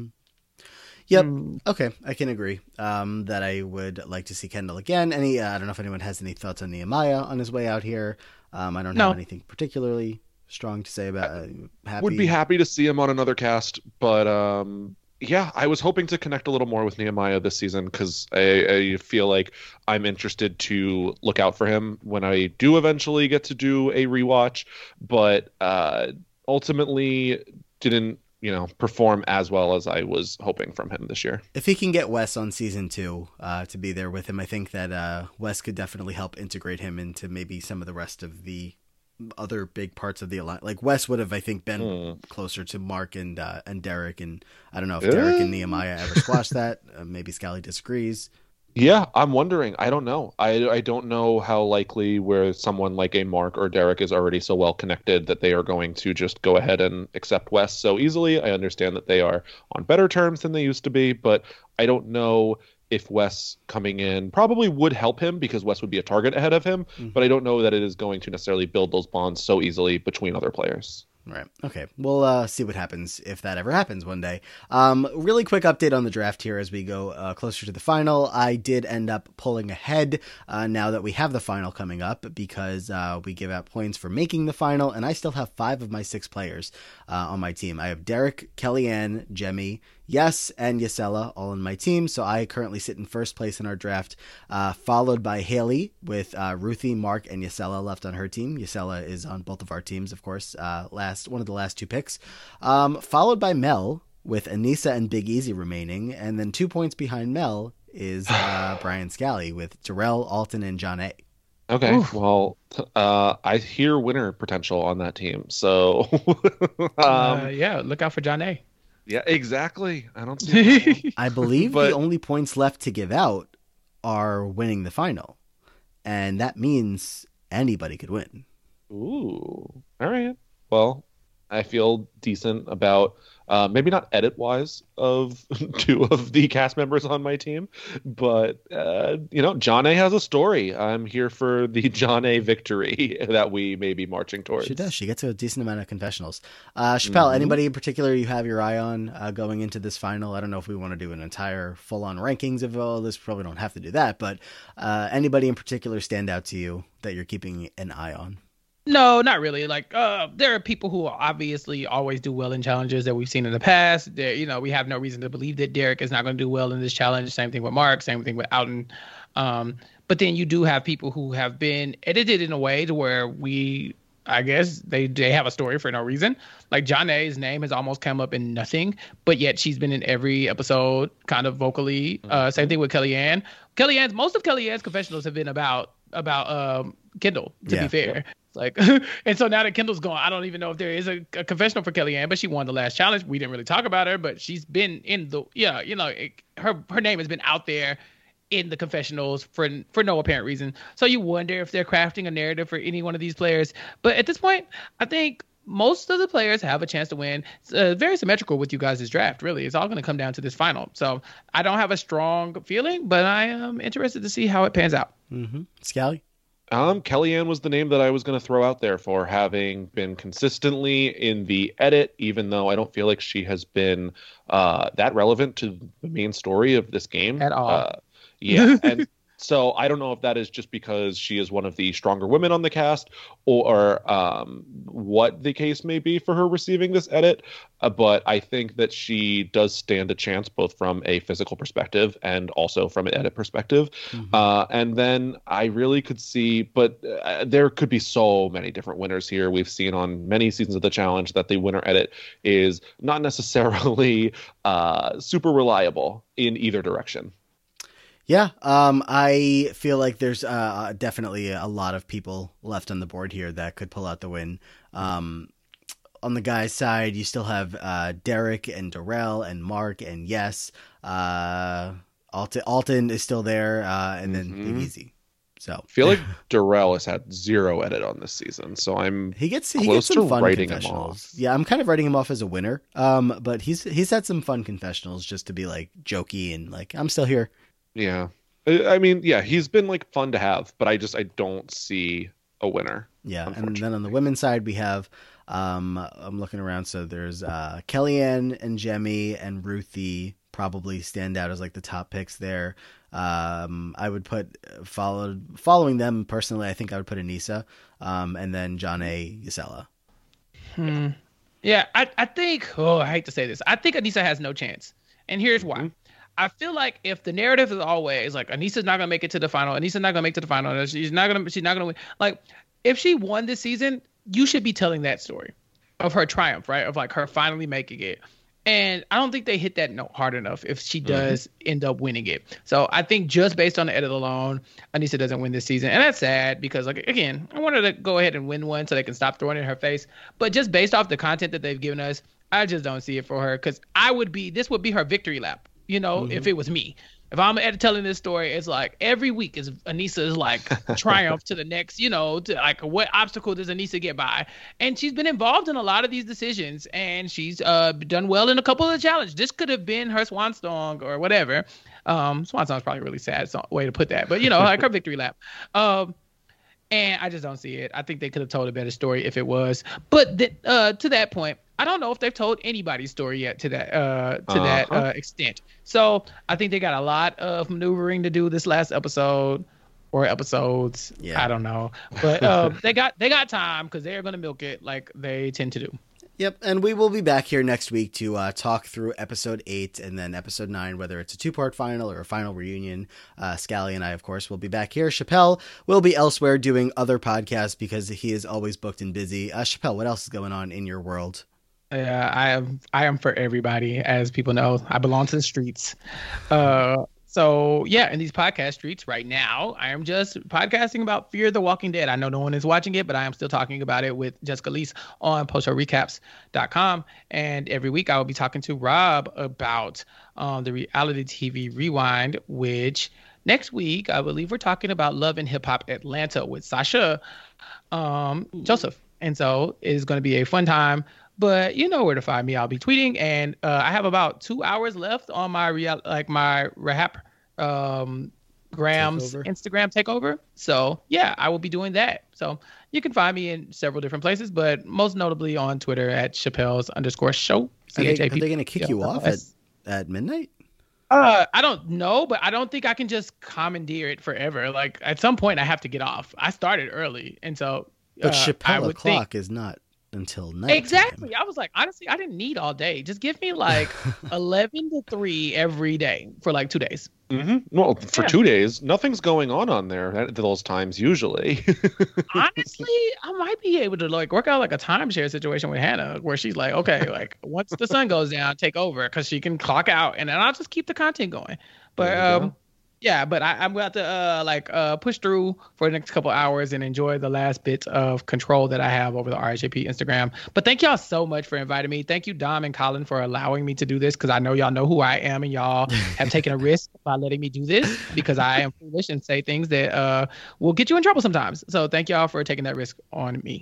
Yep. Mm. Okay, I can agree um, that I would like to see Kendall again. Any, uh, I don't know if anyone has any thoughts on Nehemiah on his way out here. Um, I don't no. have anything particularly strong to say about. Uh, happy. Would be happy to see him on another cast, but um, yeah, I was hoping to connect a little more with Nehemiah this season because I, I feel like I'm interested to look out for him when I do eventually get to do a rewatch, but uh, ultimately didn't, you know, perform as well as I was hoping from him this year. If he can get Wes on season two uh, to be there with him, I think that uh, Wes could definitely help integrate him into maybe some of the rest of the other big parts of the alliance. Like, Wes would have, I think, been mm. closer to Mark and uh, and Derek, and I don't know if yeah. Derek and Nehemiah ever squashed that. Uh, maybe Scally disagrees. Yeah, I'm wondering. I don't know. I, I don't know how likely where someone like a Mark or Derek is already so well connected that they are going to just go ahead and accept Wes so easily. I understand that they are on better terms than they used to be, but I don't know if Wes coming in probably would help him because Wes would be a target ahead of him, mm-hmm. but I don't know that it is going to necessarily build those bonds so easily between other players. Right. Okay. We'll uh, see what happens if that ever happens one day. Um, really quick update on the draft here as we go uh, closer to the final. I did end up pulling ahead uh, now that we have the final coming up because uh, we give out points for making the final, and I still have five of my six players uh, on my team. I have Derek, Kellyanne, Jemmy, Yes, and Ysella all in my team, so I currently sit in first place in our draft, uh, followed by Haley with uh, Ruthie, Mark, and Ysella left on her team. Ysella is on both of our teams, of course, uh, last one of the last two picks, um, followed by Mel with Anissa and Big Easy remaining, and then two points behind Mel is uh, Brian Scally with Terrell, Alton, and John A. Okay, Oof. well, uh, I hear winner potential on that team, so um, uh, yeah, look out for John A. Yeah, exactly. I don't see. I believe but... the only points left to give out are winning the final, and that means anybody could win. Ooh, all right. Well, I feel decent about uh, maybe not edit wise of two of the cast members on my team, but uh, you know, John A has a story. I'm here for the John A victory that we may be marching towards. She does. She gets a decent amount of confessionals. Uh, Chappelle, mm-hmm. anybody in particular you have your eye on uh, going into this final? I don't know if we want to do an entire full on rankings of all this. Probably don't have to do that, but uh, anybody in particular stand out to you that you're keeping an eye on? No, not really. Like, uh, there are people who obviously always do well in challenges that we've seen in the past. There, you know, we have no reason to believe that Derek is not going to do well in this challenge. Same thing with Mark. Same thing with Alton. Um, but then you do have people who have been edited in a way to where we, I guess, they they have a story for no reason. Like John A's name has almost come up in nothing, but yet she's been in every episode, kind of vocally. Uh, same thing with Kellyanne. Kellyanne's most of Kellyanne's confessionals have been about about um, Kendall. To yeah. be fair. Like, and so now that Kendall's gone, I don't even know if there is a, a confessional for Kellyanne, but she won the last challenge. We didn't really talk about her, but she's been in the, yeah, you know, it, her her name has been out there in the confessionals for for no apparent reason. So you wonder if they're crafting a narrative for any one of these players. But at this point, I think most of the players have a chance to win. It's uh, very symmetrical with you guys' draft, really. It's all going to come down to this final. So I don't have a strong feeling, but I am interested to see how it pans out. Mm-hmm. Scally? Um, Kellyanne was the name that I was going to throw out there for having been consistently in the edit, even though I don't feel like she has been uh, that relevant to the main story of this game. At all. Uh, yeah, and so I don't know if that is just because she is one of the stronger women on the cast or um, what the case may be for her receiving this edit. Uh, but I think that she does stand a chance both from a physical perspective and also from an edit perspective. Mm-hmm. Uh, and then I really could see, but uh, there could be so many different winners here. We've seen on many seasons of the challenge that the winner edit is not necessarily uh, super reliable in either direction. Yeah, um, I feel like there's uh, definitely a lot of people left on the board here that could pull out the win. Um, on the guys' side, you still have uh, Derek and Darrell and Mark and Yes. Uh, Alton, Alton is still there, uh, and then Mm-hmm. Big Easy. So I feel like Darrell has had zero edit on this season, so I'm he gets he close gets some to fun writing him confessionals. off. Yeah, I'm kind of writing him off as a winner. Um, but he's he's had some fun confessionals just to be like jokey and like I'm still here. Yeah. I mean, yeah, he's been like fun to have, but I just I don't see a winner. Yeah, and then on the women's side we have um I'm looking around, so there's uh Kellyanne and Jemmy and Ruthie probably stand out as like the top picks there. Um I would put followed following them personally, I think I would put Anissa, um and then John A. Yesella. Hmm. Yeah, I, I think, oh, I hate to say this. I think Anissa has no chance. And here's why. Mm-hmm. I feel like if the narrative is always like Anissa's not gonna make it to the final, Anissa's not gonna make it to the final, she's not gonna she's not gonna win. Like if she won this season, you should be telling that story of her triumph, right? Of like her finally making it. And I don't think they hit that note hard enough if she does mm-hmm. end up winning it. So I think just based on the edit alone, Anissa doesn't win this season. And that's sad because, like, again, I wanted to go ahead and win one so they can stop throwing it in her face. But just based off the content that they've given us, I just don't see it for her because I would be, this would be her victory lap, you know, mm-hmm. if it was me. If I'm telling this story, it's like every week is Anissa's like triumph to the next, you know, to like what obstacle does Anissa get by? And she's been involved in a lot of these decisions and she's uh, done well in a couple of the challenges. This could have been her swan song or whatever. Um, swan song is probably a really sad song, way to put that, but you know, like her victory lap. Um, and I just don't see it. I think they could have told a better story if it was. But th- uh, to that point, I don't know if they've told anybody's story yet to that uh, to uh-huh. that uh, extent. So I think they got a lot of maneuvering to do this last episode or episodes. Yeah. I don't know, but uh, they got they got time because they're gonna milk it like they tend to do. Yep, and we will be back here next week to uh, talk through episode eight and then episode nine, whether it's a two-part final or a final reunion. Uh, Scally and I, of course, will be back here. Chappelle will be elsewhere doing other podcasts because he is always booked and busy. Uh, Chappelle, what else is going on in your world? Yeah, I am. I am for everybody, as people know. I belong to the streets. Uh, so yeah, in these podcast streets right now, I am just podcasting about Fear the Walking Dead. I know no one is watching it, but I am still talking about it with Jessica Leese on post show recaps dot com. And every week I will be talking to Rob about um, the reality T V Rewind, which next week I believe we're talking about Love and Hip Hop Atlanta with Sasha um, Joseph. And so it is going to be a fun time. But you know where to find me. I'll be tweeting, and uh, I have about two hours left on my real, like my Rahap um, Graham's takeover. Instagram takeover. So yeah, I will be doing that. So you can find me in several different places, but most notably on Twitter at Chappelle's underscore show. Are they, are they going to kick you off at, at midnight? Uh, I don't know, but I don't think I can just commandeer it forever. Like at some point, I have to get off. I started early, and so. But uh, Chappelle o'clock is not until night. Exactly. I was like, honestly, I didn't need all day. Just give me like eleven to three every day for like two days. Mm-hmm. Well, for yeah. two days, nothing's going on on there at those times usually. Honestly, I might be able to like work out like a timeshare situation with Hannah where she's like, okay, like once the sun goes down, take over because she can clock out and then I'll just keep the content going. But um. Go. Yeah, but I, I'm about to uh, like uh, push through for the next couple hours and enjoy the last bits of control that I have over the R H A P Instagram. But thank y'all so much for inviting me. Thank you, Dom and Colin, for allowing me to do this because I know y'all know who I am and y'all have taken a risk by letting me do this because I am foolish and say things that uh, will get you in trouble sometimes. So thank y'all for taking that risk on me.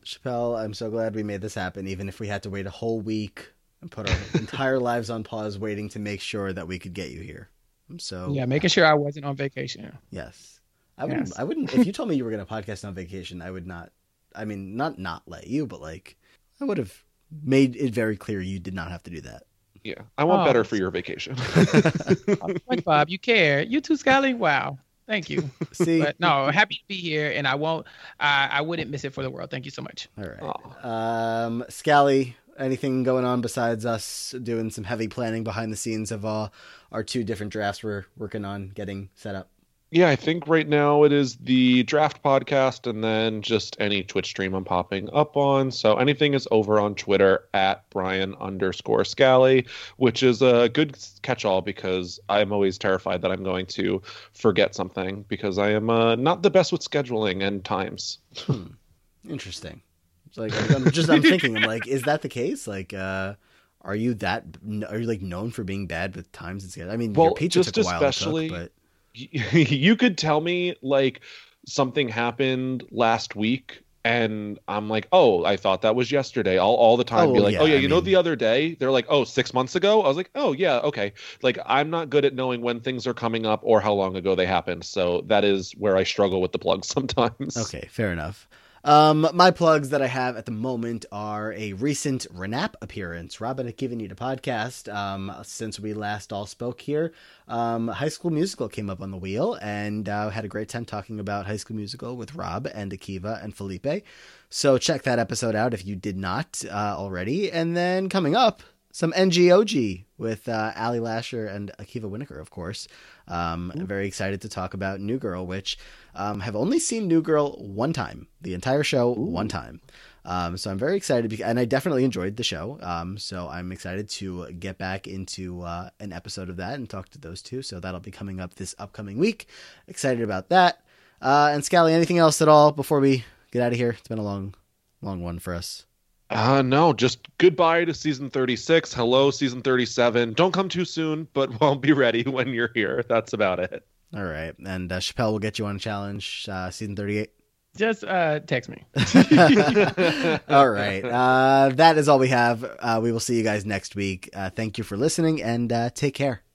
Chappelle, I'm so glad we made this happen, even if we had to wait a whole week and put our entire lives on pause waiting to make sure that we could get you here. I'm so Yeah, making sure I wasn't on vacation. Yes. I wouldn't, Yes. I wouldn't, if you told me you were going to podcast on vacation, I would not, I mean, not not let you, but like, I would have made it very clear you did not have to do that. Yeah, I want Oh. better for your vacation. SpongeBob, you care. You too, Scully? Wow. Thank you. See? But no, happy to be here, and I won't, I, I wouldn't miss it for the world. Thank you so much. All right. Aw. Um, Scally, anything going on besides us doing some heavy planning behind the scenes of uh, our two different drafts we're working on getting set up? Yeah, I think right now it is the draft podcast and then just any Twitch stream I'm popping up on. So anything is over on Twitter at Brian underscore Scally, which is a good catch-all because I'm always terrified that I'm going to forget something because I am uh, not the best with scheduling and times. Hmm. Interesting. It's like, I'm just, I'm thinking, I'm like, is that the case? Like, uh, are you that, are you like known for being bad with times and schedules? I mean, Well, your pizza just took a while especially- to cook, but. You could tell me like something happened last week and I'm like, oh, I thought that was yesterday. I'll all the time Oh, be like, yeah, oh yeah, I you know mean- the other day they're like, oh, six months ago. I was like, oh yeah, okay. Like I'm not good at knowing when things are coming up or how long ago they happened. So that is where I struggle with the plugs sometimes. Okay, fair enough. Um, my plugs that I have at the moment are a recent Renap appearance. Robin had given you the podcast um, since we last all spoke here. Um, High School Musical came up on the wheel, and uh, had a great time talking about High School Musical with Rob and Akiva and Felipe. So check that episode out if you did not uh, already. And then coming up, some N G O G with uh, Ali Lasher and Akiva Winokur, of course. Um, I'm very excited to talk about New Girl, which um, have only seen New Girl one time, the entire show one time. Um, so I'm very excited, because, and I definitely enjoyed the show. Um, so I'm excited to get back into uh, an episode of that and talk to those two. So that'll be coming up this upcoming week. Excited about that. Uh, and Scally, anything else at all before we get out of here? It's been a long, long one for us. Uh, no, just goodbye to season thirty-six. Hello, season thirty-seven. Don't come too soon, but won't be ready when you're here. That's about it. All right. And uh, Chappelle will get you on a challenge, uh, season thirty-eight. Just uh, text me. All right. Uh, that is all we have. Uh, we will see you guys next week. Uh, thank you for listening, and uh, take care.